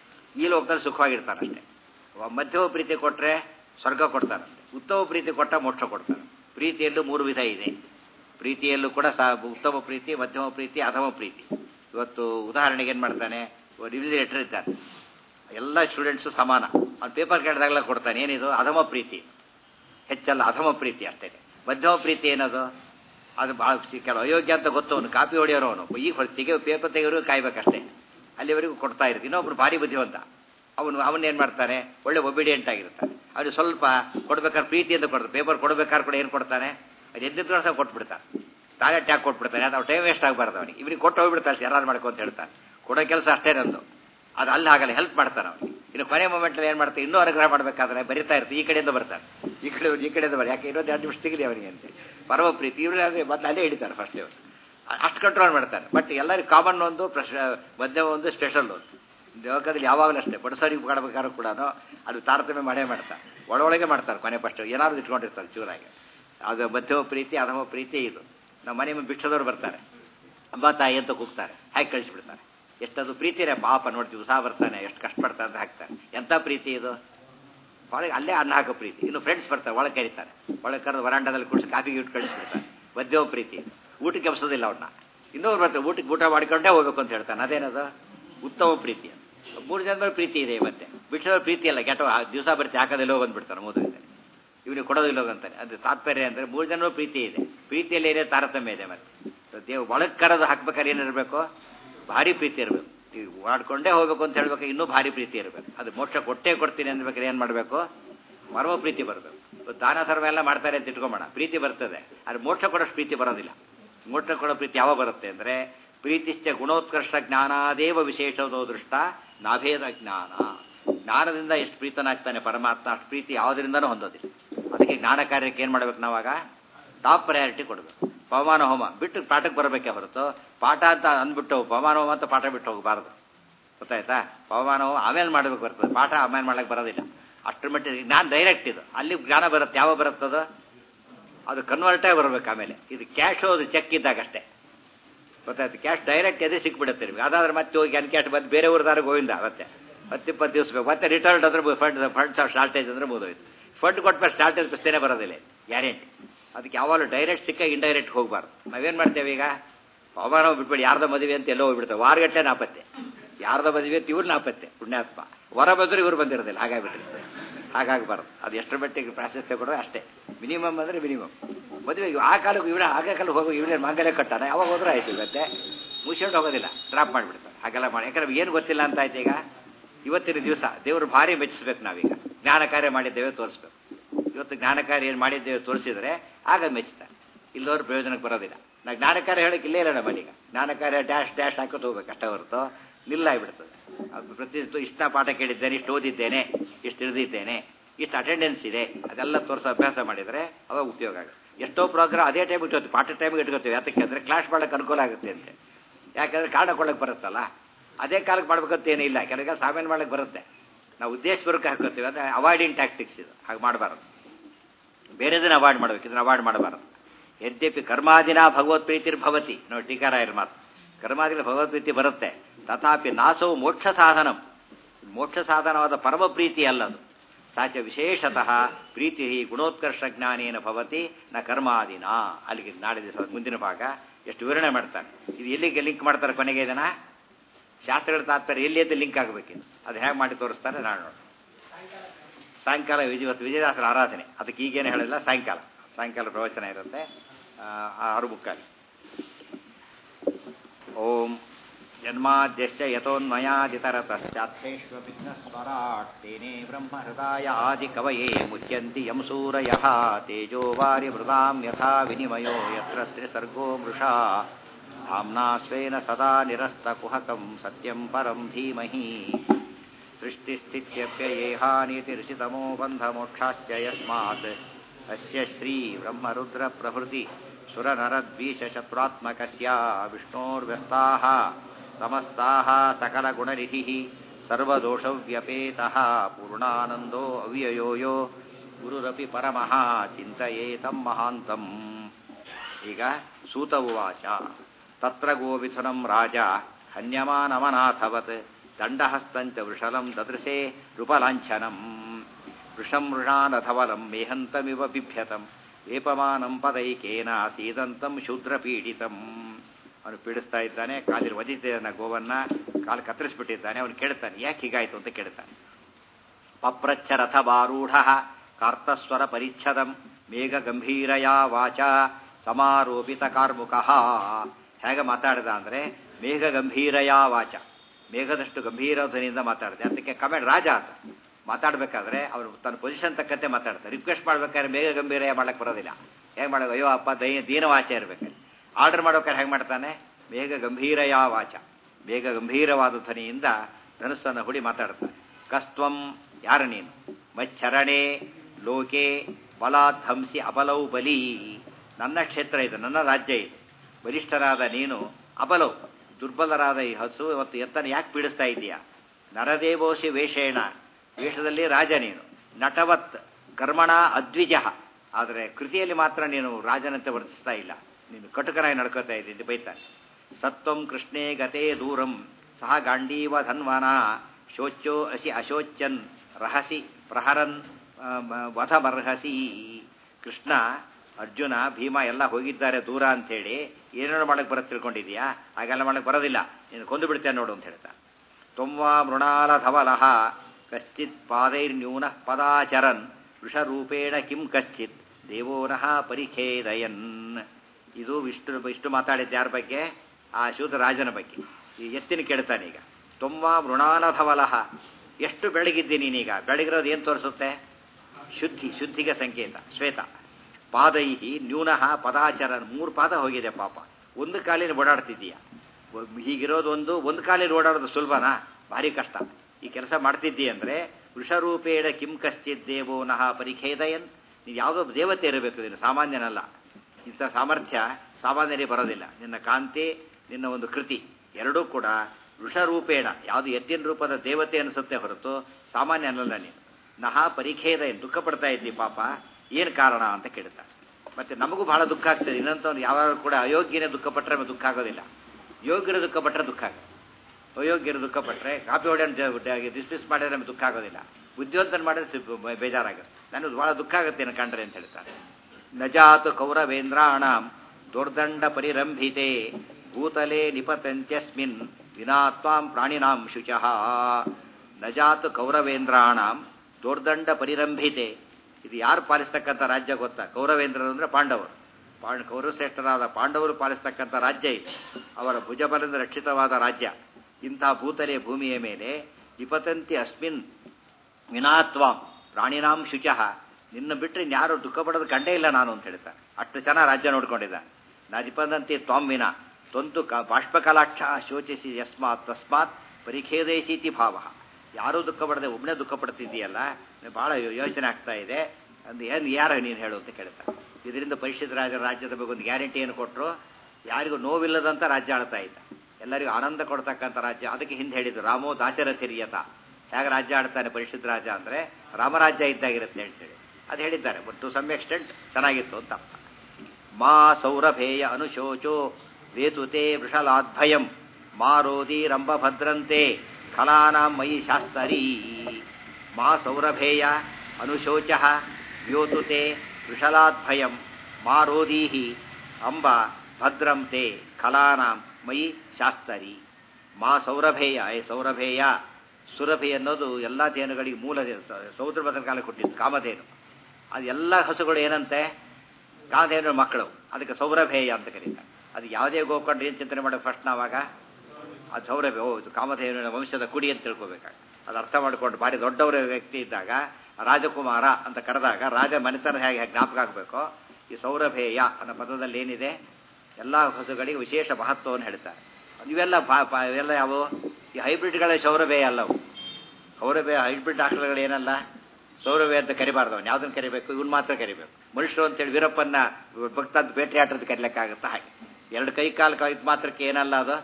ಈ ಲೋಕದಲ್ಲಿ ಸುಖವಾಗಿರ್ತಾನಷ್ಟೇ. ಮಧ್ಯಮ ಪ್ರೀತಿ ಕೊಟ್ಟರೆ ಸ್ವರ್ಗ ಕೊಡ್ತಾನಂತೆ. ಉತ್ತಮ ಪ್ರೀತಿ ಕೊಟ್ಟ ಮೋಕ್ಷ ಕೊಡ್ತಾನೆ. ಪ್ರೀತಿಯಲ್ಲೂ ಮೂರು ವಿಧ ಇದೆ. ಪ್ರೀತಿಯಲ್ಲೂ ಕೂಡ ಉತ್ತಮ ಪ್ರೀತಿ, ಮಧ್ಯಮ ಪ್ರೀತಿ, ಅಧಮ ಪ್ರೀತಿ. ಇವತ್ತು ಉದಾಹರಣೆಗೆ ಏನು ಮಾಡ್ತಾನೆ? ರಿವಿಲೇಟರ್ ಇದ್ದಾನೆ, ಎಲ್ಲ ಸ್ಟೂಡೆಂಟ್ಸು ಸಮಾನ. ಅವ್ನು ಪೇಪರ್ ಕೇಳಿದಾಗಲ ಕೊಡ್ತಾನೆ. ಏನಿದು? ಅಧಮ ಪ್ರೀತಿ. ಹೆಚ್ಚಲ್ಲ, ಅಧಮ ಪ್ರೀತಿ ಅಷ್ಟೇ. ಮಧ್ಯಮ ಪ್ರೀತಿ ಏನದು? ಅದು ಭಾಳ ಕೆಲವು ಅಯೋಗ್ಯ ಅಂತ ಗೊತ್ತು, ಅವನು ಕಾಪಿ ಹೊಡೆಯೋರು. ಅವನು ಈಗ ಪೇಪರ್ ತೆಗೆಯೋರು ಕಾಯ್ಬೇಕಷ್ಟೇ, ಅಲ್ಲಿವರೆಗೂ ಕೊಡ್ತಾ ಇರ್ತೀನಿ. ಇನ್ನೊಬ್ರು ಭಾರಿ ಬುದ್ಧಿವಂತ, ಅವನ್ನೇನು ಮಾಡ್ತಾನೆ? ಒಳ್ಳೆ ಒಬಿಡಿಯೆಂಟ್ ಆಗಿರ್ತಾನೆ. ಅವನು ಸ್ವಲ್ಪ ಕೊಡ್ಬೇಕಾದ್ರೆ ಪ್ರೀತಿಯಿಂದ ಕೊಡ್ತಾನೆ. ಪೇಪರ್ ಕೊಡ್ಬೇಕಾದ್ರೆ ಕೂಡ ಏನು ಕೊಡ್ತಾನೆ? ಅದು ಎದ್ದಿದ್ದು ಸಹ ಕೊಟ್ಬಿಡ್ತಾನೆ. ತಾನೇ ಟ್ಯಾಕ್ ಕೊಟ್ಬಿಡ್ತಾನೆ. ಅದು ಟೈಮ್ ವೇಸ್ಟ್ ಆಗಬಾರ್ದು ಅವನಿಗೆ. ಇವನಿಗೆ ಕೊಟ್ಟು ಹೋಗ್ಬಿಡ್ತಾನೆ, ಯಾರು ಮಾಡ್ಕೊ ಅಂತ ಹೇಳ್ತಾನೆ. ಕೊಡೋ ಕೆಲಸ ಅಷ್ಟೇ ನಂದು. ಅದು ಅಲ್ಲಿ ಆಗಲ್ಲ, ಹೆಲ್ಪ್ ಮಾಡ್ತಾನೆ ಅವನಿಗೆ. ಇನ್ನು ಕೊನೆ ಮೂಮೆಂಟಲ್ಲಿ ಏನು ಮಾಡ್ತಾನೆ? ಇನ್ನೂ ಅನುಗ್ರಹ ಮಾಡಬೇಕಾದ್ರೆ ಬರಿತಾ ಇರ್ತೀವಿ, ಈ ಕಡೆಯಿಂದ ಬರ್ತಾನೆ, ಈ ಕಡೆಯಿಂದ ಬರ. ಯಾಕೆ ಇನ್ನೊಂದು 2 ನಿಮಿಷ ಸಿಗಲಿ ಅವನಿಗೆ ಅಂತ. ಪರಮ ಪ್ರೀತಿ ಇವರೇ ಮೊದಲು ಅಲ್ಲೇ ಹಿಡಿತಾರೆ ಫಸ್ಟ್. ಇವರು ಅಷ್ಟು ಕಂಟ್ರೋಲ್ ಮಾಡ್ತಾರೆ. ಬಟ್ ಎಲ್ಲರಿಗೂ ಕಾಮನ್ ಒಂದು, ಮಧ್ಯಮ ಒಂದು, ಸ್ಪೆಷಲ್ ಒಂದು. ಲೋಕದಲ್ಲಿ ಯಾವಾಗಲೂ ಅಷ್ಟೇ. ಬಡಸರಿಗೆ ಕಾಡಬೇಕಾದ್ರೂ ಕೂಡ ಅದು ತಾರತಮ್ಯ ಮಾಡೇ ಮಾಡ್ತಾರೆ. ಒಳಗೆ ಮಾಡ್ತಾರೆ. ಕೊನೆ ಫಸ್ಟ್ ಏನಾದ್ರು ಇಟ್ಕೊಂಡಿರ್ತಾರೆ ಚೂರಾಗಿ. ಅದು ಮಧ್ಯಮ ಪ್ರೀತಿ, ಅಧಮ ಪ್ರೀತಿ ಇದು. ನಮ್ಮ ಮನೆ ಭಿಕ್ಷದವ್ರು ಬರ್ತಾರೆ, ಅಮ್ಮ ತಾಯಿ ಅಂತ ಕೂಗ್ತಾರೆ, ಹಾಕಿ ಕಳಿಸ್ಬಿಡ್ತಾರೆ. ಎಷ್ಟದು ಪ್ರೀತಿರೇ ಪಾಪ. ನೋಡ್ತೀವಿ ಉತ್ಸಾಹ ಬರ್ತಾನೆ, ಎಷ್ಟು ಕಷ್ಟಪಡ್ತಾರೆ ಅಂತ ಹಾಕ್ತಾರೆ. ಎಂಥ ಪ್ರೀತಿ ಇದು? ಒಳಗೆ ಅಲ್ಲೇ ಅನ್ನ ಹಾಕೋ ಪ್ರೀತಿ. ಇನ್ನು ಫ್ರೆಂಡ್ಸ್ ಬರ್ತಾರೆ, ಒಳಗೆ ಕರೀತಾರೆ, ಒಳಗೆ ಕರೆದು ವರಾಂಡದಲ್ಲಿ ಕುಡಿಸಿ ಕಾಫಿಗೆ ಇಟ್ಟು ಕಳಿಸ್ಬಿಡ್ತಾರೆ. ಮಧ್ಯಮ ಪ್ರೀತಿ. ಊಟಕ್ಕೆ ಎಬ್ಸೋದಿಲ್ಲ ಅವ್ರನ್ನ. ಇನ್ನೊಬ್ರು ಬರ್ತಾರೆ, ಊಟ ಮಾಡಿಕೊಂಡೇ ಹೋಗ್ಬೇಕು ಅಂತ ಹೇಳ್ತಾನೆ. ಅದೇನದು? ಉತ್ತಮ ಪ್ರೀತಿ. 3 ಜನದ ಪ್ರೀತಿ ಇದೆ. ಮತ್ತೆ ಬಿಟ್ಟವ್ರ ಪ್ರೀತಿ ಅಲ್ಲ, ಕೆಟ್ಟ ದಿವಸ ಬರ್ತಿ ಹಾಕೋದಿಲ್ಲ ಹೋಗಂದ್ಬಿಡ್ತಾನೆ ಮೋದಿದೆ. ಇವನಿಗೆ ಕೊಡೋದಿಲ್ಲ ಹೋಗಂತಾನೆ. ಅದು ತಾತ್ಪರ್ಯ ಅಂದರೆ 3 ಜನರು ಪ್ರೀತಿ ಇದೆ. ಪ್ರೀತಿಯಲ್ಲಿ ಏನೇ ತಾರತಮ್ಯ ಇದೆ. ಮತ್ತೆ ದೇವ್ ಒಳಗೆ ಕರೆದು ಹಾಕ್ಬೇಕಾದ್ರೆ ಏನಿರಬೇಕು? ಭಾರಿ ಪ್ರೀತಿ ಇರಬೇಕು. ಈಗ ಮಾಡ್ಕೊಂಡೇ ಹೋಗ್ಬೇಕು ಅಂತ ಹೇಳ್ಬೇಕು, ಇನ್ನೂ ಭಾರಿ ಪ್ರೀತಿ ಇರಬೇಕು. ಅದು ಮೋಕ್ಷ ಕೊಡ್ತೀನಿ ಅಂದ್ಬೇಕಾದ್ರೆ ಏನು ಮಾಡಬೇಕು? ಮರ್ಮ ಪ್ರೀತಿ ಬರಬೇಕು. ದಾನ ಧರ್ಮ ಎಲ್ಲ ಮಾಡ್ತಾರೆ ಅಂತ ಇಟ್ಕೊಂಬೋಣ, ಪ್ರೀತಿ ಬರ್ತದೆ. ಆದರೆ ಮೋಕ್ಷ ಕೊಡೋಷ್ಟು ಪ್ರೀತಿ ಬರೋದಿಲ್ಲ. ಮೋಕ್ಷ ಕೊಡೋ ಪ್ರೀತಿ ಯಾವಾಗ ಬರುತ್ತೆ ಅಂದರೆ, ಪ್ರೀತಿಶ್ಚ ಗುಣೋತ್ಕರ್ಷ ಜ್ಞಾನಾದೇವ ವಿಶೇಷದೋ ದೃಷ್ಟ ನಾಭೇದ ಜ್ಞಾನ. ಜ್ಞಾನದಿಂದ ಎಷ್ಟು ಪ್ರೀತನಾಗ್ತಾನೆ ಪರಮಾತ್ಮ, ಅಷ್ಟು ಪ್ರೀತಿ ಯಾವುದರಿಂದನೂ ಹೊಂದೋದಿಲ್ಲ. ಅದಕ್ಕೆ ಜ್ಞಾನ ಕಾರ್ಯಕ್ಕೆ ಏನು ಮಾಡ್ಬೇಕು? ನಾವಾಗ ಟಾಪ್ ಪ್ರಯಾರಿಟಿ ಕೊಡಬೇಕು. ಪವಮಾನ ಹೋಮ ಬಿಟ್ಟು ಪಾಠಕ್ಕೆ ಬರಬೇಕೇ ಹೊರತು, ಪಾಠ ಅಂತ ಅಂದ್ಬಿಟ್ಟು ಪವಮಾನ ಹೋಮ ಅಂತ ಪಾಠ ಬಿಟ್ಟು ಹೋಗಬಾರ್ದು. ಗೊತ್ತಾಯ್ತಾ? ಪವಮಾನ ಹೋಮ ಆಮೇಲೆ ಮಾಡಬೇಕು ಬರ್ತದೆ, ಪಾಠ ಆಮೇಲೆ ಮಾಡ್ಲಿಕ್ಕೆ ಬರೋದಿಲ್ಲ. ಅಷ್ಟರ ಮಟ್ಟಿಗೆ ಜ್ಞಾನ ಡೈರೆಕ್ಟ್ ಇದು. ಅಲ್ಲಿ ಜ್ಞಾನ ಬರುತ್ತೆ. ಯಾವಾಗ ಬರುತ್ತದು? ಅದು ಕನ್ವರ್ಟೇ ಬರಬೇಕು. ಆಮೇಲೆ ಇದು ಕ್ಯಾಶು, ಅದು ಚೆಕ್ ಇದ್ದಾಗ ಅಷ್ಟೇ. ಗೊತ್ತಾಯ್ತು? ಕ್ಯಾಶ್ ಡೈರೆಕ್ಟ್ ಎದೆ ಸಿಕ್ಬಿಡುತ್ತೆ ನಿಮಗೆ. ಅದಾದ್ರೆ ಮತ್ತೆ ಹೋಗಿ ಕ್ಯಾಶ್ ಬಂದು ಬೇರೆ ಊರದಾರ ಗೋವಿಂದ ಮತ್ತೆ 10-20 ದಿವಸ ಬೇಕು. ಮತ್ತೆ ರಿಟರ್ನ್ ಅಂದ್ರೆ ಫಂಡ್ಸ್ ಶಾರ್ಟೇಜ್ ಅಂದರೆ ಮುಗಿದೋಯ್ತು. ಫಂಡ್ ಕೊಟ್ಮೇಲೆ ಶಾರ್ಟೇಜ್ ಪ್ರಶ್ನೆ ಬರೋದಿಲ್ಲ, ಗ್ಯಾರಂಟಿ. ಅದಕ್ಕೆ ಯಾವಾಗಲೂ ಡೈರೆಕ್ಟ್ ಸಿಕ್ಕ ಇಂಡೈರೆಕ್ಟ್ ಹೋಗಬಾರ್ದು. ನಾವೇನು ಮಾಡ್ತೇವೆ ಈಗ? ಪವಮಾನ ಬಿಟ್ಬಿಡಿ, ಯಾರ್ದೋ ಮದುವೆ ಅಂತ ಎಲ್ಲೋ ಹೋಗ್ಬಿಡ್ತೇವೆ, ವಾರಗಟ್ಟಲೆ ನಾಪತ್ತೆ. ಯಾರ್ದ ಮದುವೆ ಇವ್ರು ನಾಪತ್ತೆ ಪುಣ್ಯಾತ್ಮ, ವರ ಬಂದ್ರೆ ಇವ್ರು ಬಂದಿರೋದಿಲ್ಲ, ಹಾಗಾಗ್ಬಿಟ್ಟಿರುತ್ತೆ. ಹಾಗಾಗಬಾರ್ದು. ಅದು ಎಷ್ಟರ ಮಟ್ಟಿಗೆ ಪ್ರಾಶಸ್ತ್ಯ ಕೊಡೋದು ಅಷ್ಟೇ. ಮಿನಿಮಮ್ ಅಂದರೆ ಮಿನಿಮಮ್. ಮದುವೆಗೆ ಆ ಕಾಲಕ್ಕೆ ಇವಳ ಆಗ ಕಾಲಕ್ಕೆ ಹೋಗೋ ಇವಳೇ ಮಾಂಗಲ್ಯ ಕಟ್ಟಾನೆ, ಅವಾಗ ಹೋದ್ರೆ ಆಯ್ತು. ಇವತ್ತೆ ಮುಗಿಸ್ಕೊಂಡು ಹೋಗೋದಿಲ್ಲ, ಡ್ರಾಪ್ ಮಾಡಿಬಿಡ್ತಾರೆ. ಹಾಗೆಲ್ಲ ಮಾಡಿ, ಯಾಕಂದ್ರೆ ಏನು ಗೊತ್ತಿಲ್ಲ ಅಂತ ಆಯ್ತು. ಈಗ ಇವತ್ತಿನ ದಿವಸ ದೇವರು ಭಾರಿ ಮೆಚ್ಚಿಸ್ಬೇಕು. ನಾವೀಗ ಜ್ಞಾನ ಕಾರ್ಯ ಮಾಡಿದ್ದೇವೆ ತೋರಿಸ್ಬೇಕು. ಇವತ್ತು ಜ್ಞಾನ ಕಾರ್ಯ ಏನು ಮಾಡಿದ್ದೇವೆ ತೋರಿಸಿದ್ರೆ ಆಗ ಮೆಚ್ಚುತ್ತಾರೆ, ಇಲ್ಲದವ್ರು ಪ್ರಯೋಜನಕ್ಕೆ ಬರೋದಿಲ್ಲ. ನಾ ಜ್ಞಾನ ಕಾರ್ಯ ಹೇಳೋಕೆ ಇಲ್ಲೇ ಇಲ್ಲ ನಮ್ಮನೀಗ. ಜ್ಞಾನ ಕಾರ್ಯ ಡ್ಯಾಶ್ ಡ್ಯಾಶ್ ಹಾಕೋದು ಹೋಗ್ಬೇಕು ಅಷ್ಟೇ ಹೊರತು ನಿಲ್ಲಾಗ್ಬಿಡ್ತದೆ. ಅದು ಪ್ರತಿನಿತ್ಯ ಇಷ್ಟ ಪಾಠ ಕೇಳಿದ್ದೇನೆ, ಇಷ್ಟು ಓದಿದ್ದೇನೆ, ಇಷ್ಟು ತಿಳಿದಿದ್ದೇನೆ, ಇಷ್ಟು ಅಟೆಂಡೆನ್ಸ್ ಇದೆ, ಅದೆಲ್ಲ ತೋರಿಸೋ ಅಭ್ಯಾಸ ಮಾಡಿದರೆ ಅವಾಗ ಉಪಯೋಗ ಆಗುತ್ತೆ. ಎಷ್ಟೋ ಪ್ರೋಗ್ರಾಮ್ ಅದೇ ಟೈಮಿಗೆ ಇಟ್ಕೋತೀವಿ, ಪಾಠ ಟೈಮಿಗೆ ಇಟ್ಕೋತೀವಿ. ಯಾತಕ್ಕೆ ಅಂದರೆ ಕ್ಲಾಸ್ ಮಾಡೋಕ್ಕೆ ಅನುಕೂಲ ಆಗುತ್ತೆ ಅಂತೆ. ಯಾಕಂದರೆ ಕಾರಣ ಕೊಡೋಕ್ಕೆ ಬರುತ್ತಲ್ಲ, ಅದೇ ಕಾಲಕ್ಕೆ ಮಾಡ್ಬೇಕಂತ ಏನಿಲ್ಲ. ಕೆಲಗ ಸಾಮಾನ್ಯ ಮಾಡೋಕ್ಕೆ ಬರುತ್ತೆ. ನಾವು ಉದ್ದೇಶಪೂರ್ವಕ ಹಾಕೋತೀವಿ, ಅಂದರೆ ಅವಾಯ್ಡಿಂಗ್ ಟ್ಯಾಕ್ಟಿಕ್ಸ್ ಇದು. ಹಾಗೆ ಮಾಡಬಾರ್ದು. ಬೇರೆದನ್ನ ಅವಾಯ್ಡ್ ಮಾಡಬೇಕು, ಇದನ್ನು ಅವಾಯ್ಡ್ ಮಾಡಬಾರ್ದು. ಯದ್ಯಪಿ ಕರ್ಮಾದಿನ ಭಗವತ್ ಪ್ರೀತಿರ್ಭವತಿ ನೋಡಿ ಟೀಕಾರಾಯರ ಮಾತು. ಕರ್ಮಾದಿನ ಭಗವದ್ಪ್ರೀತಿ ಬರುತ್ತೆ, ತಥಾಪಿ ನಾಸವು ಮೋಕ್ಷ ಸಾಧನಂ. ಮೋಕ್ಷ ಸಾಧನವಾದ ಪರಮ ಪ್ರೀತಿ ಅಲ್ಲದು. ಸಾಚ ವಿಶೇಷತಃ ಪ್ರೀತಿ ಗುಣೋತ್ಕರ್ಷ ಜ್ಞಾನೇನ ಭವತಿ ನ ಕರ್ಮಾದಿನ. ಅಲ್ಲಿಗೆ ನಾಳೆ ದಿವಸ ಮುಂದಿನ ಭಾಗ ಎಷ್ಟು ವಿವರಣೆ ಮಾಡ್ತಾರೆ. ಇದು ಎಲ್ಲಿಗೆ ಲಿಂಕ್ ಮಾಡ್ತಾರೆ ಕೊನೆಗೆ ಇದನ್ನ? ಶಾಸ್ತ್ರಗಳ ತಾತ್ಪರ್ಯ ಎಲ್ಲಿ ಅಂತ ಲಿಂಕ್ ಆಗಬೇಕಿತ್ತು. ಅದು ಹೇಗೆ ಮಾಡಿ ತೋರಿಸ್ತಾರೆ ನಾನು ನೋಡಿ. ಸಾಯಂಕಾಲ ವಿಜಯದಾಸರ ಆರಾಧನೆ, ಅದಕ್ಕೆ ಈಗೇನು ಹೇಳಿಲ್ಲ. ಸಾಯಂಕಾಲ ಪ್ರವಚನ ಇರುತ್ತೆ 6:30. ಓಂ ಜನ್ಮಾದ್ಯಸ್ಯ ಯತೋನ್ಮಯಾದಿತರತಶ್ಚಾರ್ಥೇಷ್ವವಿಘ್ನಸ್ವರಾಟ್ ತೇನೇ ಬ್ರಹ್ಮಹೃದಾಯ ಆದಿಕವಯೇ ಮುಚ್ಯಂತಿ ಯಂ ಸೂರಯಃ ತೇಜೋ ವಾರಿಮೃದಾಂ ಯಥಾ ವಿನಿಮಯೋ ಯತ್ರ ತ್ರಿಸರ್ಗೋ ಮೃಷಾ ಧಾಮ್ನಾ ಸ್ವೇನ ಸದಾ ನಿರಸ್ತಕುಹಕಂ ಸತ್ಯಂ ಪರಂ ಧೀಮಹಿ ಸೃಷ್ಟಿಸ್ಥಿತ್ಯಪ್ಯಯೇಹಾನಿತಿರ್ಷಿತಮೋ ಬಂಧಮೋಕ್ಷಾಶ್ಚ ಯಸ್ಮಾತ್ ಅಸ್ಯ ಶ್ರೀ ಬ್ರಹ್ಮರುದ್ರ ಪ್ರಭೃತಿ ಸುರನರದ್ವೀಷಶತ್ರುತ್ಮಕಸ್ಯ ವಿಷ್ಣೋರ್ವ್ಯಸ್ತಾಃ ಸಮಸ್ತಾಃ ಸಕಲಗುಣನಿಧಿಃ ಸರ್ವದೋಷವ್ಯಪೇತಃ ಪೂರ್ಣಾನಂದೋ ಅವ್ಯಯೋ ಯೋ ಗುರುರಪಿ ಪರಮಃ ಚಿಂತಯೇತಂ ಮಹಾಂತಂ. ಈಗ ಸೂತ ಉವಾಚ ತತ್ರ ಗೋವಿಥುನಂ ರಾಜ ಹನ್ಯಮಾನಮನಾಥವತ್ ದಂಡಹಸ್ತಂಚ ವೃಷಲಂ ದದೃಶೇ ರೂಪಲಾಂಛನಂ ವೃಷಂ ಮೃಣಾನಧವಲಂ ಮೇಹಂತಮಿವ ಬಿಭ್ಯತಂ ವೇಪಮಾನಂ ಪದೈಕೇನ ಸೀದಂತಂ ಶೂದ್ರಪೀಡಿತಂ. ಅವನು ಪೀಡಿಸ್ತಾ ಇದ್ದಾನೆ, ಕಾಲಿಗೆ ಒದಿತಾನೆ, ಗೋವನ್ನ ಕಾಲು ಕತ್ತರಿಸ್ಬಿಟ್ಟಿದ್ದಾನೆ. ಅವನು ಕೇಳ್ತಾನೆ ಯಾಕೆ ಹೀಗಾಯ್ತು ಅಂತ ಕೇಳ್ತಾನೆ. ಪಪ್ರಚ್ಛ ರಥವಾರೂಢ ಕಾರ್ತಸ್ವರ ಪರಿಚ್ಛದಂ ಮೇಘ ಗಂಭೀರಯ ವಾಚ ಸಮಾರೋಪಿತ ಕಾರ್ಮುಕಃ. ಹೇಗೆ ಮಾತಾಡಿದ ಅಂದರೆ ಮೇಘ ಗಂಭೀರಯ ವಾಚ, ಮೇಘದಷ್ಟು ಗಂಭೀರ ಧ್ವನಿಯಿಂದ ಮಾತಾಡಿದೆ. ಅದಕ್ಕೆ ಕಮೆಂಟ್ ರಾಜ ಅಂತ ಮಾತಾಡಬೇಕಾದ್ರೆ ಅವನು ತನ್ನ ಪೊಸಿಷನ್ ತಕ್ಕಂತೆ ಮಾತಾಡ್ತಾರೆ. ರಿಕ್ವೆಸ್ಟ್ ಮಾಡ್ಬೇಕಾದ್ರೆ ಮೇಘ ಗಂಭೀರ ಮಾಡಕ್ಕೆ ಬರೋದಿಲ್ಲ. ಹೇಗೆ ಮಾಡೋದು? ಅಯ್ಯೋ ಅಪ್ಪ ದೀನವಾಚ ಇರಬೇಕಾದ್ರೆ. ಆರ್ಡರ್ ಮಾಡ್ಬೇಕಾದ್ರೆ ಹೇಗೆ ಮಾಡ್ತಾನೆ? ಮೇಘ ಗಂಭೀರಯ ವಾಚ, ಮೇಘ ಗಂಭೀರವಾದ ಧ್ವನಿಯಿಂದ ಧನುಸ್ಸನ್ನು ಹುಡಿ ಮಾತಾಡ್ತಾನೆ. ಕಸ್ತ್ವಂ, ಯಾರು ನೀನು? ಮಚ್ಚರಣೆ ಲೋಕೆ ಬಲಾಧ್ವಂಸಿ ಅಬಲೌ ಬಲಿ. ನನ್ನ ಕ್ಷೇತ್ರ ಇದು, ನನ್ನ ರಾಜ್ಯ ಇದು. ಬಲಿಷ್ಠರಾದ ನೀನು ಅಬಲೌ, ದುರ್ಬಲರಾದ ಈ ಹಸು ಮತ್ತು ಎತ್ತನ್ನು ಯಾಕೆ ಪೀಡಿಸ್ತಾ ಇದೀಯಾ? ನರದೇವೋಸಿ ವೇಷೇಣ, ವೇಷದಲ್ಲಿ ರಾಜ ನೀನು. ನಟವತ್ ಕರ್ಮಣ ಅದ್ವಿಜ, ಆದರೆ ಕೃತಿಯಲ್ಲಿ ಮಾತ್ರ ನೀನು ರಾಜನಂತೆ ವರ್ತಿಸ್ತಾ ಇಲ್ಲ, ನೀನು ಕಟುಕನಾಗಿ ನಡ್ಕೋತಾ ಇದ್ದೀನಿ ಬೈತಾನೆ. ಸತ್ವಂ ಕೃಷ್ಣೇ ಗತೇ ದೂರಂ ಸಹ ಗಾಂಡೀವ ಧನ್ವನ ಶೋಚ್ಯೋ ಅಸಿ ಅಶೋಚ್ಯನ್ ರಹಸಿ ಪ್ರಹರನ್ ವಧಮರ್ಹಸಿ. ಕೃಷ್ಣ, ಅರ್ಜುನ, ಭೀಮ ಎಲ್ಲ ಹೋಗಿದ್ದಾರೆ ದೂರ ಅಂಥೇಳಿ ಏನೇನೋ ಮಾಡಕ್ಕೆ ಬರೋದು ತಿಳ್ಕೊಂಡಿದ್ಯಾ? ಹಾಗೆಲ್ಲ ಮಾಡಕ್ಕೆ ಬರೋದಿಲ್ಲ, ನೀನು ಕೊಂದು ಬಿಡ್ತೇನೆ ನೋಡು ಅಂತ ಹೇಳ್ತಾ. ತ್ವಮ್ವಾ ಮೃಣಾಲ ಧವಲಃ ಕಶ್ಚಿತ್ ಪಾದೈರ್ನ್ಯೂನ ಪದಾಚರನ್ ವೃಷರೂಪೇಣ ಕಿಂ ಕಶ್ಚಿತ್ ದೇವೋನಃ ಪರಿಖೇದಯನ್. ಇದು ಇಷ್ಟು ಮಾತಾಡಿದ್ದು ಯಾರ ಬಗ್ಗೆ? ಆ ಶೂದ್ರರಾಜನ ಬಗ್ಗೆ. ಈ ಎತ್ತಿನ ಕೇಳ್ತಾನೆ ಈಗ. ತ್ವಮ್ವಾ ಮೃಣಾಲ ಧವಲಃ, ಎಷ್ಟು ಬೆಳಗಿದ್ದಿ ನೀನೀಗ? ಬೆಳಗಿರೋದು ಏನು ತೋರಿಸುತ್ತೆ? ಶುದ್ಧಿಗೆ ಸಂಕೇತ. ಶ್ವೇತ. ಪಾದೈಹಿ ನ್ಯೂನಃ ಪದಾಚರನ್, 3 ಪಾದ ಹೋಗಿದೆ ಪಾಪ. ಒಂದು ಕಾಲಿನ ಓಡಾಡ್ತಿದ್ದೀಯ. ಹೀಗಿರೋದು ಒಂದು ಕಾಲಿನ ಓಡಾಡೋದು ಸುಲಭನಾ? ಭಾರಿ ಕಷ್ಟ. ಈ ಕೆಲಸ ಮಾಡ್ತಿದ್ದಿ ಅಂದರೆ ವೃಷರೂಪೇಣ ಕಿಂ ಕಶ್ಚಿತ್ ದೇವೋ ನಃ ಪರಿಖೇದಯನ್. ನೀವು ಯಾವುದೋ ದೇವತೆ ಇರಬೇಕು, ನೀನು ಸಾಮಾನ್ಯನಲ್ಲ. ಇಂಥ ಸಾಮರ್ಥ್ಯ ಸಾಮಾನ್ಯರಿಗೆ ಬರೋದಿಲ್ಲ. ನಿನ್ನ ಕಾಂತಿ, ನಿನ್ನ ಒಂದು ಕೃತಿ ಎರಡೂ ಕೂಡ ವೃಷರೂಪೇಣ, ಯಾವುದು ಎತ್ತಿನ ರೂಪದ ದೇವತೆ ಅನಿಸುತ್ತೆ ಹೊರತು ಸಾಮಾನ್ಯ ಅನ್ನಲ್ಲ ನೀನು. ನಹ ಪರಿಖೇದಯನ್, ದುಃಖ ಪಡ್ತಾ ಇದ್ದಿ ಪಾಪ. ಏನು ಕಾರಣ ಅಂತ ಕೇಳ್ತಾ. ಮತ್ತೆ ನಮಗೂ ಬಹಳ ದುಃಖ ಆಗ್ತದೆ. ಇನ್ನಂತವ್ನು ಯಾವಾಗ ಕೂಡ ಅಯೋಗ್ಯನೇ ದುಃಖ ಪಟ್ಟರೆ ದುಃಖ ಆಗೋದಿಲ್ಲ, ಯೋಗ್ಯರ ದುಃಖ ಪಟ್ಟರೆ ದುಃಖ ಆಗುತ್ತೆ. ಅಯೋಗ್ಯರು ದುಃಖ ಪಟ್ಟರೆ, ಕಾಪಿ ಹೊಡೆಯನ್ನು ಡಿಸ್ಮಿಸ್ ಮಾಡಿದ್ರೆ ನಮಗೆ ದುಃಖ ಆಗೋದಿಲ್ಲ, ಬುದ್ಧಿವಂತನ ಮಾಡಿದ್ರೆ ಬೇಜಾರಾಗುತ್ತೆ. ನನಗೆ ಬಹಳ ದುಃಖ ಆಗುತ್ತೆ ಏನು ಕಂಡ್ರೆ ಅಂತ ಹೇಳ್ತಾರೆ. ನಜಾತು ಕೌರವೇಂದ್ರಾಣಾಂ ದುರ್ದಂಡ ಪರಿರಂಭಿತೆ ಭೂತಲೆ ನಿಪತಂತ್ಯಸ್ಮಿನ್ ವಿನಾತ್ವಾಂ ಪ್ರಾಣಿನಾಂ ಶುಚಃ ನ ಜಾತು ಕೌರವೇಂದ್ರಾಣಾಂ ದೋರ್ದಂಡ ಪರಿರಂಭಿತೆ. ಇದು ಯಾರು ಪಾಲಿಸ್ತಕ್ಕಂಥ ರಾಜ್ಯ ಗೊತ್ತಾ? ಕೌರವೇಂದ್ರರು ಅಂದರೆ ಪಾಂಡವರು. ಕೌರವಶ್ರೇಷ್ಠರಾದ ಪಾಂಡವರು ಪಾಲಿಸ್ತಕ್ಕಂಥ ರಾಜ್ಯ ಇದು. ಅವರ ಭುಜಬಲದಿಂದ ರಕ್ಷಿತವಾದ ರಾಜ್ಯ. ಇಂಥ ಭೂತಲೆ ಭೂಮಿಯ ಮೇಲೆ ನಿಪತಂತಿ ಅಸ್ಮಿನ್ ವಿನಾತ್ವಾಂ ಪ್ರಾಣಿನಾಂ ಶುಚಃ. ನಿನ್ನ ಬಿಟ್ಟರೆ ಇನ್ಯಾರು ದುಃಖ ಪಡೋದು ಕಂಡೇ ಇಲ್ಲ ನಾನು ಅಂತ ಹೇಳ್ತಾರೆ. ಅಷ್ಟು ಚೆನ್ನಾಗಿ ರಾಜ್ಯ ನೋಡ್ಕೊಂಡಿದ್ದ. ನಾಜಿಪದಂತಿ ತ್ವಾಂ ವಿನ ತ್ವಂತು ಬಾಷ್ಪಕಲಾಕ್ಷ ಶೋಚಿಸಿ ಯಸ್ಮಾತ್ ತಸ್ಮಾತ್ ಪರಿಖೇದೈಸೀತಿ ಭಾವ. ಯಾರೂ ದುಃಖ ಪಡದೆ ಒಬ್ಬನೇ ದುಃಖ ಪಡ್ತಿದ್ದೀಯಲ್ಲ, ಭಾಳ ಯೋಚನೆ ಆಗ್ತಾ ಇದೆ ಅಂದು ಏನು ಯಾರು ನೀನು ಹೇಳು ಅಂತ ಕೇಳ್ತಾರೆ. ಇದರಿಂದ ಪರಿಷತ್ ರಾಜ್ಯದ ಬಗ್ಗೆ ಒಂದು ಗ್ಯಾರಂಟಿ ಏನು ಕೊಟ್ಟರು? ಯಾರಿಗೂ ನೋವಿಲ್ಲದಂಥ ರಾಜ್ಯ ಆಳ್ತಾ ಇದ್ದ, ಎಲ್ಲರಿಗೂ ಆನಂದ ಕೊಡ್ತಕ್ಕಂಥ ರಾಜ್ಯ. ಅದಕ್ಕೆ ಹಿಂದೆ ಹೇಳಿದ್ದು ರಾಮೋ ದಾಶರಥಿರಿಯತ. ಹೇಗೆ ರಾಜ್ಯ ಆಡ್ತಾನೆ ಪರಿಷತ್ ರಾಜ್ಯ ಅಂದರೆ ರಾಮರಾಜ್ಯ ಇದ್ದಾಗಿರುತ್ತೆ ಹೇಳ್ತೇಳಿ ಅದು ಹೇಳಿದ್ದಾರೆ. ಬಟ್ ಟು ಸಮ್ ಎಕ್ಸ್ಟೆಂಟ್ ಚೆನ್ನಾಗಿತ್ತು ಅಂತ ಅರ್ಥ. ಮಾ ಸೌರಭೇಯ ಅನುಶೋಚೋ ವೇತುತೆ ವೃಷಲಾದ್ಭಯಂ ಮಾರೋದೀರಂಬ ಭದ್ರಂತೆ ಖಲಾನಾಂ ಮಯಿ ಶಾಸ್ತರೀ. ಮಾ ಸೌರಭೇಯ ಅನುಶೋಚ ವ್ಯೋತುತೆ ವೃಷಲಾದ್ಭಯಂ ಮಾರೋದೀಹಿ ಅಂಬ ಭದ್ರಂತೆ ಖಲಾನಾಂ ಮಯಿ ಶಾಸ್ತರಿ. ಮಾ ಸೌರಭೇಯ. ಸೌರಭೇಯ ಸುರಭಿ ಅನ್ನೋದು ಎಲ್ಲ ಜೇನುಗಳಿಗೆ ಮೂಲ. ಸೌದ್ರ ಬದಲ ಕಾಲ ಕೊಟ್ಟಿದ್ದು ಕಾಮಧೇನು. ಅದು ಎಲ್ಲ ಹಸುಗಳು ಏನಂತೆ ಕಾಮಧೇನು ಮಕ್ಕಳು. ಅದಕ್ಕೆ ಸೌರಭೇಯ ಅಂತ ಕರೀತಾರೆ. ಅದು ಯಾವುದೇ ಗೋಕೊಂಡು ಏನು ಚಿಂತನೆ ಮಾಡೋದು ಫಸ್ಟ್ ನಾವಾಗ ಅದು ಸೌರಭ್ಯ. ಇದು ಕಾಮಧೇನು ವಂಶದ ಕುಡಿ ಅಂತ ತಿಳ್ಕೊಬೇಕಾಗ ಅದು ಅರ್ಥ ಮಾಡಿಕೊಂಡು ಭಾರಿ ದೊಡ್ಡವರ ವ್ಯಕ್ತಿ ಇದ್ದಾಗ ರಾಜಕುಮಾರ ಅಂತ ಕರೆದಾಗ ರಾಜ ಮನೆತನ ಹೇಗೆ ಜ್ಞಾಪಕ ಆಗಬೇಕೋ ಈ ಸೌರಭೇಯ ಅನ್ನೋ ಪದದಲ್ಲಿ ಏನಿದೆ ಎಲ್ಲ ಹಸುಗಳಿಗೆ ವಿಶೇಷ ಮಹತ್ವವನ್ನು ಹೇಳ್ತಾರೆ. ಇವೆಲ್ಲ ಇವೆಲ್ಲ ಯಾವುವು? ಈ ಹೈಬ್ರಿಡ್ಗಳ ಸೌರಭೇಯ ಅಲ್ಲವು. ಸೌರಭೇಯ ಹೈಬ್ರಿಡ್ ಆಕಳಗಳೇನಲ್ಲ ಸೌರಭೇಯ ಅಂತ ಕರಿಬಾರ್ದು. ಅವನು ಯಾವುದನ್ನು ಕರಿಬೇಕು? ಇವನು ಮಾತ್ರ ಕರಿಬೇಕು. ಮನುಷ್ಯರು ಅಂತೇಳಿ ವೀರಪ್ಪನ್ನ ಭಕ್ತ ಬೇಟೆ ಆಟದ ಕರಿಲಿಕ್ಕಾಗುತ್ತಾ? ಹಾಗೆ ಎರಡು ಕೈ ಕಾಲು ಇದು ಮಾತ್ರಕ್ಕೆ ಏನಲ್ಲ, ಅದು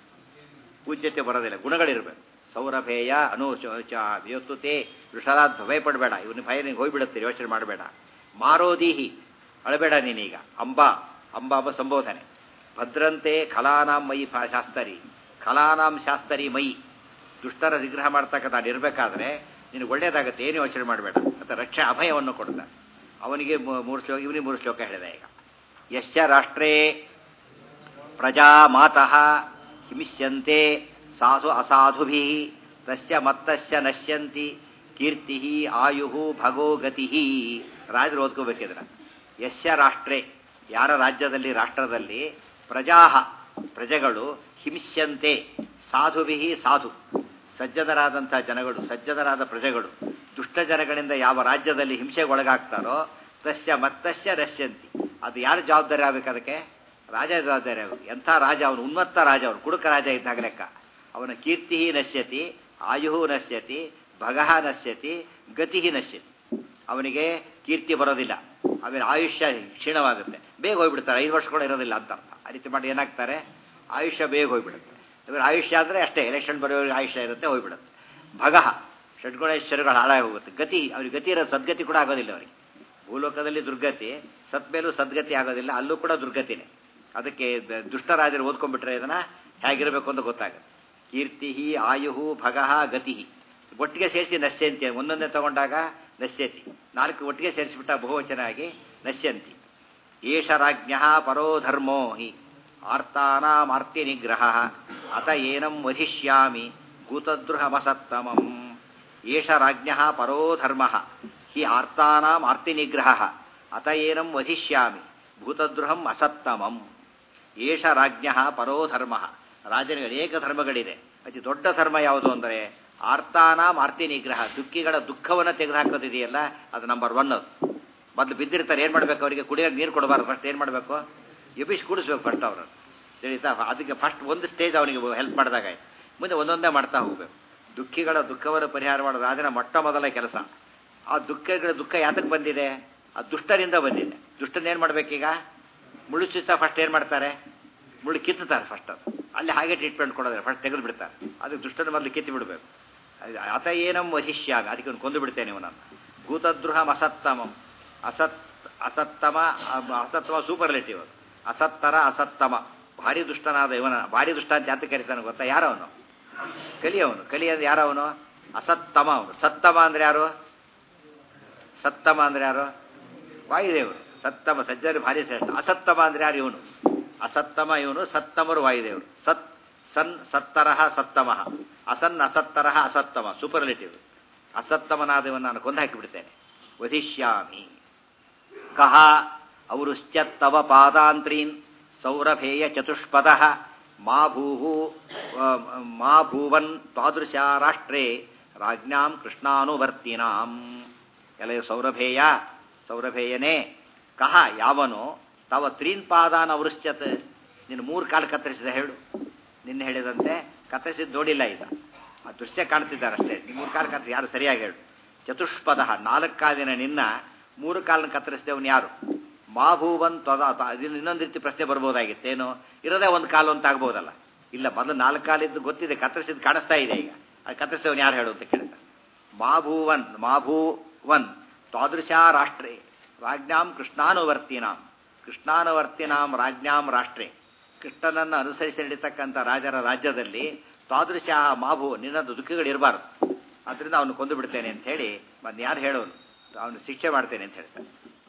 ಪೂಜ್ಯತೆ ಬರೋದಿಲ್ಲ, ಗುಣಗಳಿರಬೇಕು. ಸೌರಭೇಯ ಅನುಶೋಚ ವ್ಯೋತುತೆ ವೃಷಲಾದ್ ಭಯ ಪಡಬೇಡ. ಇವನು ಭಯ ನಿಂಗೆ ಹೋಗ್ಬಿಡುತ್ತೀರಿ, ಯೋಚನೆ ಮಾಡಬೇಡ. ಮಾರೋದೀಹಿ ಅಳಬೇಡ ನೀನೀಗ. ಅಂಬಾ ಅಂಬಾಂಬ ಸಂಬೋಧನೆ. ಭದ್ರಂತೆ ಖಲಾನಾಂ ಮಯಿ ಶಾಸ್ತರಿ. ಖಲಾನಾಂ ಶಾಸ್ತರಿ ಮಯಿ. ದುಷ್ಟರ ನಿಗ್ರಹ ಮಾಡ್ತಕ್ಕ ನಾನು ಇರಬೇಕಾದ್ರೆ ನಿನಗೆ ಒಳ್ಳೇದಾಗುತ್ತೆ, ಏನು ಯೋಚನೆ ಮಾಡಬೇಡ ಅಂತ ರಕ್ಷೆ ಅಭಯವನ್ನು ಕೊಡ್ತಾರೆ. ಅವನಿಗೆ 3 ಶ್ಲೋಕ, ಇವನಿಗೆ 3 ಶ್ಲೋಕ ಹೇಳಿದೆ. ಈಗ ಯಶ್ಚ ರಾಷ್ಟ್ರೇ ಪ್ರಜಾ ಮಾತಃ ಹಿಮಿಷ್ಯಂತೆ ಸಾಧು ಅಸಾಧುಭಿ ತಸ್ಯ ಮತ್ತಸ್ಯ ನಶ್ಯಂತಿ ಕೀರ್ತಿ ಆಯು ಭಗೋ ಗತಿ. ರಾಜರು ಓದ್ಕೋಬೇಕಿದ್ರ. ಯಶ್ಯ ರಾಷ್ಟ್ರೇ, ಯಾರ ರಾಜ್ಯದಲ್ಲಿ ರಾಷ್ಟ್ರದಲ್ಲಿ ಪ್ರಜೆಗಳು ಹಿಮಿಷ್ಯಂತೆ ಸಾಧುಭಿ ಸಾಧು ಸಜ್ಜನರಾದಂಥ ಜನಗಳು ಸಜ್ಜನರಾದ ಪ್ರಜೆಗಳು ದುಷ್ಟ ಜನಗಳಿಂದ ಯಾವ ರಾಜ್ಯದಲ್ಲಿ ಹಿಂಸೆಗೊಳಗಾಗ್ತಾರೋ ತಸ್ಯ ಮತ್ತಸ್ಯ ನಶ್ಯಂತಿ. ಅದು ಯಾರು ಜವಾಬ್ದಾರಿ ಆಗಬೇಕು? ಅದಕ್ಕೆ ರಾಜ ಜವಾಬ್ದಾರಿ ಆಗಬೇಕು. ಎಂಥ ರಾಜ ಅವನು? ಉನ್ಮತ್ತ ರಾಜ, ಅವನು ಕುಡುಕ ರಾಜ ಇದ್ದಾಗ ಲೆಕ್ಕ. ಅವನ ಕೀರ್ತಿ ನಶ್ಯತಿ, ಆಯು ನಶ್ಯತಿ, ಭಗಃ ನಶ್ಯತಿ, ಗತಿ ನಶ್ಯತಿ. ಅವನಿಗೆ ಕೀರ್ತಿ ಬರೋದಿಲ್ಲ, ಆಮೇಲೆ ಆಯುಷ್ಯ ಕ್ಷೀಣವಾಗುತ್ತೆ, ಬೇಗ ಹೋಗ್ಬಿಡ್ತಾರೆ. 5 ವರ್ಷಗಳು ಇರೋದಿಲ್ಲ ಅಂತ ಅರ್ಥ. ಆ ರೀತಿ ಮಾಡಿ ಏನಾಗ್ತಾರೆ? ಆಯುಷ್ಯ ಬೇಗ ಹೋಗ್ಬಿಡುತ್ತೆ. ಇವರು ಆಯುಷ್ಯ ಅಂದರೆ ಅಷ್ಟೇ, ಎಲೆಕ್ಷನ್ ಬರೋರಿಗೆ ಆಯುಷ್ಯ ಇರುತ್ತೆ, ಹೋಗ್ಬಿಡುತ್ತೆ. ಭಗಃ ಷಡ್ಗುಣೇಶ್ವರಗಳು ಹಾಳಾಗಿ ಹೋಗುತ್ತೆ. ಗತಿ, ಅವ್ರಿಗೆ ಗತಿ ಇರೋದು, ಸದ್ಗತಿ ಕೂಡ ಆಗೋದಿಲ್ಲ ಅವರಿಗೆ. ಭೂಲೋಕದಲ್ಲಿ ದುರ್ಗತಿ, ಸತ್ ಮೇಲೂ ಸದ್ಗತಿ ಆಗೋದಿಲ್ಲ, ಅಲ್ಲೂ ಕೂಡ ದುರ್ಗತಿನೇ. ಅದಕ್ಕೆ ದುಷ್ಟರಾಜರು ಓದ್ಕೊಂಡ್ಬಿಟ್ರೆ ಇದನ್ನು ಹೇಗಿರಬೇಕು ಅಂತ ಗೊತ್ತಾಗುತ್ತೆ. ಕೀರ್ತಿ ಆಯು ಭಗಃ ಗತಿ ಒಟ್ಟಿಗೆ ಸೇರಿಸಿ ನಶ್ಯಂತಿ. ಒಂದೊಂದೇ ತಗೊಂಡಾಗ ನಶ್ಯತಿ, 4 ಒಟ್ಟಿಗೆ ಸೇರಿಸಿಬಿಟ್ಟ ಬಹುವಚನ ಆಗಿ ನಶ್ಯಂತಿ. ಏಷ ರಾಜ್ಞ ಪರೋ ಧರ್ಮೋ ಹಿ ಆರ್ತಾನಾಮಾರ್ತಿ ನಿಗ್ರಹ ಅತ ಏನಂ ವಧಿಷ್ಯಾಮಿ ಭೂತದ್ರುಹಮಸತ್ತಮಂ. ಏಷ ರಾಜ್ಞ ಪರೋ ಧರ್ಮ ಹಿ ಆರ್ತಾನಾಂ ಆರ್ತಿ ನಿಗ್ರಹ ಅತ ಏನಂ ವಧಿಷ್ಯಾಮಿ ಭೂತದ್ರುಹಂ ಅಸತ್ತಮಂ. ಏಷ ರಾಜ್ಞ ಪರೋ ಧರ್ಮ. ರಾಜನಿಗೆ ಅನೇಕ ಧರ್ಮಗಳಿದೆ. ಅತಿ ದೊಡ್ಡ ಧರ್ಮ ಯಾವುದು ಅಂದರೆ ಆರ್ತಾನಾಂ ಆರ್ತಿ ನಿಗ್ರಹ. ದುಃಖಿಗಳ ದುಃಖವನ್ನು ತೆಗೆದುಹಾಕೋದಿದೆಯಲ್ಲ, ಅದು ನಂಬರ್ 1. ಅದು ಮೊದಲು ಬಿದ್ದಿರ್ತಾರೆ, ಏನು ಮಾಡಬೇಕು? ಅವರಿಗೆ ಕುಡಿಯೋಕೆ ನೀರು ಕೊಡಬಾರ್ದು. ಫಸ್ಟ್ ಏನು ಮಾಡಬೇಕು? ಎಬ್ಬಿಸಿ ಕೂಡಿಸ್ಬೇಕು ಫಸ್ಟ್ ಅವರನ್ನು, ತಿಳಿತಾ? ಅದಕ್ಕೆ ಫಸ್ಟ್ ಒಂದು ಸ್ಟೇಜ್ ಅವನಿಗೆ ಹೆಲ್ಪ್ ಮಾಡಿದಾಗ ಮುಂದೆ ಒಂದೊಂದೇ ಮಾಡ್ತಾ ಹೋಗಬೇಕು. ದುಃಖಿಗಳ ದುಃಖವನ್ನು ಪರಿಹಾರ ಮಾಡೋದು ರಾಜನ ಮೊಟ್ಟ ಮೊದಲ ಕೆಲಸ. ಆ ದುಃಖ ಯಾತಕ್ಕೆ ಬಂದಿದೆ? ಆ ದುಷ್ಟರಿಂದ ಬಂದಿದೆ. ದುಷ್ಟನ ಏನು ಮಾಡಬೇಕೀಗ? ಮುಳ್ಳು ಚುಚ್ಚ ಫಸ್ಟ್ ಏನು ಮಾಡ್ತಾರೆ? ಮುಳ್ಳು ಕಿತ್ತುತ್ತಾರೆ ಫಸ್ಟ್. ಅದು ಅಲ್ಲಿ ಹಾಗೆ ಟ್ರೀಟ್ಮೆಂಟ್ ಕೊಡೋದ್ರೆ ಫಸ್ಟ್ ತೆಗೆದು ಬಿಡ್ತಾರೆ. ಅದಕ್ಕೆ ದುಷ್ಟನ ಮೊದಲು ಕಿತ್ತು ಬಿಡಬೇಕು. ಅತ ಏನಂ ವಹಿಷ್ಯಾಮಿ, ಅದಕ್ಕೆ ಒಂದು ಕೊಂದು ಬಿಡ್ತೇನೆ ಇವನನ್ನು. ಭೂತದ್ರುಹಂ ಅಸತ್ತಮಂ. ಅಸತ್ತಮ ಸೂಪರ್ಲೇಟಿವ್. ಅಸತ್ತರ ಅಸತ್ತಮ, ಭಾರಿ ದುಷ್ಟನಾದ ಇವನ. ಭಾರಿ ದುಷ್ಟ ಅಂತ ಯಾತ ಕರೀತಾನೆ ಗೊತ್ತಾ? ಯಾರವನು? ಕಲಿಯವನು. ಕಲಿ ಅಂದ್ರೆ ಯಾರವನು? ಅಸತ್ತಮ ಅವನು. ಸತ್ತಮ ಅಂದ್ರೆ ಯಾರು? ಸತ್ತಮ ಅಂದ್ರೆ ಯಾರು? ವಾಯುದೇವರು. ಸತ್ತಮ ಸಜ್ಜರು ಭಾರಿ ಶ್ರೇಷ್ಠ. ಅಸತ್ತಮ ಅಂದ್ರೆ ಯಾರು? ಇವನು. ಅಸತ್ತಮ ಇವನು, ಸತ್ತಮರು ವಾಯುದೇವರು. ಸನ್ ಸತ್ತರಃ ಸತ್ತಮಃ, ಅಸನ್ ಅಸತ್ತರಃ ಅಸತ್ತಮ, ಸೂಪರ್ಲೇಟಿವ್. ಅಸತ್ತಮನಾದವನ್ನ ನಾನು ಕೊಂದು ಹಾಕಿಬಿಡ್ತೇನೆ. ವಧಿಷ್ಯಾಮಿ ಕಹ ಅವರುಶ್ಚತ್ತವ ಪಾದಾಂತ್ರೀನ್ ಸೌರಭೇಯ ಚತುಷ್ಪದ ಮಾ ಭೂವನ್ ತಾದೃಶ ರಾಷ್ಟ್ರೇ ರಾಜ್ಞಾಂ ಕೃಷ್ಣಾನುವರ್ತಿನಾಂ. ಎಲೆ ಸೌರಭೇಯನೇ, ಕಹ ಯಾವನು ತವ ತ್ರೀನ್ ಪಾದಾನ್ ಅವೃಶ್ಚತ್, ನಿನ್ನ 3 ಕಾಲು ಕತ್ತರಿಸಿದ ಹೇಳು. ನಿನ್ನೆ ಹೇಳಿದಂತೆ ಕತ್ತರಿಸಿದ್ದು ನೋಡಿಲ್ಲ, ಈಗ ಆ ದೃಶ್ಯ ಕಾಣ್ತಿದ್ದಾರೆ ಅಷ್ಟೇ. 3 ಕಾಲು ಕತ್ತರಿಸಿ ಯಾರು ಸರಿಯಾಗಿ ಹೇಳು. ಚತುಷ್ಪದ 4 ಕಾಲಿನ ನಿನ್ನ 3 ಕಾಲನ್ನು ಕತ್ತರಿಸಿದವನು ಯಾರು? ಮಾಭೂವನ್ ಇದನ್ನು ಇನ್ನೊಂದು ರೀತಿ ಪ್ರಶ್ನೆ ಬರ್ಬೋದಾಗಿತ್ತೇನು, ಇರೋದೇ 1 ಕಾಲು ಅಂತ ಆಗ್ಬೋದಲ್ಲ. ಇಲ್ಲ, ಮೊದಲು 4 ಕಾಲಿದ್ದು ಗೊತ್ತಿದೆ, ಕತ್ತರಿಸಿದ್ದು ಕಾಣಿಸ್ತಾ ಇದೆ. ಈಗ ಅದು ಕತ್ತರಿಸಿದವನು ಯಾರು ಹೇಳು ಅಂತ ಕೇಳ್ತಾರೆ. ಮಾಭೂವನ್ ತಾದೃಶ ರಾಷ್ಟ್ರೇ ರಾಜ್ಞಾಂ ಕೃಷ್ಣಾನುವರ್ತಿನಾಂ. ಕೃಷ್ಣಾನುವರ್ತಿನಾಂ ರಾಜ್ಞಾಂ ರಾಷ್ಟ್ರೇ, ಕೃಷ್ಣನನ್ನು ಅನುಸರಿಸಿ ನಡೀತಕ್ಕಂಥ ರಾಜರ ರಾಜ್ಯದಲ್ಲಿ ತಾದೃಶ ಮಾಭೂ, ನಿನ್ನದು ದುಃಖಗಳಿರಬಾರ್ದು, ಅದರಿಂದ ಅವನು ಕೊಂದು ಬಿಡ್ತೇನೆ ಅಂತ ಹೇಳಿ ಮತ್ತೆ ಯಾರು ಹೇಳೋನು, ಅವನು ಶಿಕ್ಷೆ ಮಾಡ್ತೇನೆ ಅಂತ ಹೇಳ್ತಾನೆ.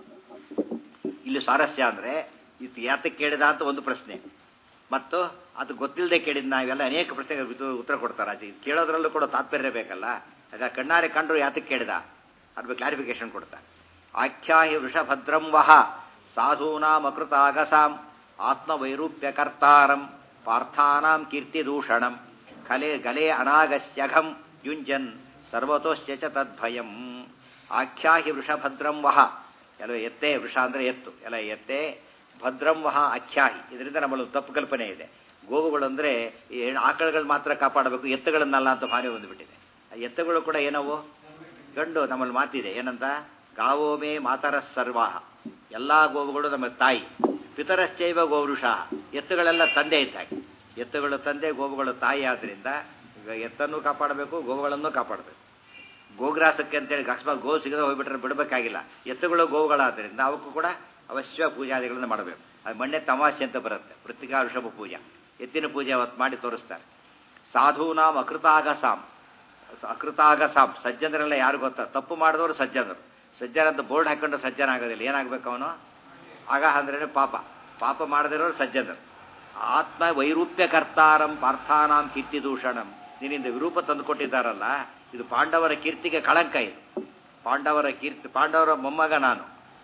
ಇಲ್ಲಿ ಸ್ವಾರಸ್ಯ ಅಂದರೆ ಇದು ಯಾತಕ್ಕೆ ಕೇಳಿದ ಅಂತ ಒಂದು ಪ್ರಶ್ನೆ, ಮತ್ತು ಅದು ಗೊತ್ತಿಲ್ಲದೆ ಕೇಳಿದ ನಾವೆಲ್ಲ ಅನೇಕ ಪ್ರಶ್ನೆಗೆ ಉತ್ತರ ಕೊಡ್ತಾರೆ. ಅದು ಕೇಳೋದ್ರಲ್ಲೂ ಕೂಡ ತಾತ್ಪರ್ಯ ಬೇಕಲ್ಲ. ಆಗ ಕಣ್ಣಾರೆ ಕಂಡ್ರು ಯಾತಕ್ಕೆ ಕೇಳಿದ ಅದ್ರ ಕ್ಲಾರಿಫಿಕೇಶನ್ ಕೊಡ್ತಾರೆ. ಆಖ್ಯಾಹಿ ವೃಷಭದ್ರಂ ವಹ ಸಾಧೂನಾಮಕೃತಾಗಸಾಂ ಆತ್ಮವೈರೂಪ್ಯಕರ್ತಾರಂ ಪಾರ್ಥಾನಾಂ ಕೀರ್ತಿದೂಷಣಂ ಗಲೆ ಅನಾಗಸ್ಯಘಂ ಯುಂಜನ್ ಸರ್ವತೋಶ್ಯ ಚ ತದ್ಭಯಂ. ಆಖ್ಯಾಹಿ ವೃಷಭದ್ರಂ ವಹ, ಎಲ್ಲ ಎತ್ತೆ, ವೃಷ ಅಂದರೆ ಎತ್ತು, ಎಲ್ಲ ಎತ್ತೆ. ಭದ್ರಂ ವಹ ಆಖ್ಯಾಹಿ, ಇದರಿಂದ ನಮ್ಮಲ್ಲಿ ತಪ್ಪು ಕಲ್ಪನೆ ಇದೆ. ಗೋವುಗಳು ಅಂದರೆ ಈ ಆಕಳುಗಳು ಮಾತ್ರ ಕಾಪಾಡಬೇಕು, ಎತ್ತುಗಳನ್ನಲ್ಲ ಅಂತ ಭಾವನೆ ಬಂದುಬಿಟ್ಟಿದೆ. ಎತ್ತುಗಳು ಕೂಡ ಏನವು ಗಂಡು, ನಮ್ಮಲ್ಲಿ ಮಾತಿದೆ ಏನಂತ, ಗಾವೋಮೇ ಮಾತರ ಸರ್ವಾಹ, ಎಲ್ಲ ಗೋವುಗಳು ನಮ್ಮ ತಾಯಿ. ಪಿತರಶ್ಚೈವ ಗೋವೃಷ, ಎತ್ತುಗಳೆಲ್ಲ ತಂದೆ ಇದ್ದಾಗೆ. ಎತ್ತುಗಳು ತಂದೆ, ಗೋವುಗಳು ತಾಯಿ. ಆದ್ದರಿಂದ ಎತ್ತನ್ನು ಕಾಪಾಡಬೇಕು, ಗೋವುಗಳನ್ನು ಕಾಪಾಡಬೇಕು. ಗೋಗ್ರಾಸಕ್ಕೆ ಅಂತೇಳಿ ಅಕಸ್ಮಾತ್ ಗೋ ಸಿಗದೆ ಹೋಗ್ಬಿಟ್ರೆ ಬಿಡಬೇಕಾಗಿಲ್ಲ. ಎತ್ತುಗಳು ಗೋವುಗಳಾದ್ದರಿಂದ ಅವಕ್ಕೂ ಕೂಡ ಅವಶ್ಯ ಪೂಜಾದಿಗಳನ್ನು ಮಾಡಬೇಕು. ಅದು ಮಣ್ಣೆ ತಮಾಷೆ ಅಂತ ಬರುತ್ತೆ, ವೃತ್ತಿಕಾ ವೃಷಭ ಪೂಜಾ, ಎತ್ತಿನ ಪೂಜೆ ಅವತ್ತು ಮಾಡಿ ತೋರಿಸ್ತಾರೆ. ಸಾಧೂನಾಂ ಅಕೃತಾಗಸಾಂ, ಸಜ್ಜನರೆಲ್ಲ ಯಾರು ಗೊತ್ತಾ, ತಪ್ಪು ಮಾಡಿದವರು ಸಜ್ಜನರು. ಸಜ್ಜನ ಅಂತ ಬೋರ್ಡ್ ಹಾಕೊಂಡು ಸಜ್ಜನ ಆಗೋದಿಲ್ಲ. ಏನಾಗಬೇಕು ಅವನು? ಆಗ ಅಂದ್ರೆ ಪಾಪ ಮಾಡದಿರೋರು ಸಜ್ಜನರು. ಆತ್ಮ ವೈರೂಪ್ಯ ಕರ್ತಾರಂ ಪಾರ್ಥಾನಾಂ ಕೀರ್ತಿದೂಷಣಂ, ನಿನ್ನಿಂದ ವಿರೂಪ ತಂದುಕೊಟ್ಟಿದ್ದಾರಲ್ಲ, ಇದು ಪಾಂಡವರ ಕೀರ್ತಿಗೆ ಕಳಂಕ. ಇದು ಪಾಂಡವರ ಕೀರ್ತಿ, ಪಾಂಡವರ ಮೊಮ್ಮಗ ನಾನು.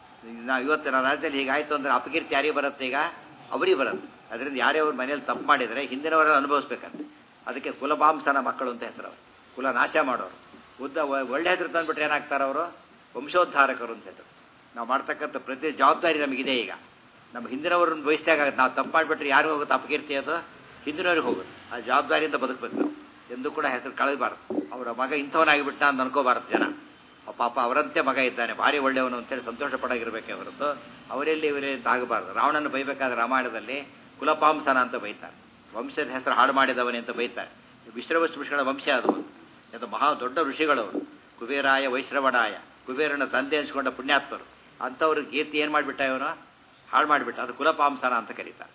ಇವತ್ತಿನ ರಾಜ್ಯದಲ್ಲಿ ಹೀಗಾಯ್ತು ಅಂದರೆ ಅಪಕೀರ್ತಿ ಯಾರಿಗೆ ಬರುತ್ತೆ? ಈಗ ಅವರಿಗೆ ಬರುತ್ತೆ. ಅದರಿಂದ ಯಾರೇ ಅವ್ರ ಮನೇಲಿ ತಪ್ಪು ಮಾಡಿದರೆ ಹಿಂದಿನವರೆಲ್ಲ ಅನುಭವಿಸ್ಬೇಕಂತೆ. ಅದಕ್ಕೆ ಕುಲಭಾಂಸನ ಮಕ್ಕಳು ಅಂತ ಹೆಸರು. ಅವರು ಕುಲ ನಾಶ ಮಾಡೋರು. ಒಳ್ಳೆ ಹೆಸರು ತಂದುಬಿಟ್ರೆ ಏನಾಗ್ತಾರೆ ಅವರು? ವಂಶೋದ್ಧಾರಕರು ಅಂತ ಹೆಸರು. ನಾವು ಮಾಡ್ತಕ್ಕಂಥ ಪ್ರತಿ ಜವಾಬ್ದಾರಿ ನಮಗಿದೆ. ಈಗ ನಮ್ಮ ಹಿಂದಿನವ್ರನ್ನ ಬಯಸಿದಾಗುತ್ತೆ. ನಾವು ತಪ್ಪು ಮಾಡಿಬಿಟ್ರೆ ಯಾರಿಗೂ ಹೋಗುತ್ತೆ ಅಪಕೀರ್ತಿ? ಅದು ಹಿಂದಿನವ್ರಿಗೆ ಹೋಗುತ್ತೆ. ಆ ಜವಾಬ್ದಾರಿಯಿಂದ ಬದುಕಬೇಕು ನಾವು. ಎಂದೂ ಕೂಡ ಹೆಸರು ಕಳೆಯಬಾರ್ದು. ಅವರ ಮಗ ಇಂಥವನಾಗಿಬಿಟ್ಟ ಅಂತ ಅನ್ಕೋಬಾರ್ದು ಜನ. ಪಾಪ ಅವರಂತೆ ಮಗ ಇದ್ದಾನೆ, ಭಾರಿ ಒಳ್ಳೆಯವನು ಅಂತೇಳಿ ಸಂತೋಷ ಪಡಾಗಿರ್ಬೇಕೇ ಹೊರತು ಅವರೆಲ್ಲಿ ಇವರೇ ಅಂತ ಆಗಬಾರ್ದು. ರಾವಣನ ಬೈಬೇಕಾದ್ರೆ ರಾಮಾಯಣದಲ್ಲಿ ಕುಲಪಾಂಸನ ಅಂತ ಬೈತಾರೆ, ವಂಶದ ಹೆಸರು ಹಾಳು ಮಾಡಿದವನೇ ಅಂತ ಬೈತಾರೆ. ವಿಶ್ರವಸ್ಪುಷ್ಗಳ ವಂಶ ಅದು. ಅದು ಮಹಾ ದೊಡ್ಡ ಋಷಿಗಳವರು. ಕುಬೇರಾಯ ವೈಶ್ರವಣಾಯ, ಕುಬೇರನ ತಂದೆ ಅನ್ಸ್ಕೊಂಡ ಪುಣ್ಯಾತ್ಮರು. ಅಂಥವ್ರ ಕೀರ್ತಿ ಏನು ಮಾಡಿಬಿಟ್ಟ ಇವನು? ಹಾಳು ಮಾಡಿಬಿಟ್ಟ. ಅದು ಕುಲಪಾಂಸನ ಅಂತ ಕರೀತಾರೆ.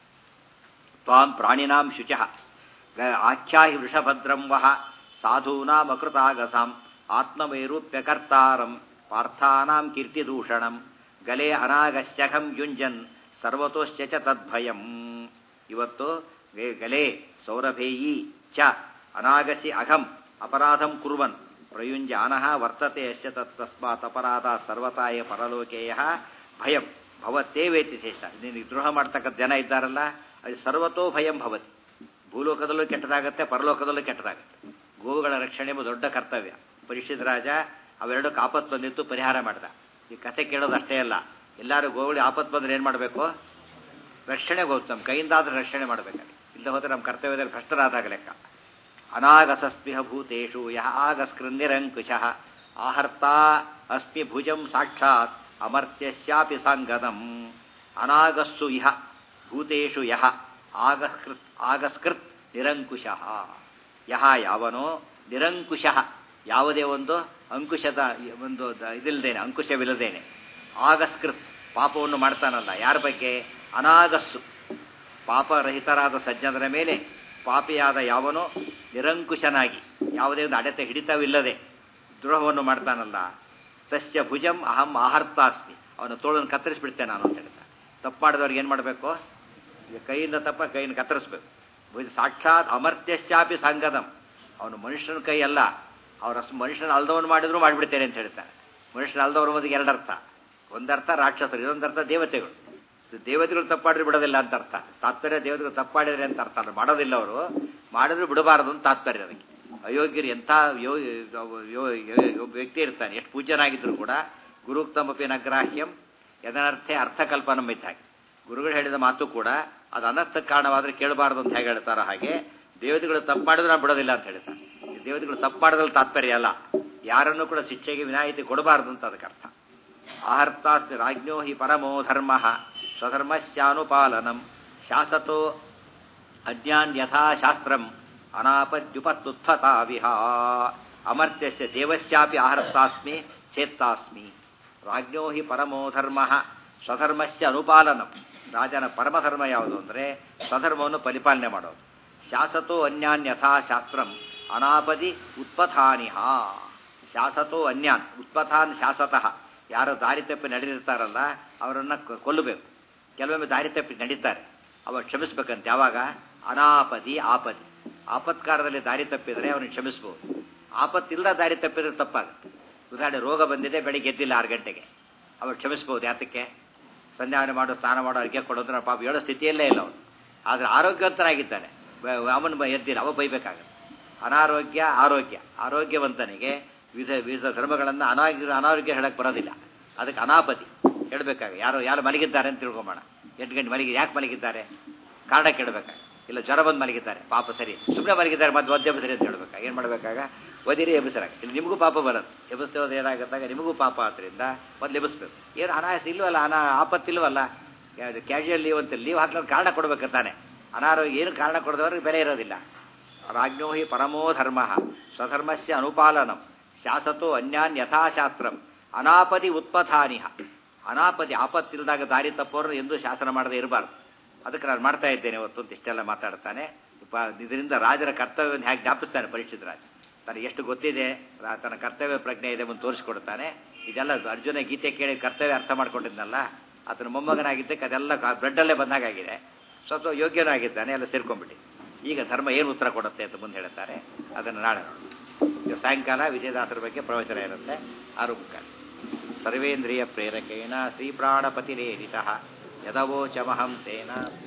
ತ್ವಾಂ ಪ್ರಾಣಿನಾಂ ಶುಚಃ ಆಖ್ಯಾಹಿ ವೃಷಭದ್ರಂ ವಹ ಸಾಧೂನಾಂ ಅಕೃತಾಗಸಾಂ ಆತ್ಮವೈರೂಪ್ಯಕರ್ತಾರಂ ಪಾರ್ಥಾನಾಂ ಕೀರ್ತಿದೂಷಣಂ ಗಲೆ ಅನಾಗಸ್ಯಘಂ ಯುಂಜನ್ ಸರ್ವತೋಶ್ಯ ಚ ತದ್ಭಯಂ. ಇವತ್ತು ಗಲೆ ಸೌರಭೇಯಿ ಚ ಅನಾಗಸಿ ಅಘಂ ಅಪರಾಧಂ ಕುರ್ವನ್ ಪ್ರಯುಂಜಾನಃ ವರ್ತತೆ ಯಶ್ಚ ತಸ್ಮಾತ್ ಅಪರಾಧ ಸರ್ವತಾಯ ಪರಲೋಕೇಯ ಭಯಂ ಭವತ್ತೇವೇತಿ ಶೇಷ. ನಿನಗೆ ದ್ರೋಹ ಮಾಡ್ತಕ್ಕಂಥ ಜನ ಇದ್ದಾರಲ್ಲ, ಅದು ಸರ್ವತೋ ಭಯಂ ಭವತಿ. ಭೂಲೋಕದಲ್ಲೂ ಕೆಟ್ಟದಾಗತ್ತೆ, ಪರಲೋಕದಲ್ಲೂ ಕೆಟ್ಟದಾಗತ್ತೆ. ಗೋವುಗಳ ರಕ್ಷಣೆ ಎಂಬ ದೊಡ್ಡ ಕರ್ತವ್ಯ. ಪರೀಕ್ಷಿತ ರಾಜ ಅವೆರಡಕ್ಕೆ ಆಪತ್ತು ಬಂದಿತ್ತು, ಪರಿಹಾರ ಮಾಡ್ದ. ಈ ಕಥೆ ಕೇಳೋದು ಅಷ್ಟೇ ಅಲ್ಲ, ಎಲ್ಲರೂ ಗೋವುಗಳಿಗೆ ಆಪತ್ತು ಬಂದರೆ ಏನು ಮಾಡಬೇಕು? ರಕ್ಷಣೆಗೆ ಹೋಗ್ತು. ನಮ್ಮ ಕೈಯಿಂದಾದ್ರೆ ರಕ್ಷಣೆ ಮಾಡಬೇಕಾಗಿ, ಇಲ್ಲ ಹೋದರೆ ನಮ್ಮ ಕರ್ತವ್ಯದಲ್ಲಿ ಭ್ರಷ್ಟರಾದಾಗ ಲೆಕ್ಕ. ಅನಾಗಸಸ್ಮಿಹ ಭೂತೇಷು ಯಹ ಆಗಸ್ಕೃನ್ನಿರಂಕುಶಃ ಆಹರ್ತಾ ಅಸ್ಮಿ ಭುಜಂ ಸಾಕ್ಷಾತ್ ಅಮರ್ತ್ಯಸ್ಯಾಪಿ ಸಾಂಗದಂ. ಅನಾಗಸ್ಸು ಇಹ ಭೂತೇಷು ಯಹ ಆಗಸ್ಕೃತ್ ನಿರಂಕುಶಃ. ಯಹ ಯಾವನೋ, ನಿರಂಕುಶಃ ಯಾವುದೇ ಒಂದು ಅಂಕುಶದ ಒಂದು ಇದಿಲ್ಲದೇನೆ, ಅಂಕುಶವಿಲ್ಲದೇನೆ, ಆಗಸ್ಕೃತ್ ಪಾಪವನ್ನು ಮಾಡ್ತಾನಲ್ಲ ಯಾರ ಬಗ್ಗೆ? ಅನಾಗಸ್ಸು ಪಾಪರಹಿತರಾದ ಸಜ್ಜನರ ಮೇಲೆ ಪಾಪಿಯಾದ ಯಾವನೋ ನಿರಂಕುಶನಾಗಿ ಯಾವುದೇ ಒಂದು ಅಡೆತ ಹಿಡಿತವಿಲ್ಲದೆ ದ್ರೋಹವನ್ನು ಮಾಡ್ತಾನಲ್ಲ, ತಸ್ಯ ಭುಜಂ ಅಹಂ ಆಹರ್ತಾಸ್ಮಿ, ಅವನ ತೋಳನ್ನು ಕತ್ತರಿಸ್ಬಿಡ್ತೇನೆ ನಾನು ಅಂತ ಹೇಳ್ತಾನೆ. ತಪ್ಪು ಮಾಡಿದವ್ರಿಗೆ ಏನು ಮಾಡಬೇಕು? ಕೈಯಿಂದ ಕೈಯನ್ನು ಕತ್ತರಿಸ್ಬೇಕು. ಸಾಕ್ಷಾತ್ ಅಮರ್ತ್ಯಶ್ಚಾಪಿ ಸಂಗತಂ. ಅವನು ಮನುಷ್ಯನ ಕೈ ಅಲ್ಲ, ಅವರ ಮನುಷ್ಯನ ಅಲ್ದವನು ಮಾಡಿದ್ರು ಮಾಡಿಬಿಡ್ತೇನೆ ಅಂತ ಹೇಳ್ತಾರೆ. ಮನುಷ್ಯನ ಅಲ್ದವ್ರ ಮೊದಲಿಗೆ ಎರಡರ್ಥ. ಒಂದರ್ಥ ರಾಕ್ಷಸರು, ಇನ್ನೊಂದರ್ಥ ದೇವತೆಗಳು. ದೇವತೆಗಳು ತಪ್ಪಾಡಿದ್ರೆ ಬಿಡೋದಿಲ್ಲ ಅಂತ ಅರ್ಥ. ತಾತ್ಪರ್ಯ ದೇವತೆಗಳು ತಪ್ಪಾಡಿದ್ರೆ ಅಂತ ಅರ್ಥ ಅಲ್ಲ, ಮಾಡೋದಿಲ್ಲ ಅವರು, ಮಾಡಿದ್ರು ಬಿಡಬಾರದು ಅಂತ ತಾತ್ಪರ್ಯ ಅದಕ್ಕೆ. ಅಯೋಗ್ಯರು ಎಂಥ ವ್ಯಕ್ತಿ ಇರ್ತಾನೆ, ಎಷ್ಟು ಪೂಜ್ಯನಾಗಿದ್ರು ಕೂಡ ಗುರುಕ್ತಮಪಿ ನಗ್ರಾಹ್ಯಂ ಯದನರ್ಥೆ ಅರ್ಥಕಲ್ಪನಂ ಇದ್ದಾಗೆ. ಗುರುಗಳು ಹೇಳಿದ ಮಾತು ಕೂಡ ಅದು ಅನರ್ಥಕ್ಕೆ ಕಾರಣವಾದರೆ ಕೇಳಬಾರ್ದು ಅಂತ ಹೇಗೆ ಹೇಳ್ತಾರೋ ಹಾಗೆ ದೇವತೆಗಳು ತಪ್ಪು ಮಾಡಿದ್ರು ನಾವು ಬಿಡೋದಿಲ್ಲ ಅಂತ ಹೇಳ್ತಾರೆ. ದೇವತೆಗಳು ತಪ್ಪು ಮಾಡೋದ್ರಲ್ಲಿ ತಾತ್ಪರ್ಯ ಅಲ್ಲ, ಯಾರನ್ನೂ ಕೂಡ ಶಿಕ್ಷೆಗೆ ವಿನಾಯಿತಿ ಕೊಡಬಾರ್ದು ಅಂತ ಅದಕ್ಕೆ ಅರ್ಥ. ಆಹರ್ತಾಸ್ತಿ ರಾಜ್ಞೋ ಹಿ ಪರಮೋ ಧರ್ಮ ಸ್ವಧರ್ಮಸ್ಯಾನುಪಾಲನಂ ಶಾಸತೋ ಅಜ್ಞಾನ್ಯಥಾ ಶಾಸ್ತ್ರಂ ಅನಾಪದ್ಯುಪತ್ಯುತ್ಥತಾ ವಿಹಾ ಅಮರ್ತ್ಯಸ್ಯ ದೇವಸ್ಯಾಪಿ ಆಹರ್ತಾಸ್ಮಿ ಚೇತ್ತಾಸ್ಮಿ. ರಾಜ್ಞೋ ಹಿ ಪರಮೋ ಧರ್ಮ ಸ್ವಧರ್ಮಸ್ಯ ಅನುಪಾಲನಂ. ರಾಜನ ಪರಮಧರ್ಮ ಯಾವುದು ಅಂದರೆ ಸ್ವಧರ್ಮವನ್ನು ಪರಿಪಾಲನೆ ಮಾಡೋದು. ಶಾಸತೋ ಅನ್ಯಾನ್ಯಥಾ ಶಾಸ್ತ್ರಂ ಅನಾಪದಿ ಉತ್ಪಥಾನಿಹ. ಶಾಸತೋ ಅನ್ಯಾನ್ ಉತ್ಪಥಾನ್ ಶಾಸತಃ. ಯಾರು ದಾರಿ ತಪ್ಪಿ ನಡೆದಿರ್ತಾರಲ್ಲ ಅವರನ್ನು ಕೊಲ್ಲಬೇಕು. ಕೆಲವೊಮ್ಮೆ ದಾರಿ ತಪ್ಪಿ ನಡೀತಾರೆ, ಅವಾಗ ಕ್ಷಮಿಸ್ಬೇಕಂತೆ. ಯಾವಾಗ? ಅನಾಪದಿ ಆಪದಿ. ಆಪತ್ಕಾರದಲ್ಲಿ ದಾರಿ ತಪ್ಪಿದರೆ ಅವನಿಗೆ ಕ್ಷಮಿಸ್ಬೋದು. ಆಪತ್ತಿಲ್ಲದ ದಾರಿ ತಪ್ಪಿದ್ರೆ ತಪ್ಪಾಗುತ್ತೆ. ಉದಾಹರಣೆ, ರೋಗ ಬಂದಿದೆ, ಬೆಳಿಗ್ಗೆ ಎದ್ದಿಲ್ಲ 6 ಗಂಟೆಗೆ, ಅವಾಗ ಕ್ಷಮಿಸ್ಬೋದು. ಯಾತಕ್ಕೆ? ಸಂಧ್ಯಾವನೆ ಮಾಡು, ಸ್ನಾನ ಮಾಡೋ, ಅಡುಗೆ ಕೊಡೋದ್ರೆ ಪಾಪ ಹೇಳೋ ಸ್ಥಿತಿಯಲ್ಲೇ ಇಲ್ಲ ಅವನು. ಆದರೆ ಆರೋಗ್ಯವಂತನಾಗಿದ್ದಾನೆ, ಅವನು ಎದ್ದಿಲ್ಲ, ಅವ ಬೈಬೇಕಾಗುತ್ತೆ. ಅನಾರೋಗ್ಯ ಆರೋಗ್ಯ. ಆರೋಗ್ಯವಂತನಿಗೆ ವಿವಿಧ ಧರ್ಮಗಳನ್ನು ಅನಾರೋಗ್ಯ ಹೇಳಕ್ಕೆ ಬರೋದಿಲ್ಲ. ಅದಕ್ಕೆ ಅನಾಪತಿ ಹೇಳಬೇಕಾಗ. ಯಾರು ಮಲಗಿದ್ದಾರೆ ಅಂತ ತಿಳ್ಕೊಂಬೋಣ. 8 ಗಂಟೆ ಯಾಕೆ ಮಲಗಿದ್ದಾರೆ ಕಾರಣ ಕೇಳಬೇಕಾಗ. ಇಲ್ಲ ಜ್ವರ ಬಂದು ಮಲಗಿದ್ದಾರೆ, ಪಾಪ ಸರಿ, ಸುಮ್ಮನೆ ಮಲಗಿದ್ದಾರೆ, ಮತ್ತೆ ಒದ್ದೆ ಸರಿ ಅಂತ ಹೇಳ್ಬೇಕಾಗ. ಏನು ಮಾಡಬೇಕಾಗ? ಒದಿರಿ ಎಬ್ಬಿಸರಾಗ. ಇಲ್ಲಿ ನಿಮಗೂ ಪಾಪ ಬರೋದು. ಎಬ್ಬಿಸ್ತೇವದು ಏನಾಗುತ್ತಾಗ ನಿಮಗೂ ಪಾಪ ಆದ್ದರಿಂದ ಮೊದಲು ಎಬ್ಬಿಸ್ಬೇಕು. ಏನು ಅನಾಯಾಸ ಇಲ್ವಲ್ಲ, ಆಪತ್ತಿಲ್ವಲ್ಲ, ಕ್ಯಾಶುಯಲ್ ಲೀವ್ ಅಂತ ಲೀವ್ ಹಾಕ್ಲಿಕ್ಕೆ ಕಾರಣ ಕೊಡ್ಬೇಕು ತಾನೆ. ಅನಾರೋಗ್ಯ ಏನು ಕಾರಣ ಕೊಡದವ್ರಿಗೆ ಬೆಲೆ ಇರೋದಿಲ್ಲ. ರಾಜ್ಞೋ ಹಿ ಪರಮೋ ಧರ್ಮ ಸ್ವಧರ್ಮಸ್ಯ ಅನುಪಾಲನಂ ಶಾಸತೋ ಅನ್ಯಾನ್ ಯಥಾಶಾಸ್ತ್ರಂ ಅನಾಪದಿ ಉತ್ಪಥಾನಿಹ. ಅನಾಪದಿ ಆಪತ್ತಿಲ್ದಾಗ ದಾರಿ ತಪ್ಪೋರು ಎಂದೂ ಶಾಸನ ಮಾಡದೇ ಇರಬಾರ್ದು. ಅದಕ್ಕೆ ನಾನು ಮಾಡ್ತಾ ಇದ್ದೇನೆ ಇವತ್ತು ಅಂತ ಇಷ್ಟೆಲ್ಲ ಮಾತಾಡ್ತಾನೆ. ಇದರಿಂದ ರಾಜರ ಕರ್ತವ್ಯವನ್ನು ಹೇಗೆ ಜ್ಞಾಪಿಸ್ತಾನೆ ಪರೀಕ್ಷಿತ ರಾಜ. ತನಗೆ ಎಷ್ಟು ಗೊತ್ತಿದೆ, ತನ್ನ ಕರ್ತವ್ಯ ಪ್ರಜ್ಞೆ ಇದೆ ಮುಂದೆ ತೋರಿಸ್ಕೊಡ್ತಾನೆ. ಇದೆಲ್ಲ ಅರ್ಜುನ ಗೀತೆ ಕೇಳಿ ಕರ್ತವ್ಯ ಅರ್ಥ ಮಾಡ್ಕೊಂಡಿದ್ನಲ್ಲ, ಆತನ ಮೊಮ್ಮಗನಾಗಿದ್ದಕ್ಕೆ ಅದೆಲ್ಲ ಬ್ಲಡ್ಡಲ್ಲೇ ಬಂದಾಗಿದೆ. ಸ್ವಲ್ಪ ಯೋಗ್ಯನೂ ಆಗಿದ್ದಾನೆ, ಎಲ್ಲ ಸೇರ್ಕೊಂಡ್ಬಿಟ್ಟು. ಈಗ ಧರ್ಮ ಏನು ಉತ್ತರ ಕೊಡುತ್ತೆ ಅಂತ ಮುಂದೆ ಹೇಳ್ತಾರೆ. ಅದನ್ನು ನಾಳೆ ನೋಡಿ. ಸಾಯಂಕಾಲ ವಿಜಯದಾಸರ ಬಗ್ಗೆ ಪ್ರವಚನ ಇರುತ್ತೆ 6:30. ಸರ್ವೇಂದ್ರಿಯ ಪ್ರೇರಕೇಣ ಶ್ರೀ ಪ್ರಾಣಪತಿರೇರಿತಃ ಯದವೋಚಮಹಂ ತೇನ